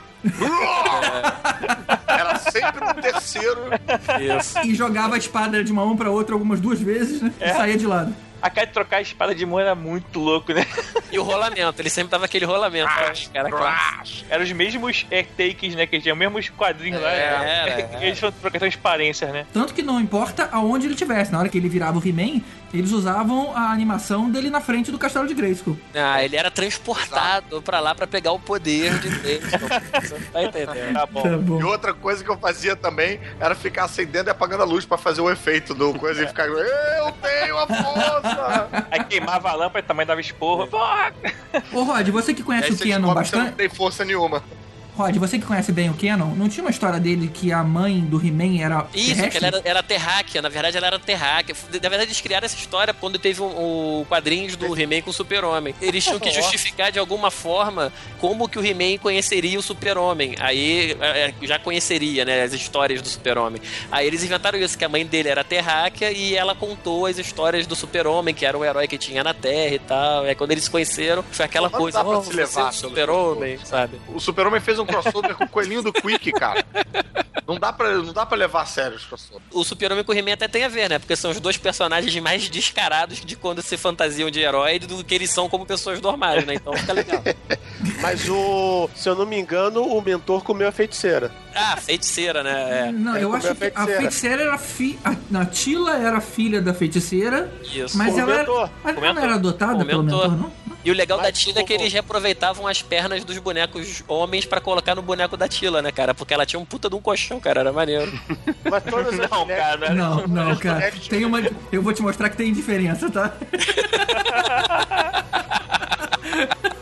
rá. Era sempre no terceiro. Isso. E jogava a espada de uma mão pra outra algumas duas vezes, né? É. E saía de lado. A cara de trocar a espada de mão era muito louco, né? E o rolamento, ele sempre dava aquele rolamento. Cara, clássico. Eram os mesmos é, takes, né? Que tinham os mesmos quadrinhos lá. Era, né? era. Eles foram trocar transparências, né? Tanto que não importa aonde ele estivesse. Na hora que ele virava o He-Man, eles usavam a animação dele na frente do castelo de Grayskull. Ah, ele era transportado pra lá pra pegar o poder de Deus. Você não tá entendendo. Tá bom. Tá bom. E outra coisa que eu fazia também era ficar acendendo e apagando a luz pra fazer o efeito do coisa e ficar: eu tenho a força! Aí queimava a lâmpada e também dava esporro. Porra! Ô, Rod, você que E conhece aí o você Kenon descobre que você não bastante... tem força nenhuma. Rod, você que conhece bem o Kenon, não tinha uma história dele que a mãe do He-Man era Isso, terrestre? que ela era, era terráquea, na verdade ela era terráquea. Na verdade eles criaram essa história quando teve o um, um quadrinhos do He-Man com o Super-Homem. Eles tinham que justificar de alguma forma como que o He-Man conheceria o Super-Homem. Aí já conheceria, né, as histórias do Super-Homem. Aí eles inventaram isso, que a mãe dele era terráquea e ela contou as histórias do Super-Homem, que era o herói que tinha na Terra e tal. E aí quando eles se conheceram, foi aquela Não coisa, dá pra oh, se você levar é o pelo Super-Homem, sabe? O Super-Homem fez um crossover com o coelhinho do Quick, cara. Não dá pra, não dá pra levar a sério os crossover. O Super-Homem com o He-Man até tem a ver, né? Porque são os dois personagens mais descarados de quando se fantasiam de herói do que eles são como pessoas normais, né? Então fica legal. Mas o. Se eu não me engano, o mentor comeu a feiticeira. Ah, feiticeira, né? É. Não, Ele eu comeu acho a que feiticeira. a feiticeira era fi... a, a Tila era filha da feiticeira, Isso. mas O ela era, mentor. mas O ela não mentor. era adotada O pelo mentor. mentor, não? E o legal Mas da Tila é que o- eles reaproveitavam as pernas dos bonecos homens pra colocar no boneco da Tila, né, cara? Porque ela tinha um puta de um colchão, cara, era maneiro. Mas todas as Não, mulheres- cara. Não, não, cara. mulheres Tem uma... Eu vou te mostrar que tem diferença, tá?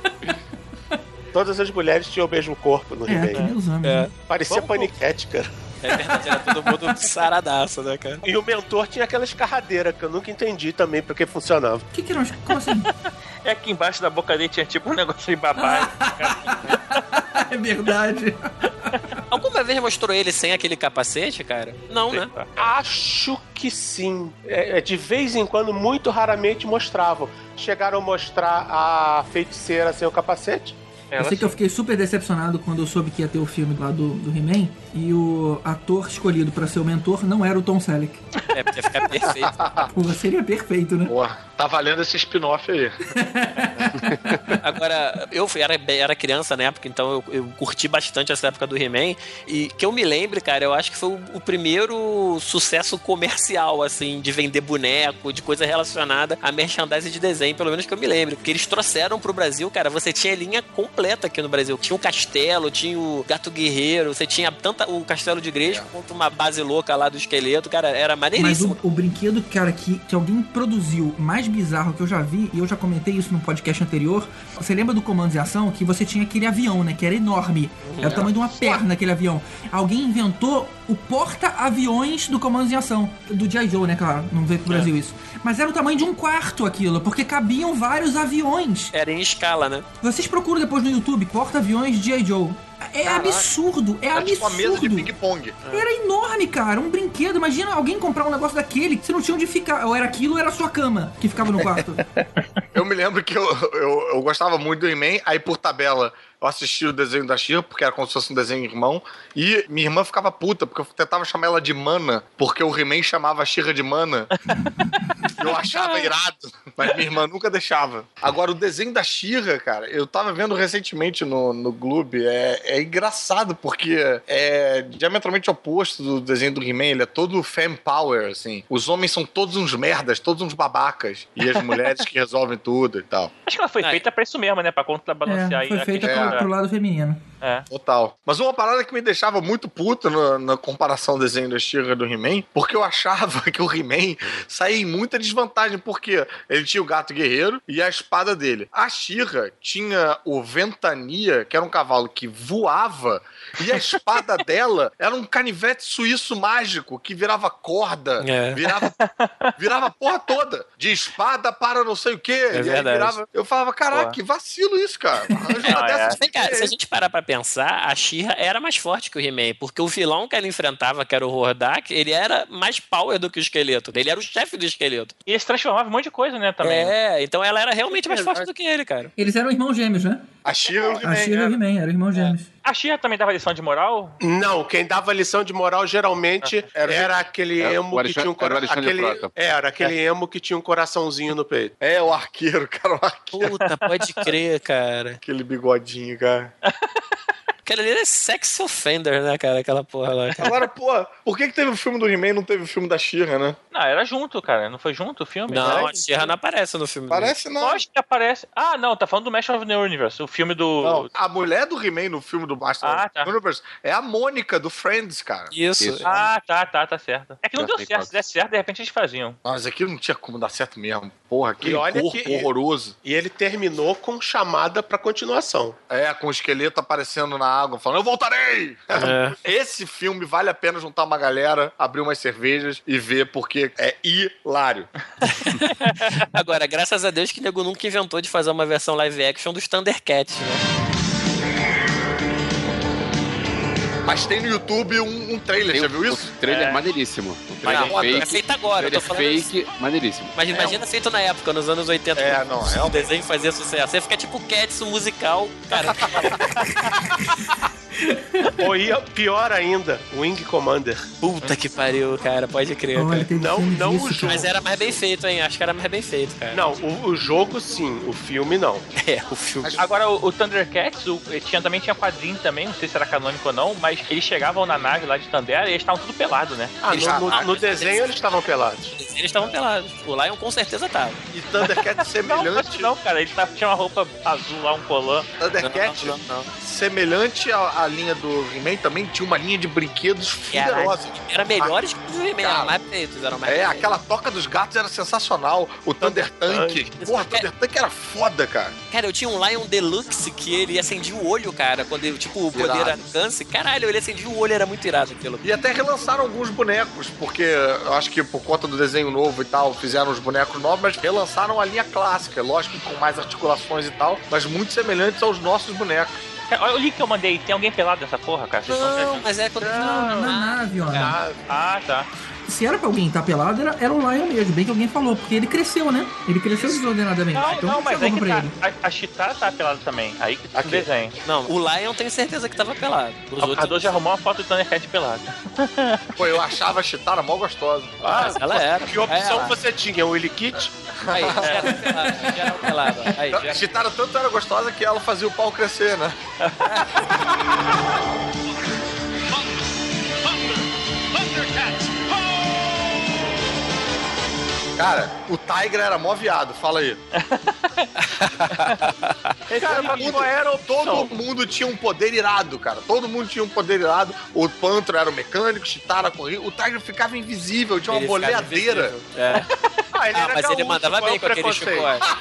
Todas as mulheres tinham o mesmo corpo no É, que He-Man. nem os homens. É. né? Parecia Vamos- paniquete, cara. É verdade, era todo mundo saradaço, né, cara? E o mentor tinha aquela escarradeira que eu nunca entendi também porque funcionava. O que que era? Como assim? É que embaixo da boca dele tinha tipo um negócio de babá. É verdade. Alguma vez mostrou ele sem aquele capacete, cara? Não, né? Acho que sim. É, de vez em quando, muito raramente mostravam. Chegaram a mostrar a feiticeira sem o capacete. Eu sei que eu fiquei super decepcionado quando eu soube que ia ter o filme lá do, do He-Man e o ator escolhido pra ser o mentor não era o Tom Selleck. É, porque ia ficar perfeito. Pô, seria perfeito, né? Pô, tá valendo esse spin-off aí. Agora, eu era, era criança na época, então eu, eu curti bastante essa época do He-Man. E que eu me lembre, cara, eu acho que foi o, o primeiro sucesso comercial, assim, de vender boneco, de coisa relacionada a merchandising de desenho, pelo menos que eu me lembre. Porque eles trouxeram pro Brasil, cara, você tinha linha completa aqui no Brasil. Tinha o Castelo, tinha o Gato Guerreiro, você tinha tanto o Castelo de Igreja quanto uma base louca lá do esqueleto, cara, era maneiríssimo. Mas o, o brinquedo, cara, que, que alguém produziu mais bizarro que eu já vi, e eu já comentei isso no podcast anterior, você lembra do Comandos em Ação? Que você tinha aquele avião, né, que era enorme, uhum. Era o tamanho de uma perna aquele avião. Alguém inventou o porta-aviões do Comandos em Ação, do G I. Joe, né, claro, não veio pro Brasil é. isso. Mas era o tamanho de um quarto aquilo, porque cabiam vários aviões. Era em escala, né? Vocês procuram depois no YouTube, porta-aviões G I. Joe. É Caraca. absurdo, é Era absurdo. Tipo uma mesa de ping-pong. Era enorme, cara, um brinquedo. Imagina alguém comprar um negócio daquele que você não tinha onde ficar. Ou era aquilo ou era a sua cama que ficava no quarto. Eu me lembro que eu, eu, eu gostava muito do He-Man, aí por tabela eu assisti o desenho da She-Ra, porque era como se fosse um desenho irmão, e minha irmã ficava puta, porque eu tentava chamar ela de Mana, porque o He-Man chamava a She-Ra de Mana. Eu achava irado, mas minha irmã nunca deixava. Agora, o desenho da She-Ra, cara, eu tava vendo recentemente no, no Globo, é, é engraçado, porque é diametralmente oposto do desenho do He-Man, ele é todo fem power, assim. Os homens são todos uns merdas, todos uns babacas, e as mulheres que resolvem tudo e tal. Acho que ela foi feita pra isso mesmo, né, pra contrabalancear. É, foi aí feita a pro, pro lado feminino. É. Total. Mas uma parada que me deixava muito puto no, na comparação do desenho da She-Ra do He-Man, porque eu achava que o He-Man saía em muita desvantagem, porque ele tinha o gato guerreiro e a espada dele. A She-Ra tinha o Ventania, que era um cavalo que voava, e a espada dela era um canivete suíço mágico que virava corda, é. virava, virava a porra toda, de espada para não sei o quê. É e aí virava, eu falava, caraca, que vacilo isso, cara. Não, é. Vem cá, se a gente parar pra pensar, a She-Ra era mais forte que o He-Man, porque o vilão que ela enfrentava, que era o Hordak, ele era mais power do que o esqueleto. Ele era o chefe do esqueleto. E ele se transformava em um monte de coisa, né, também. É, então ela era realmente mais forte do que ele, cara. Eles eram irmãos gêmeos, né? A She-Ra e o He-Man. A She-Ra e o He-Man, eram irmãos gêmeos. A She-Ra também dava lição de moral? Não, quem dava lição de moral geralmente era, era aquele era, emo que tinha um coração. Era aquele emo que tinha um coraçãozinho no peito. É, o arqueiro, cara, o arqueiro. Puta, pode crer, cara. Aquele bigodinho, cara. Aquela ali é sex offender, né, cara? Aquela porra lá. Cara. Agora, pô, por que que teve o filme do He-Man e não teve o filme da She-Ra, né? Não, era junto, cara. Não foi junto o filme? Não, a She-Ra não aparece no filme. Parece não. Lógico que aparece. Ah, não, tá falando do Master of the Universe, o filme do... Não, a mulher do He-Man no filme do Master ah, of the tá. Universe é a Mônica do Friends, cara. Isso. Isso. Ah, tá, tá, tá certo. É que não deu certo. Se desse certo, de repente eles faziam. Mas aqui não tinha como dar certo mesmo. Porra, que corpo que horroroso. E ele terminou com chamada pra continuação. É, com o esqueleto aparecendo na água, falando, eu voltarei! É. Esse filme vale a pena juntar uma galera, abrir umas cervejas e ver, porque é hilário. Agora, graças a Deus que o nego nunca inventou de fazer uma versão live action dos Thundercats, né? Mas tem no YouTube um, um trailer, tem já viu isso? O trailer é maneiríssimo. O trailer mas, é, fake, é feito agora, eu tô falando fake, assim. Maneiríssimo. Mas imagina é um... feito na época, nos anos oitenta. É, não, é. O desenho fazia sucesso. Você fica tipo Cats, um musical, cara. Ou ia pior ainda, Wing Commander. Puta que pariu, cara, pode crer. Olha, cara. Não, não o jogo. Mas era mais bem feito, hein? Acho que era mais bem feito, cara. Não, o, o jogo sim, o filme não. É, o filme. Agora, o, o Thundercats, o, tinha, também tinha quadrinho também, não sei se era canônico ou não, mas eles chegavam na nave lá de Tandera e eles estavam tudo pelado, né? Ah, no, no, no, no desenho eles estavam pelados. Eles estavam pelados. O Lion com certeza tava. E Thundercats semelhante... Não, não, cara, ele tava, tinha uma roupa azul lá, um colã. Thundercats não, não, não, não. semelhante a, a linha do He-Man também tinha uma linha de brinquedos fuderosa. Era melhores que os He-Man, eram mais feitos, eram mais É, feitos. aquela Toca dos Gatos era sensacional. O Thunder Tank. Porra, o Thunder Tank era foda, cara. Cara, eu tinha um Lion Deluxe que ele acendia o olho, cara, quando ele, tipo, o poder Irado. alcance. Caralho, ele acendia o olho, era muito irado aquilo. E até relançaram alguns bonecos, porque eu acho que por conta do desenho novo e tal, fizeram os bonecos novos, mas relançaram a linha clássica, lógico que com mais articulações e tal, mas muito semelhantes aos nossos bonecos. Cara, olha o link que eu mandei, tem alguém pelado nessa porra, cara? Vocês Não, estão... mas é quando... Não, na nave, ó. Ah, ah, tá. Se era pra alguém estar pelado, era, era o Lion mesmo, bem que alguém falou, porque ele cresceu, né? Ele cresceu desordenadamente. Não, então não, mas é chegou que pra tá, ele. a, a Chitara tá pelada também, aí que tá no desenho. Não, o Lion tenho certeza que tava pelado. Os O outros... Cardoso já arrumou uma foto do Thundercat pelado. Pô, eu achava a Chitara mó gostosa. Ah, ela era. Que opção Ela. você tinha? O Willy Kit? Aí, geral pelado, geral pelado. Aí, A geral... Chitara tanto era gostosa que ela fazia o pau crescer, né? Cara, o Tiger era mó viado, fala aí. Cara, mas qual era o todo mundo tinha um poder irado, cara. Todo mundo tinha um poder irado. O Pantro era o mecânico, o Chitara corria. O Tiger ficava invisível, tinha uma Ele ficava boleadeira. invisível. É. Ah, ele Ah, era mas ele gaúcho, mandava qual é bem o com aquele preconceito? chicote.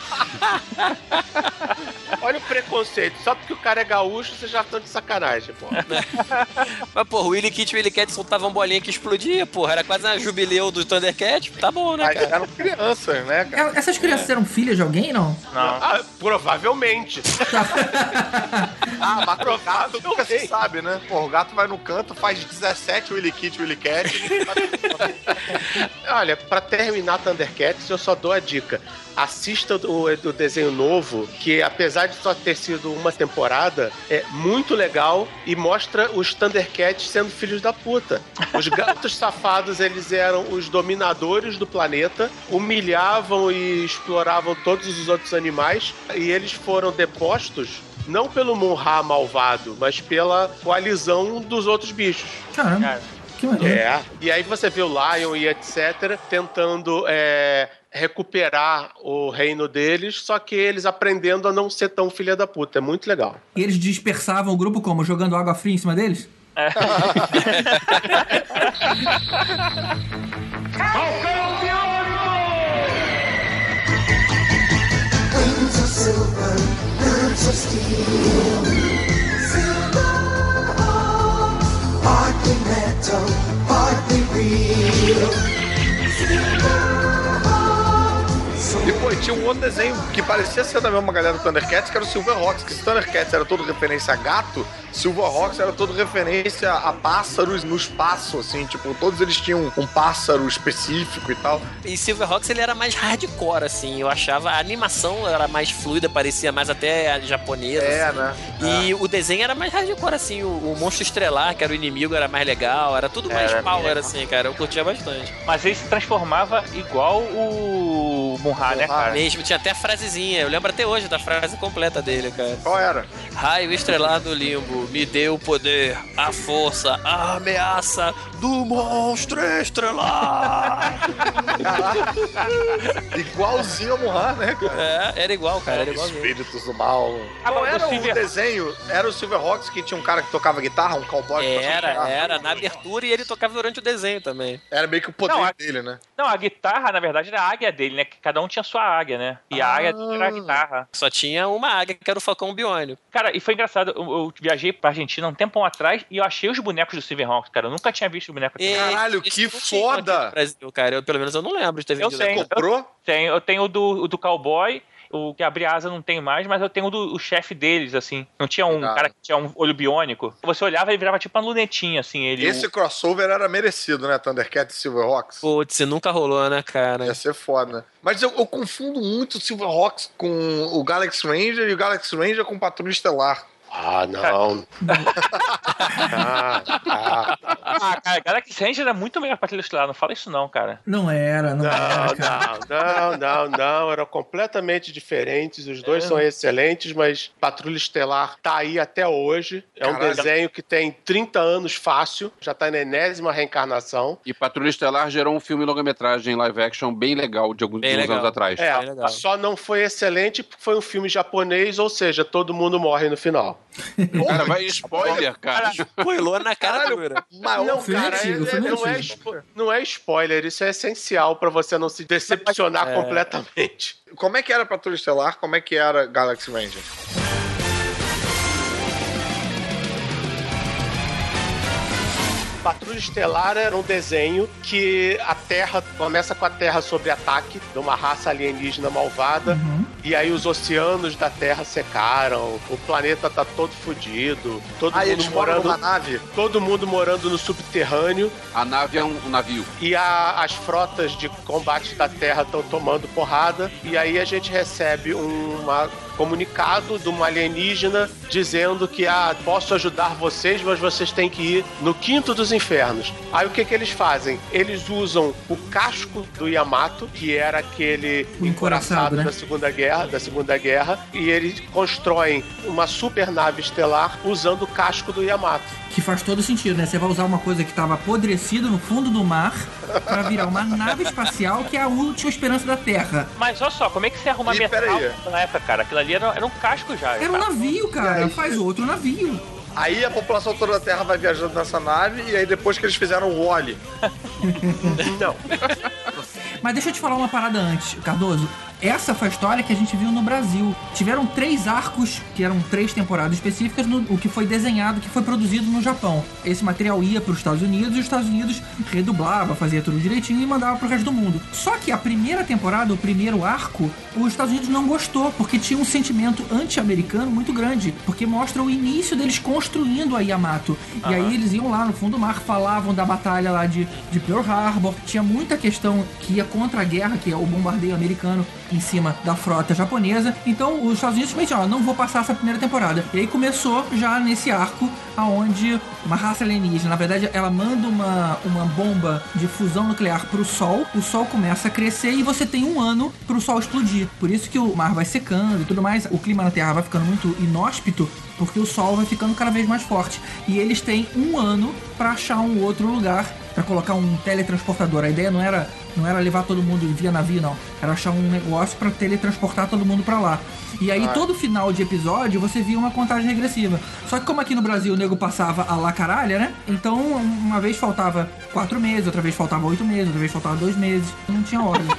Olha o preconceito. Só porque o cara é gaúcho, você já tá de sacanagem, pô. Mas, porra, o Willy Kit e o Willy Cat soltavam bolinha que explodia, porra. Era quase uma jubileu do Thundercat. Tá bom, né, Mas cara? eram crianças, né, cara? É, Essas crianças eram filhas de alguém, não? Não. Ah, provavelmente. Ah, mas o gato nunca se sabe, né? Pô, o gato vai no canto, faz dezessete Willy Kit, Willy Cat. E ninguém sabe. Olha, pra terminar Thundercats, eu só dou a dica. Assista o, o desenho novo, que apesar de só ter sido uma temporada, é muito legal e mostra os Thundercats sendo filhos da puta. Os gatos safados, eles eram os dominadores do planeta, humilhavam e exploravam todos os outros animais, e eles foram depostos não pelo Munra malvado, mas pela coalizão dos outros bichos. Caramba. Que maneiro. É, e aí você vê o Lion e etcétera tentando é, recuperar o reino deles, só que eles aprendendo a não ser tão filha da puta. É muito legal. E eles dispersavam o grupo como? Jogando água fria em cima deles? É. Wings of silver, birds of steel. Silverhawks, partly metal, partly real. E pô, tinha um outro desenho que parecia ser da mesma galera do Thundercats, que era o Silverhawks, que se Thundercats era todo referência a gato, Silverhawks era todo referência a pássaros no espaço, assim, tipo, todos eles tinham um pássaro específico e tal. E Silverhawks, ele era mais hardcore, assim. Eu achava a animação era mais fluida, parecia mais até japonesa. É, assim. né? E É. o desenho era mais hardcore, assim. O, o monstro estrelar, que era o inimigo, era mais legal. Era tudo mais Era power, legal. assim, cara. Eu curtia bastante. Mas ele se transformava igual o Munra, né, cara? Mesmo, tinha até a frasezinha. Eu lembro até hoje da frase completa dele, cara. Qual era? Raio estrelar do limbo, me deu o poder, a força, a ameaça do monstro estrelar. Igualzinho a Munra, né, cara? É, era igual, cara, era igualzinho. Espíritos do mal. Ah, Não mas era o o Silver- desenho, era o Silverhawks que tinha um cara que tocava guitarra, um cowboy que tocava Era, guitarra. era, na abertura e ele tocava durante o desenho também. Era meio que o poder Não, a- dele, né? Não, a guitarra, na verdade, era a águia dele, né? Que cada um tinha sua águia, né? E a Ah. águia dele era a guitarra. Só tinha uma águia, que era o Falcão Biônico. Cara, e foi engraçado, eu, eu viajei pra Argentina um tempão atrás e eu achei os bonecos do Silverhawks, cara. Eu nunca tinha visto o boneco E- Caralho, eles que não tinham aqui foda! no Brasil, cara. Eu, pelo menos eu não lembro de ter Eu vendido. tenho. Comprou? Tenho, eu tenho o do, o do cowboy, o que abria asa não tenho mais, mas eu tenho o do o chefe deles, assim. Não tinha um Legal. cara que tinha um olho biônico. Você olhava e ele virava tipo uma lunetinha, assim. Ele, Esse o- crossover era merecido, né? Thundercats e Silverhawks. Putz, você nunca rolou, né, cara? Ia ser foda, né? Mas eu, eu confundo muito o Silverhawks com o Galaxy Ranger e o Galaxy Ranger com o Patrulha Estelar. Ah, não. ah, ah. Ah, cara, Galaxy Ranger era muito melhor pra Estelar. Não fala isso não, cara. Não era, não, era, cara. Não, não, não, não. Eram completamente diferentes. Os dois É. são excelentes, mas Patrulha Estelar tá aí até hoje. É um Caralho. desenho que tem trinta anos fácil. Já tá na enésima reencarnação. E Patrulha Estelar gerou um filme longa-metragem live action bem legal de alguns, Bem de uns legal. anos atrás. É, Bem legal. só não foi excelente porque foi um filme japonês, ou seja, todo mundo morre no final. Cara, vai spoiler, cara. Spoilou na cara dura. Não, não, cara, é, é, não, é, não é spoiler, isso é essencial pra você não se decepcionar é. completamente. Como é que era Patrulha Estelar? Como é que era Galaxy Ranger? Patrulha Estelar era um desenho que a Terra começa com a Terra sob ataque de uma raça alienígena malvada, uhum. e aí os oceanos da Terra secaram, o planeta tá todo fodido, todo ah, mundo eles morando numa nave, todo mundo morando no subterrâneo. A nave é um, um navio. E a, as frotas de combate da Terra estão tomando porrada, e aí a gente recebe uma comunicado de uma alienígena dizendo que ah, posso ajudar vocês, mas vocês têm que ir no quinto dos infernos. Aí o que que eles fazem? Eles usam o casco do Yamato, que era aquele o encoraçado, né? da Segunda Guerra, da Segunda Guerra, e eles constroem uma super nave estelar usando o casco do Yamato. Que faz todo sentido, né? Você vai usar uma coisa que estava apodrecida no fundo do mar para virar uma nave espacial que é a última esperança da Terra. Mas olha só, como é que você arruma e, metal aí. na época, cara? Aquilo ali era, era um casco já. Era um navio, cara. Faz outro navio. Aí a população toda da Terra vai viajando nessa nave e aí depois que eles fizeram o Wall-E. Não. Mas deixa eu te falar uma parada antes, Cardoso. Essa foi a história que a gente viu no Brasil. Tiveram três arcos, que eram três temporadas específicas, no, o que foi desenhado, que foi produzido no Japão. Esse material ia para os Estados Unidos e os Estados Unidos redublava, fazia tudo direitinho e mandava para o resto do mundo. Só que a primeira temporada, o primeiro arco, os Estados Unidos não gostou, porque tinha um sentimento anti-americano muito grande, porque mostra o início deles construindo a Yamato. Uhum. E aí eles iam lá no fundo do mar, falavam da batalha lá de, de Pearl Harbor. Tinha muita questão que ia contra a guerra, que é o bombardeio americano em cima da frota japonesa. Então os Estados Unidos pensaram, ó, não vou passar essa primeira temporada. E aí começou já nesse arco aonde uma raça alienígena, na verdade ela manda uma, uma bomba de fusão nuclear pro Sol, o Sol começa a crescer e você tem um ano pro Sol explodir. Por isso que o mar vai secando e tudo mais, o clima na Terra vai ficando muito inóspito, porque o Sol vai ficando cada vez mais forte. E eles têm um ano pra achar um outro lugar, pra colocar um teletransportador. A ideia não era, não era levar todo mundo via navio, não. Era achar um negócio pra teletransportar todo mundo pra lá. E aí, ah. todo final de episódio, você via uma contagem regressiva. Só que como aqui no Brasil o nego passava a lá caralha, né? Então, uma vez faltava quatro meses, outra vez faltava oito meses, outra vez faltava dois meses. Não tinha ordem.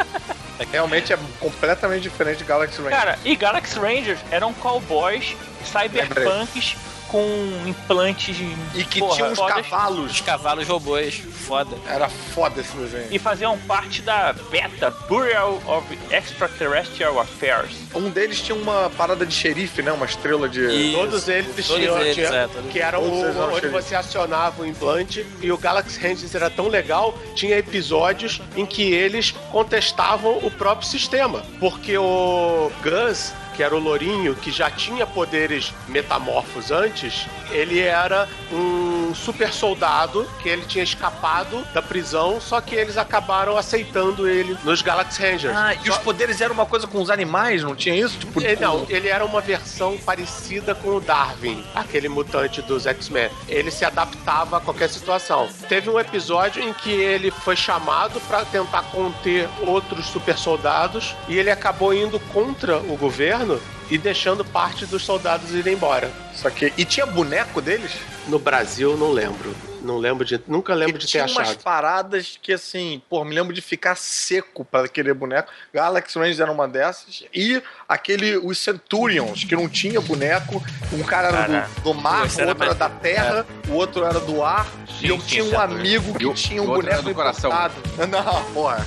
Realmente é completamente diferente de Galaxy Rangers. Cara, e Galaxy Rangers eram cowboys cyberpunks com implantes de... E que porra, tinham uns fodas. cavalos. Os cavalos robôs. Foda. Era foda esse desenho. E faziam parte da Beta Bureau of Extraterrestrial Affairs. Um deles tinha uma parada de xerife, né? Uma estrela de... Isso. Todos eles Todos tinham, eles, tinha, é, todos que era o, onde xerife. Você acionava o implante. E o Galaxy Rangers era tão legal, tinha episódios em que eles contestavam o próprio sistema. Porque o Gus, que era o lourinho, que já tinha poderes metamorfos antes, ele era um super soldado, que ele tinha escapado da prisão, só que eles acabaram aceitando ele nos Galaxy Rangers. Ah, e só... os poderes eram uma coisa com os animais, não tinha isso? Tipo, ele, não, ele era uma versão parecida com o Darwin, aquele mutante dos X-Men. Ele se adaptava a qualquer situação. Teve um episódio em que ele foi chamado para tentar conter outros super soldados e ele acabou indo contra o governo e deixando parte dos soldados irem embora. Só que... E tinha boneco deles? No Brasil, não lembro. Não lembro de... Nunca lembro e de ter tinha achado. Tinha umas paradas que, assim... Pô, me lembro de ficar seco para querer boneco. Galaxy Rangers era uma dessas. E aquele... Os Centurions, que não tinha boneco. Um cara era do, do mar, o outro era da terra, é. o outro era do ar. Sim, e eu tinha um amigo que eu, tinha um boneco do coração. Não, porra.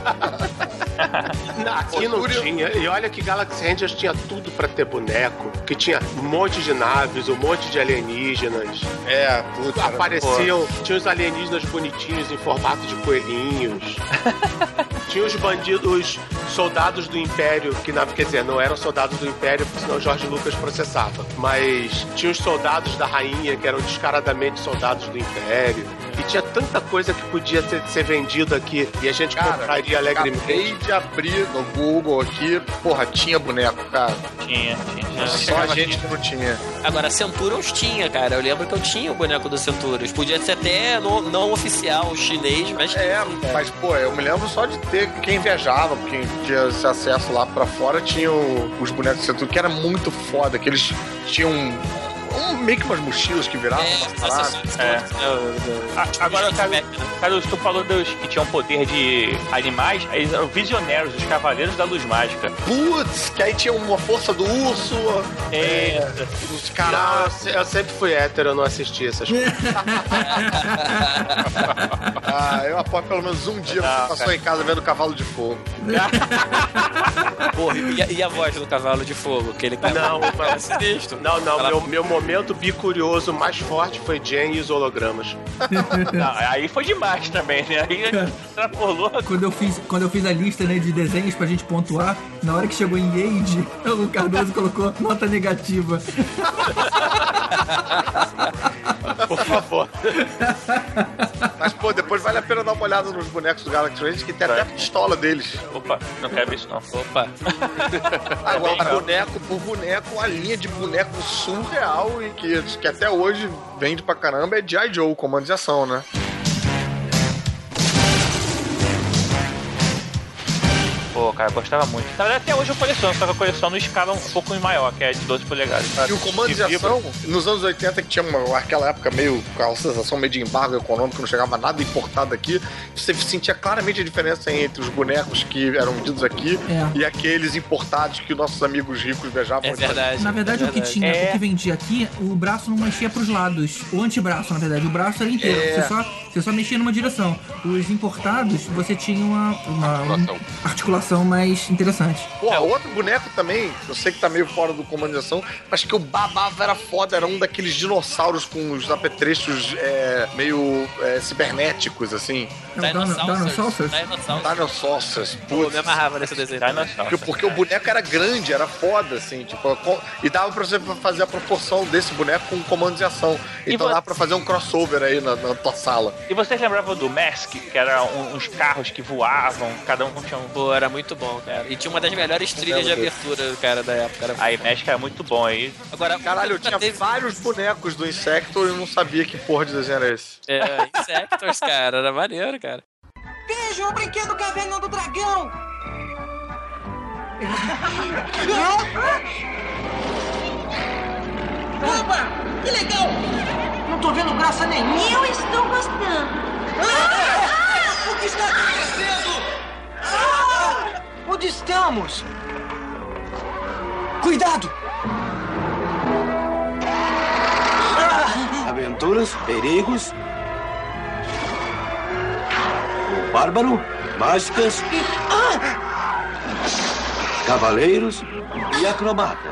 Não, aqui não tinha. E olha que Galaxy Rangers tinha tudo pra ter boneco. Que tinha um monte de naves, um monte de alienígenas. É, tudo. Apareciam, tinha os alienígenas bonitinhos em formato de coelhinhos. Tinha os bandidos, os soldados do Império, que na, quer dizer, não eram soldados do Império, porque senão Jorge Lucas processava. Mas tinha os soldados da rainha, que eram descaradamente soldados do Império. E tinha tanta coisa que podia ser, ser vendido aqui e a gente Cara, compraria alegremente. Acabei de abrir no Google aqui, porra, tinha boneco, cara. Tinha, tinha. Só a gente que não tinha. Agora, Centurions tinha, cara. Eu lembro que eu tinha o boneco do Centurions. Podia ser até no, não oficial chinês, mas... É, mas, pô, eu me lembro só de ter quem viajava, quem tinha esse acesso lá pra fora, tinha o- os bonecos do Centurion, que era muito foda, que eles tinham um, meio que umas mochilas que viravam umas paradas. É. A- Agora, cara, cara, tu falou dos que tinham poder de animais, eles eram visionários, os Cavaleiros da Luz Mágica. Putz, que aí tinha uma força do urso. É. Os Não, eu, eu sempre fui hétero, eu não assisti essas coisas. Ah, eu apoio pelo menos um dia Não, você passou cara. em casa vendo Cavalo de Fogo. Porra, e a, e a voz do Cavalo de Fogo? Que ele Não, é sinistro. Não, não, Ela- meu, meu momento bicurioso mais forte foi Jane e os hologramas. Não, aí foi demais também, né? Aí extrapolou. Quando eu fiz, quando eu fiz a lista, né, de desenhos pra gente pontuar, na hora que chegou em Age, o Cardoso colocou nota negativa. Por favor. Mas, pô, depois vale a pena dar uma olhada nos bonecos do Galaxy Rangers, que tem até a pistola deles. Opa, não quero ver isso não. Opa. Agora, boneco por boneco, a linha de boneco surreal e que, que até hoje vende pra caramba é G I. Joe, comando de ação, né? Pô, cara, eu gostava muito. Na verdade, até hoje eu coleciono, só que eu coleciono em escala um pouco maior, que é de doze polegadas. E o comando de ação, nos anos oitenta, que tinha uma, aquela época meio com a sensação meio de embargo econômico, não chegava nada importado aqui, você sentia claramente a diferença entre os bonecos que eram vendidos aqui É. e aqueles importados que nossos amigos ricos viajavam. É verdade. Na verdade, é o que verdade. tinha, É. o que vendia aqui, o braço não mexia pros lados. O antebraço, na verdade, o braço era inteiro. É. Você, só, você só mexia numa direção. Os importados, você tinha uma, uma Articulação. articulação mais interessante. Pô, outro boneco também, eu sei que tá meio fora do comando de ação, mas que eu babava era foda, era um daqueles dinossauros com os apetrechos é, meio é, cibernéticos, assim. É o Dino- Dinosaurs? Dinosaurs. Dinosaurs, Pô, putz. me amarrava nesse desenho. Porque, porque o boneco era grande, era foda, assim, tipo, com- e dava pra você fazer a proporção desse boneco com comandos de ação. E Então vo- dá pra fazer um crossover aí na, na tua sala. E vocês lembravam do Mask, que era um- uns carros que voavam, cada um tinha um... Pô, era muito bom, cara. E tinha uma das melhores trilhas de abertura, cara, da época. Era... Aí, Mask era muito bom aí. Agora, Caralho, eu tinha vários bonecos do Insector e eu não sabia que porra de desenho era esse. É, Insectors, cara, era maneiro, cara. Veja o brinquedo Caverna do Dragão! Opa! Que legal! Não tô vendo graça nenhuma! Eu estou gostando. Ah! O que está acontecendo? Ah! Onde estamos? Cuidado! Aventuras, perigos. O bárbaro, mágicas, cavaleiros e acrobata.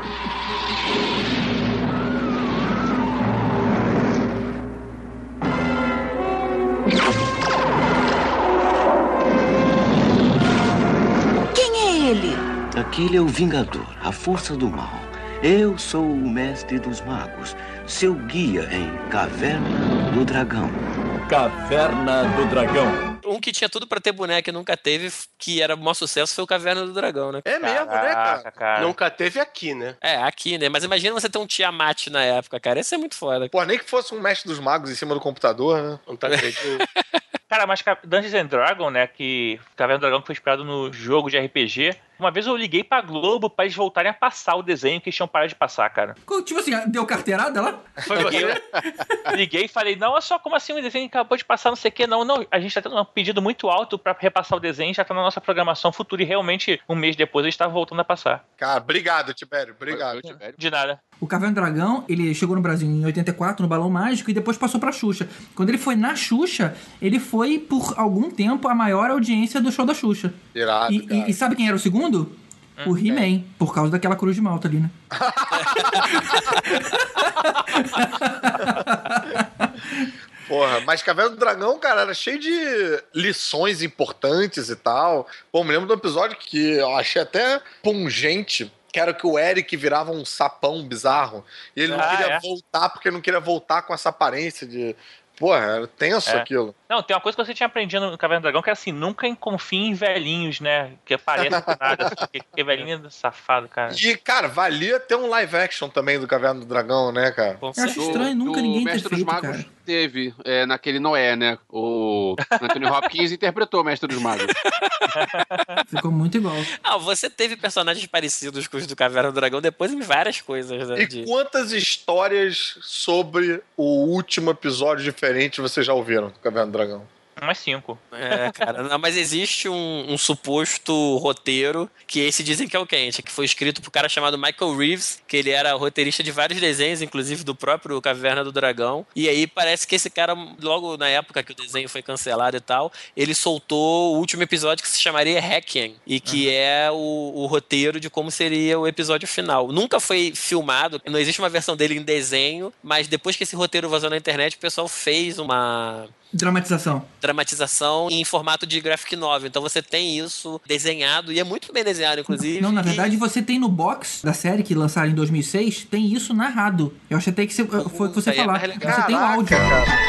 Quem é ele? Aquele é o Vingador, a força do mal. Eu sou o mestre dos magos, seu guia em Caverna do Dragão. Caverna do Dragão. Um que tinha tudo pra ter boneco e nunca teve, que era o maior sucesso, foi o Caverna do Dragão, né? É mesmo, né, cara? cara? Nunca teve aqui, né? É, aqui, né? Mas imagina você ter um Tiamat na época, cara. Isso é muito foda. Pô, nem que fosse um mestre dos magos em cima do computador, né? Não tá acreditando. Cara, mas Ca- Dungeons and Dragons, né, que Caverna do Dragão foi inspirado no jogo de R P G. Uma vez eu liguei pra Globo pra eles voltarem a passar o desenho que eles tinham parado de passar, cara. Tipo assim, deu carteirada lá? Foi você? Liguei e falei, não, olha só, como assim o desenho acabou de passar, não sei o que, não, não, a gente tá tendo um pedido muito alto pra repassar o desenho, já tá na nossa programação futura e realmente um mês depois eles estavam voltando a passar. Cara, obrigado, Tibério, obrigado. De nada. O Caverna do Dragão, ele chegou no Brasil em oitenta e quatro, no Balão Mágico, e depois passou pra Xuxa. Quando ele foi na Xuxa, ele foi, por algum tempo, a maior audiência do show da Xuxa. Irado, E, e, e sabe quem era o segundo? O He-Man, por causa daquela cruz de malta ali, né? Porra, mas Caverna do Dragão, cara, era cheio de lições importantes e tal. Pô, me lembro de um episódio que eu achei até pungente, que era que o Eric virava um sapão bizarro. E ele não Ah, queria é? voltar porque ele não queria voltar com essa aparência de... Porra, era tenso É. aquilo. Não, tem uma coisa que você tinha aprendido no Caverna do Dragão, que é assim, nunca confie em velhinhos, né? Que aparecem por nada. Porque, porque velhinho é safado, cara. E, cara, valia ter um live action também do Caverna do Dragão, né, cara? Eu acho estranho nunca do ninguém ter Mestre feito, dos Magos cara. teve, é, naquele Noé, né? O Anthony Hopkins interpretou o Mestre dos Magos. Ficou muito igual. Ah, você teve personagens parecidos com os do Caverna do Dragão depois em várias coisas, né? E de- quantas histórias sobre o último episódio diferente vocês já ouviram do Caverna do Dragão? Umas cinco. É, cara, não, mas existe um, um suposto roteiro que esse dizem que é o quente, que foi escrito por um cara chamado Michael Reeves, que ele era roteirista de vários desenhos, inclusive do próprio Caverna do Dragão. E aí parece que esse cara, logo na época que o desenho foi cancelado e tal, ele soltou o último episódio que se chamaria Hacking, e que é o, o roteiro de como seria o episódio final. Nunca foi filmado, não existe uma versão dele em desenho, mas depois que esse roteiro vazou na internet, o pessoal fez uma Dramatização. dramatização em formato de graphic novel. Então você tem isso desenhado, e é muito bem desenhado, inclusive. Não, na verdade você tem no box da série que lançaram em dois mil e seis, tem isso narrado. Eu achei até que você, foi o que você Aí é falar. mais legal. Você tem o áudio.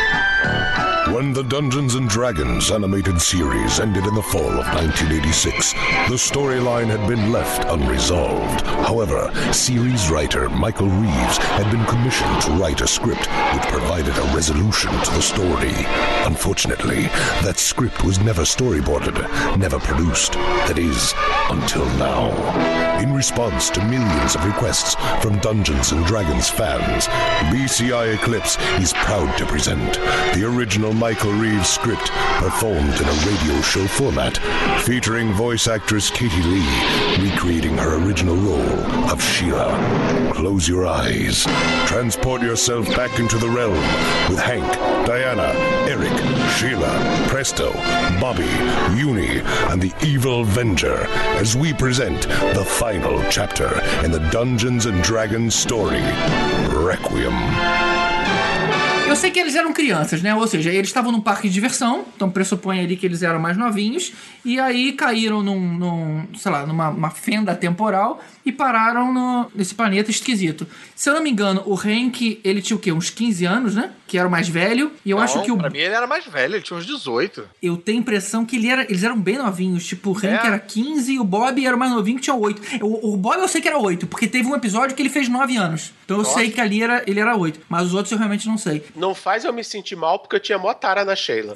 When the Dungeons and Dragons animated series ended in the fall of nineteen eighty-six, the storyline had been left unresolved. However, series writer Michael Reeves had been commissioned to write a script which provided a resolution to the story. Unfortunately, that script was never storyboarded, never produced. That is, until now. In response to millions of requests from Dungeons and Dragons fans, B C I Eclipse is proud to present the original Michael Reeves script performed in a radio show format, featuring voice actress Katie Lee recreating her original role of Sheila. Close your eyes. Transport yourself back into the realm with Hank, Diana, Eric, Sheila, Presto, Bobby, Uni, and the Evil Venger as we present the final chapter in the Dungeons and Dragons story, Requiem. Eu sei que eles eram crianças, né? Ou seja, eles estavam num parque de diversão, então pressupõe ali que eles eram mais novinhos, e aí caíram num, num sei lá, numa uma fenda temporal e pararam no, nesse planeta esquisito. Se eu não me engano, o Hank, ele tinha o quê? Uns quinze anos, né? Que era o mais velho, e eu Não, acho que o... pra mim ele era mais velho, ele tinha uns dezoito. Eu tenho a impressão que ele era, eles eram bem novinhos, tipo, o Hank É. era quinze e o Bob era o mais novinho que tinha oito. O, o Bob eu sei que era oito, porque teve um episódio que ele fez nove anos. Então eu Nossa. sei que ali era, ele era oito, mas os outros eu realmente não sei. Não faz eu me sentir mal porque eu tinha mó tara na Sheila.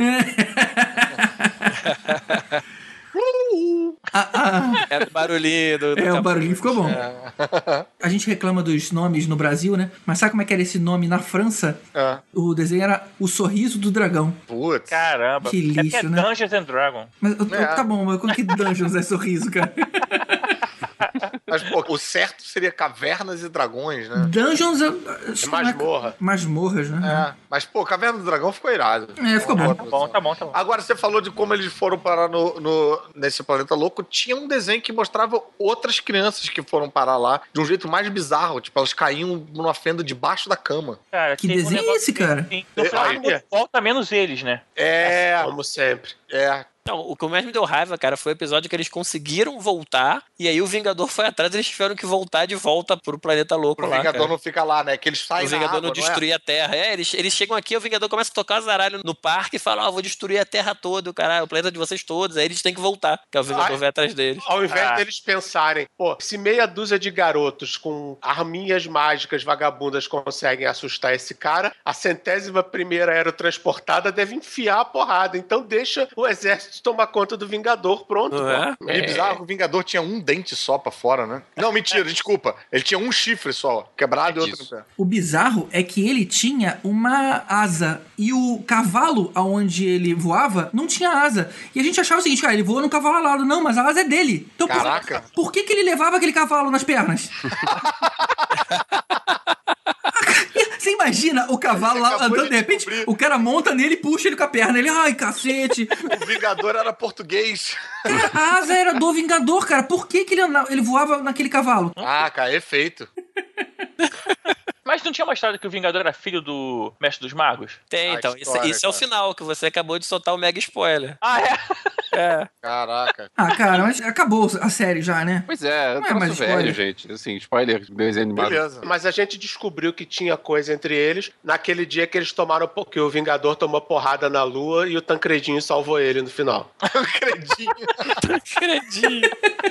É o barulhinho do, do É, o cap- barulhinho ficou bom. A gente reclama dos nomes no Brasil, né? Mas sabe como é que era esse nome na França? É. O desenho era O Sorriso do Dragão. Putz. Caramba. Que é lixo, que é né? Dungeons and Dragons. Mas eu- É. tá bom, mas com que Dungeons é sorriso, cara? Mas, pô, o certo seria Cavernas e Dragões, né? Dungeons é. É masmorra. Masmorras, né? É, mas, pô, Caverna do Dragão ficou irado. É, ficou bom. Tá bom, tá bom, tá bom. Agora, você falou de como eles foram parar no, no- nesse planeta louco. Tinha um desenho que mostrava outras crianças que foram parar lá de um jeito mais bizarro. Tipo, elas caíam numa fenda debaixo da cama. Cara, Que tem um desenho é negócio esse, cara? assim, no final, Aí. volta menos eles, né? É, Como sempre. é. Não, o que mais me deu raiva, cara, foi o episódio que eles conseguiram voltar, e aí o Vingador foi atrás, eles tiveram que voltar de volta pro planeta louco O lá, Vingador cara. não fica lá, né? Que eles saem O Vingador na água, não destruir a Terra. É, eles, eles chegam aqui, o Vingador começa a tocar o zaralho no parque e fala, ó, oh, vou destruir a Terra toda, caralho, o planeta de vocês todos. Aí eles têm que voltar, que é o Vingador Ai. vai atrás deles. Ao invés Ah. deles pensarem, pô, se meia dúzia de garotos com arminhas mágicas vagabundas conseguem assustar esse cara, a centésima primeira aerotransportada deve enfiar a porrada. Então deixa o exército tomar conta do Vingador, pronto. Não é? pô. E é bizarro que o Vingador tinha um dente só pra fora, né? Não, mentira, desculpa. Ele tinha um chifre só, quebrado e outro no pé. O bizarro é que ele tinha uma asa e o cavalo aonde ele voava não tinha asa. E a gente achava o seguinte, cara, ele voa no cavalo alado. Não, mas a asa é dele. Então por- Caraca. Por, que que ele levava aquele cavalo nas pernas? Você imagina o cavalo Você lá acabou andando, de de repente, descobrir. o cara monta nele e puxa ele com a perna. Ele, ai, cacete. O Vingador era português. Cara, a asa era do Vingador, cara. Por que que ele, andava, ele voava naquele cavalo? Ah, cara, efeito. Mas Mas não tinha mostrado que o Vingador era filho do Mestre dos Magos? Tem, então. Isso, isso é o final, que você acabou de soltar o mega spoiler. Ah, é? É. Caraca. Ah, cara, mas acabou a série já, né? Pois é, eu Não é mais velho, spoiler. gente. Assim, spoiler, desenho animado. Beleza. Mas a gente descobriu que tinha coisa entre eles naquele dia que eles tomaram, que o Vingador tomou porrada na Lua e o Tancredinho salvou ele no final. Tancredinho. Tancredinho.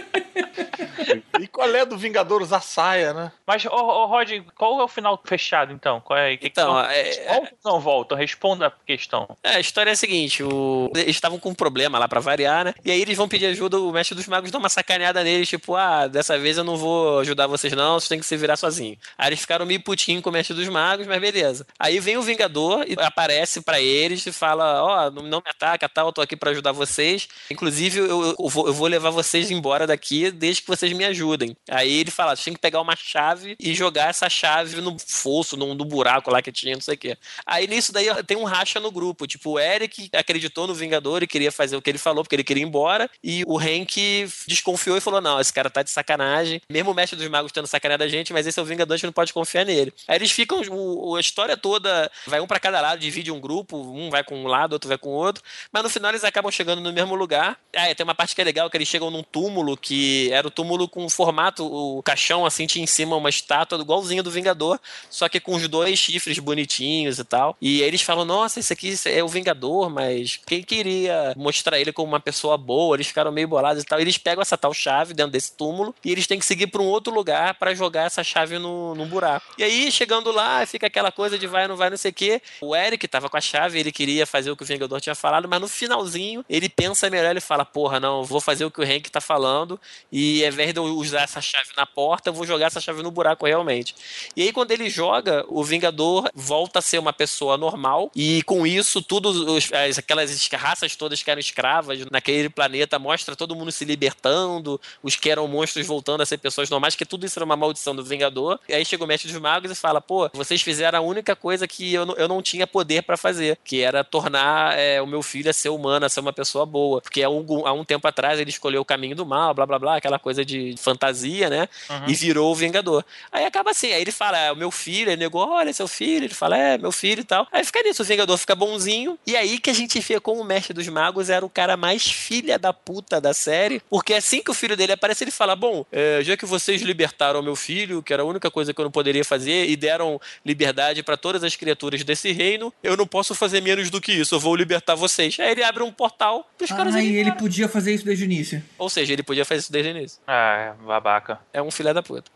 E qual é do Vingador usar saia, né? Mas, ô, ô Rod, qual é o final fechado, então? Qual é, que Então, que é- voltam ou não voltam? Responda a questão. É, a história é a seguinte, o... eles estavam com um problema lá pra variar, né? E aí eles vão pedir ajuda, o Mestre dos Magos dá uma sacaneada neles, tipo, ah, dessa vez eu não vou ajudar vocês não, vocês têm que se virar sozinho. Aí eles ficaram meio putinho com o Mestre dos Magos, mas beleza. Aí vem o Vingador e aparece pra eles e fala, ó, oh, não, não me ataca, tal, eu tô aqui pra ajudar vocês. Inclusive, eu, eu, vou, eu vou levar vocês embora daqui desde que vocês me ajudem. Aí ele fala, você tem que pegar uma chave e jogar essa chave no fosso, no, no buraco lá que tinha, não sei o quê. Aí nisso daí tem um racha no grupo, tipo, o Eric acreditou no Vingador e queria fazer o que ele falou, porque ele queria ir embora, e o Hank desconfiou e falou, não, esse cara tá de sacanagem, mesmo o Mestre dos Magos tendo sacaneado a gente, mas esse é o Vingador, a gente não pode confiar nele. Aí eles ficam, o, a história toda, vai um pra cada lado, divide um grupo, um vai com um lado, outro vai com o outro, mas no final eles acabam chegando no mesmo lugar. Ah, tem uma parte que é legal, que eles chegam num túmulo, que era o túmulo com formato, o caixão assim tinha em cima uma estátua igualzinha do Vingador, só que com os dois chifres bonitinhos e tal. E aí eles falam, nossa, esse aqui é o Vingador, mas quem queria mostrar ele como uma pessoa boa? Eles ficaram meio bolados e tal. Eles pegam essa tal chave dentro desse túmulo e eles têm que seguir para um outro lugar para jogar essa chave no, no buraco. E aí, chegando lá, fica aquela coisa de vai, não vai, não sei o quê. O Eric tava com a chave, ele queria fazer o que o Vingador tinha falado, mas no finalzinho, ele pensa melhor, ele fala, porra, não, vou fazer o que o Hank tá falando e ao invés de eu usar essa chave na porta, eu vou jogar essa chave no buraco realmente. E aí, quando ele joga, o Vingador volta a ser uma pessoa normal e com isso, tudo, os, as, aquelas raças todas que eram escravas naquele planeta, mostra todo mundo se libertando, os que eram monstros voltando a ser pessoas normais, que tudo isso era uma maldição do Vingador. E aí chega o Mestre dos Magos e fala, pô, vocês fizeram a única coisa que eu, eu não tinha poder pra fazer, que era tornar é, o meu filho a ser humano, a ser uma pessoa boa. Porque há um, há um tempo atrás ele escolheu o caminho do mal, blá blá blá, aquela coisa de fantasia, né? Uhum. E virou o Vingador. Aí acaba assim, aí ele fala, é o meu filho, ele negou, olha, seu filho, ele fala, é, meu filho e tal. Aí fica nisso, o Vingador fica bonzinho, e aí que a gente vê como o Mestre dos Magos era o cara mais filha da puta da série, porque assim que o filho dele aparece, ele fala, bom, é, já que vocês libertaram meu filho, que era a única coisa que eu não poderia fazer, e deram liberdade pra todas as criaturas desse reino, eu não posso fazer menos do que isso, eu vou libertar vocês. Aí ele abre um portal pros ah, caras e ele podia fazer isso desde o início. Ou seja, ele podia fazer isso desde o início. Ah, é babaca. É um filho da puta.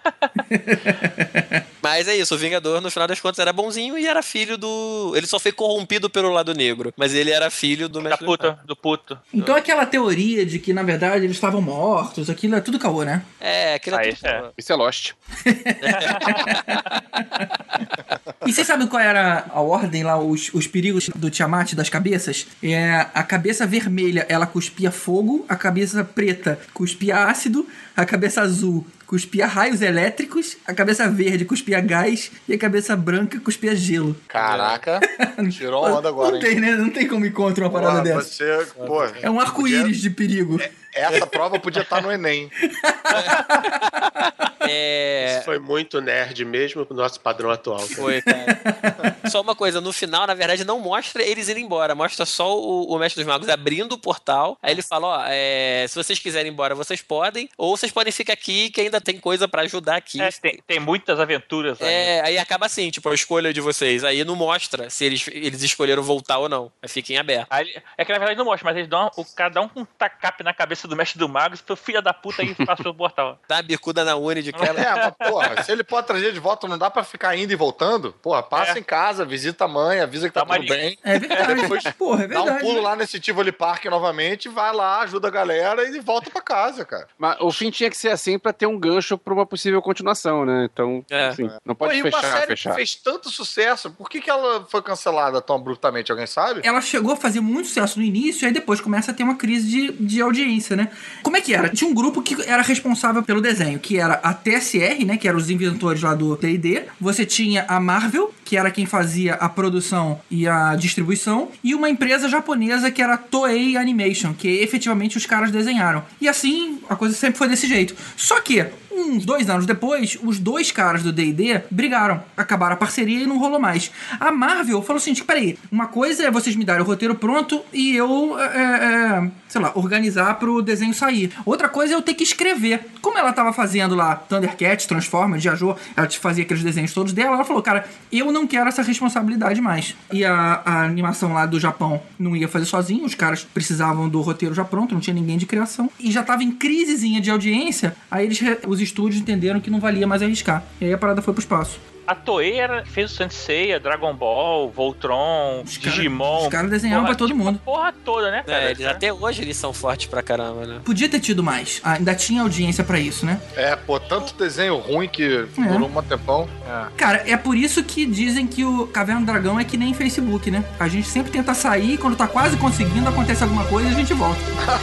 Mas é isso, o Vingador, no final das contas, era bonzinho e era filho do... Ele só foi corrompido pelo lado negro, mas ele era filho do Mestre da puta, do puto. Então aquela teoria de que, na verdade, eles estavam mortos, aquilo é tudo caô, né? É, aquilo é ah, tudo isso, é. Isso é Lost. E vocês sabem qual era a ordem lá, os, os perigos do Tiamat, das cabeças? É, a cabeça vermelha, ela cuspia fogo, a cabeça preta cuspia ácido, a cabeça azul cuspia raios elétricos, a cabeça verde cuspia gás e a cabeça branca cuspia gelo. Caraca, tirou onda agora, Não tem, hein? né? Não tem como encontrar uma parada Pô, dessa. Você, pô, é um arco-íris podia... de perigo. Essa prova podia estar no Enem. É... Isso foi muito nerd mesmo pro nosso padrão atual. Cara. Foi, cara. Só uma coisa, no final, na verdade, não mostra eles indo embora, mostra só o, o Mestre dos Magos abrindo o portal, aí ele fala, ó, é, se vocês quiserem ir embora, vocês podem, ou vocês podem ficar aqui, que ainda tem coisa pra ajudar aqui. É, tem, tem muitas aventuras aí. É, aí acaba assim, tipo, a escolha de vocês, aí não mostra se eles, eles escolheram voltar ou não, aí fiquem abertos. Aí, é que na verdade não mostra, mas eles dão o, cada um com um tacape na cabeça do Mestre dos Magos, pro filho da puta aí passou o portal. Dá uma bicuda na uni de cara. É, mas porra, se ele pode trazer de volta, não dá pra ficar indo e voltando? Porra, passa é. em casa, visita a mãe, avisa que tá, tá tudo bem. É verdade. Depois, porra, é verdade. Dá um pulo lá nesse Tivoli Park novamente, vai lá, ajuda a galera e volta pra casa, cara. Mas o fim tinha que ser assim pra ter um gancho pra uma possível continuação, né? Então, é. assim, não pode Pô, fechar, uma série fechar. Que fez tanto sucesso, por que, que ela foi cancelada tão abruptamente? Alguém sabe? Ela chegou a fazer muito sucesso no início, e aí depois começa a ter uma crise de, de audiência, né? Como é que era? Tinha um grupo que era responsável pelo desenho, que era a T S R, né? Que eram os inventores lá do D e D. Você tinha a Marvel, que era quem fazia a produção e a distribuição, e uma empresa japonesa que era a Toei Animation, que efetivamente os caras desenharam. E assim, a coisa sempre foi desse jeito. Só que uns dois anos depois, os dois caras do D e D brigaram, acabaram a parceria e não rolou mais. A Marvel falou assim, peraí, uma coisa é vocês me darem o roteiro pronto e eu, é, é, sei lá, organizar pro desenho sair. Outra coisa é eu ter que escrever. Como ela tava fazendo lá Thundercats, Transformers, Jajô, ela fazia aqueles desenhos todos dela, ela falou, cara, eu não quero essa responsabilidade mais. E a, a animação lá do Japão não ia fazer sozinho, os caras precisavam do roteiro já pronto, não tinha ninguém de criação. E já tava em crisezinha de audiência, aí eles, os estúdios entenderam que não valia mais arriscar. E aí a parada foi pro espaço. A Toei era, fez o Sensei, Dragon Ball, Voltron, os Digimon. Os caras desenhavam porra, pra todo tipo, mundo. A porra toda, né, cara? É, eles, até hoje eles são fortes pra caramba, né? Podia ter tido mais. Ah, ainda tinha audiência pra isso, né? É, pô, tanto desenho ruim que é. durou um tempão. É. Cara, é por isso que dizem que o Caverna do Dragão é que nem Facebook, né? A gente sempre tenta sair e quando tá quase conseguindo, acontece alguma coisa e a gente volta.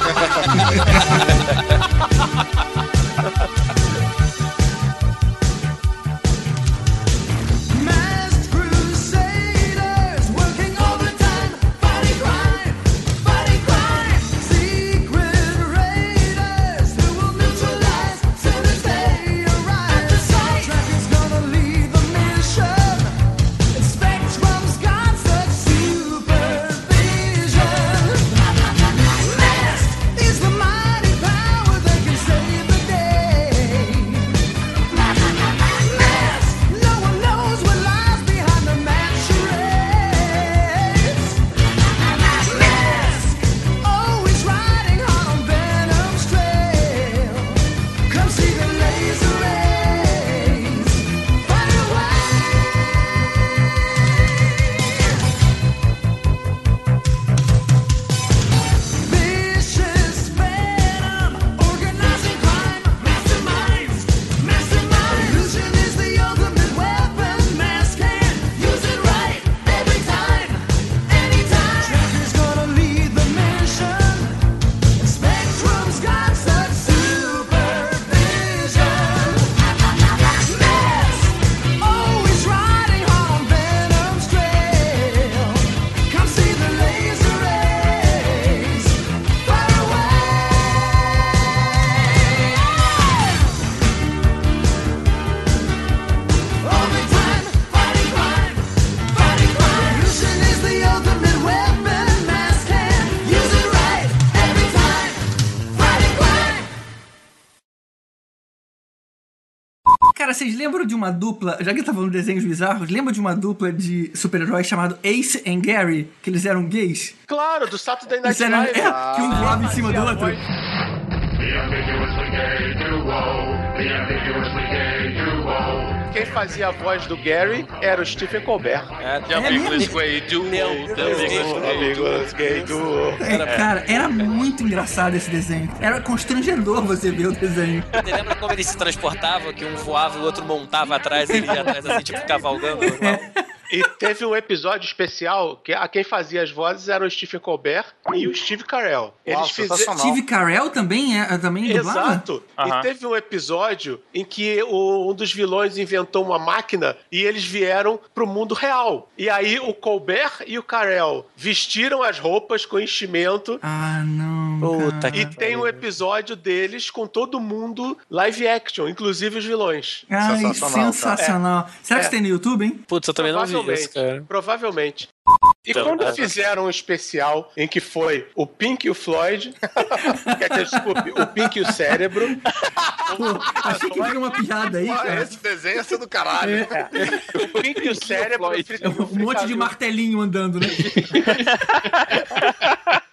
Cara, vocês lembram de uma dupla, já que tá falando de desenhos bizarros, lembram de uma dupla de super-heróis chamado Ace and Gary, que eles eram gays? Claro, do Saturday Night Eram, Live. é, que um voava em cima do outro. Quem fazia a voz do Gary era o Stephen Colbert. É, de Amigos Gay Duo. Amigos Gay Duo. É, cara, era muito engraçado esse desenho. Era constrangedor você ver o desenho. Você lembra como eles se transportavam, que um voava e o outro montava atrás, ele ia atrás assim, tipo cavalgando? E teve um episódio especial que a quem fazia as vozes era o Stephen Colbert e o Steve Carell. Eles Uau, fizeram... Steve Carell também é também dublava? Exato. Uhum. E teve um episódio em que o, um dos vilões inventou uma máquina e eles vieram pro mundo real. E aí o Colbert e o Carell vestiram as roupas com enchimento. Ah, não. Puta e tem um episódio deles com todo mundo live action, inclusive os vilões. Ai, sensacional. sensacional. É. Será que é. Tem no YouTube, hein? Putz, eu também não vi isso, cara. Provavelmente. E então, quando é. fizeram um especial em que foi o Pink e o Floyd, quer dizer, desculpe, o Pink e o Cérebro. Pô, achei que tinha uma piada aí, cara. Esse desenho ia ser do caralho. É. O Pink e o Cérebro. É um monte de martelinho andando, né?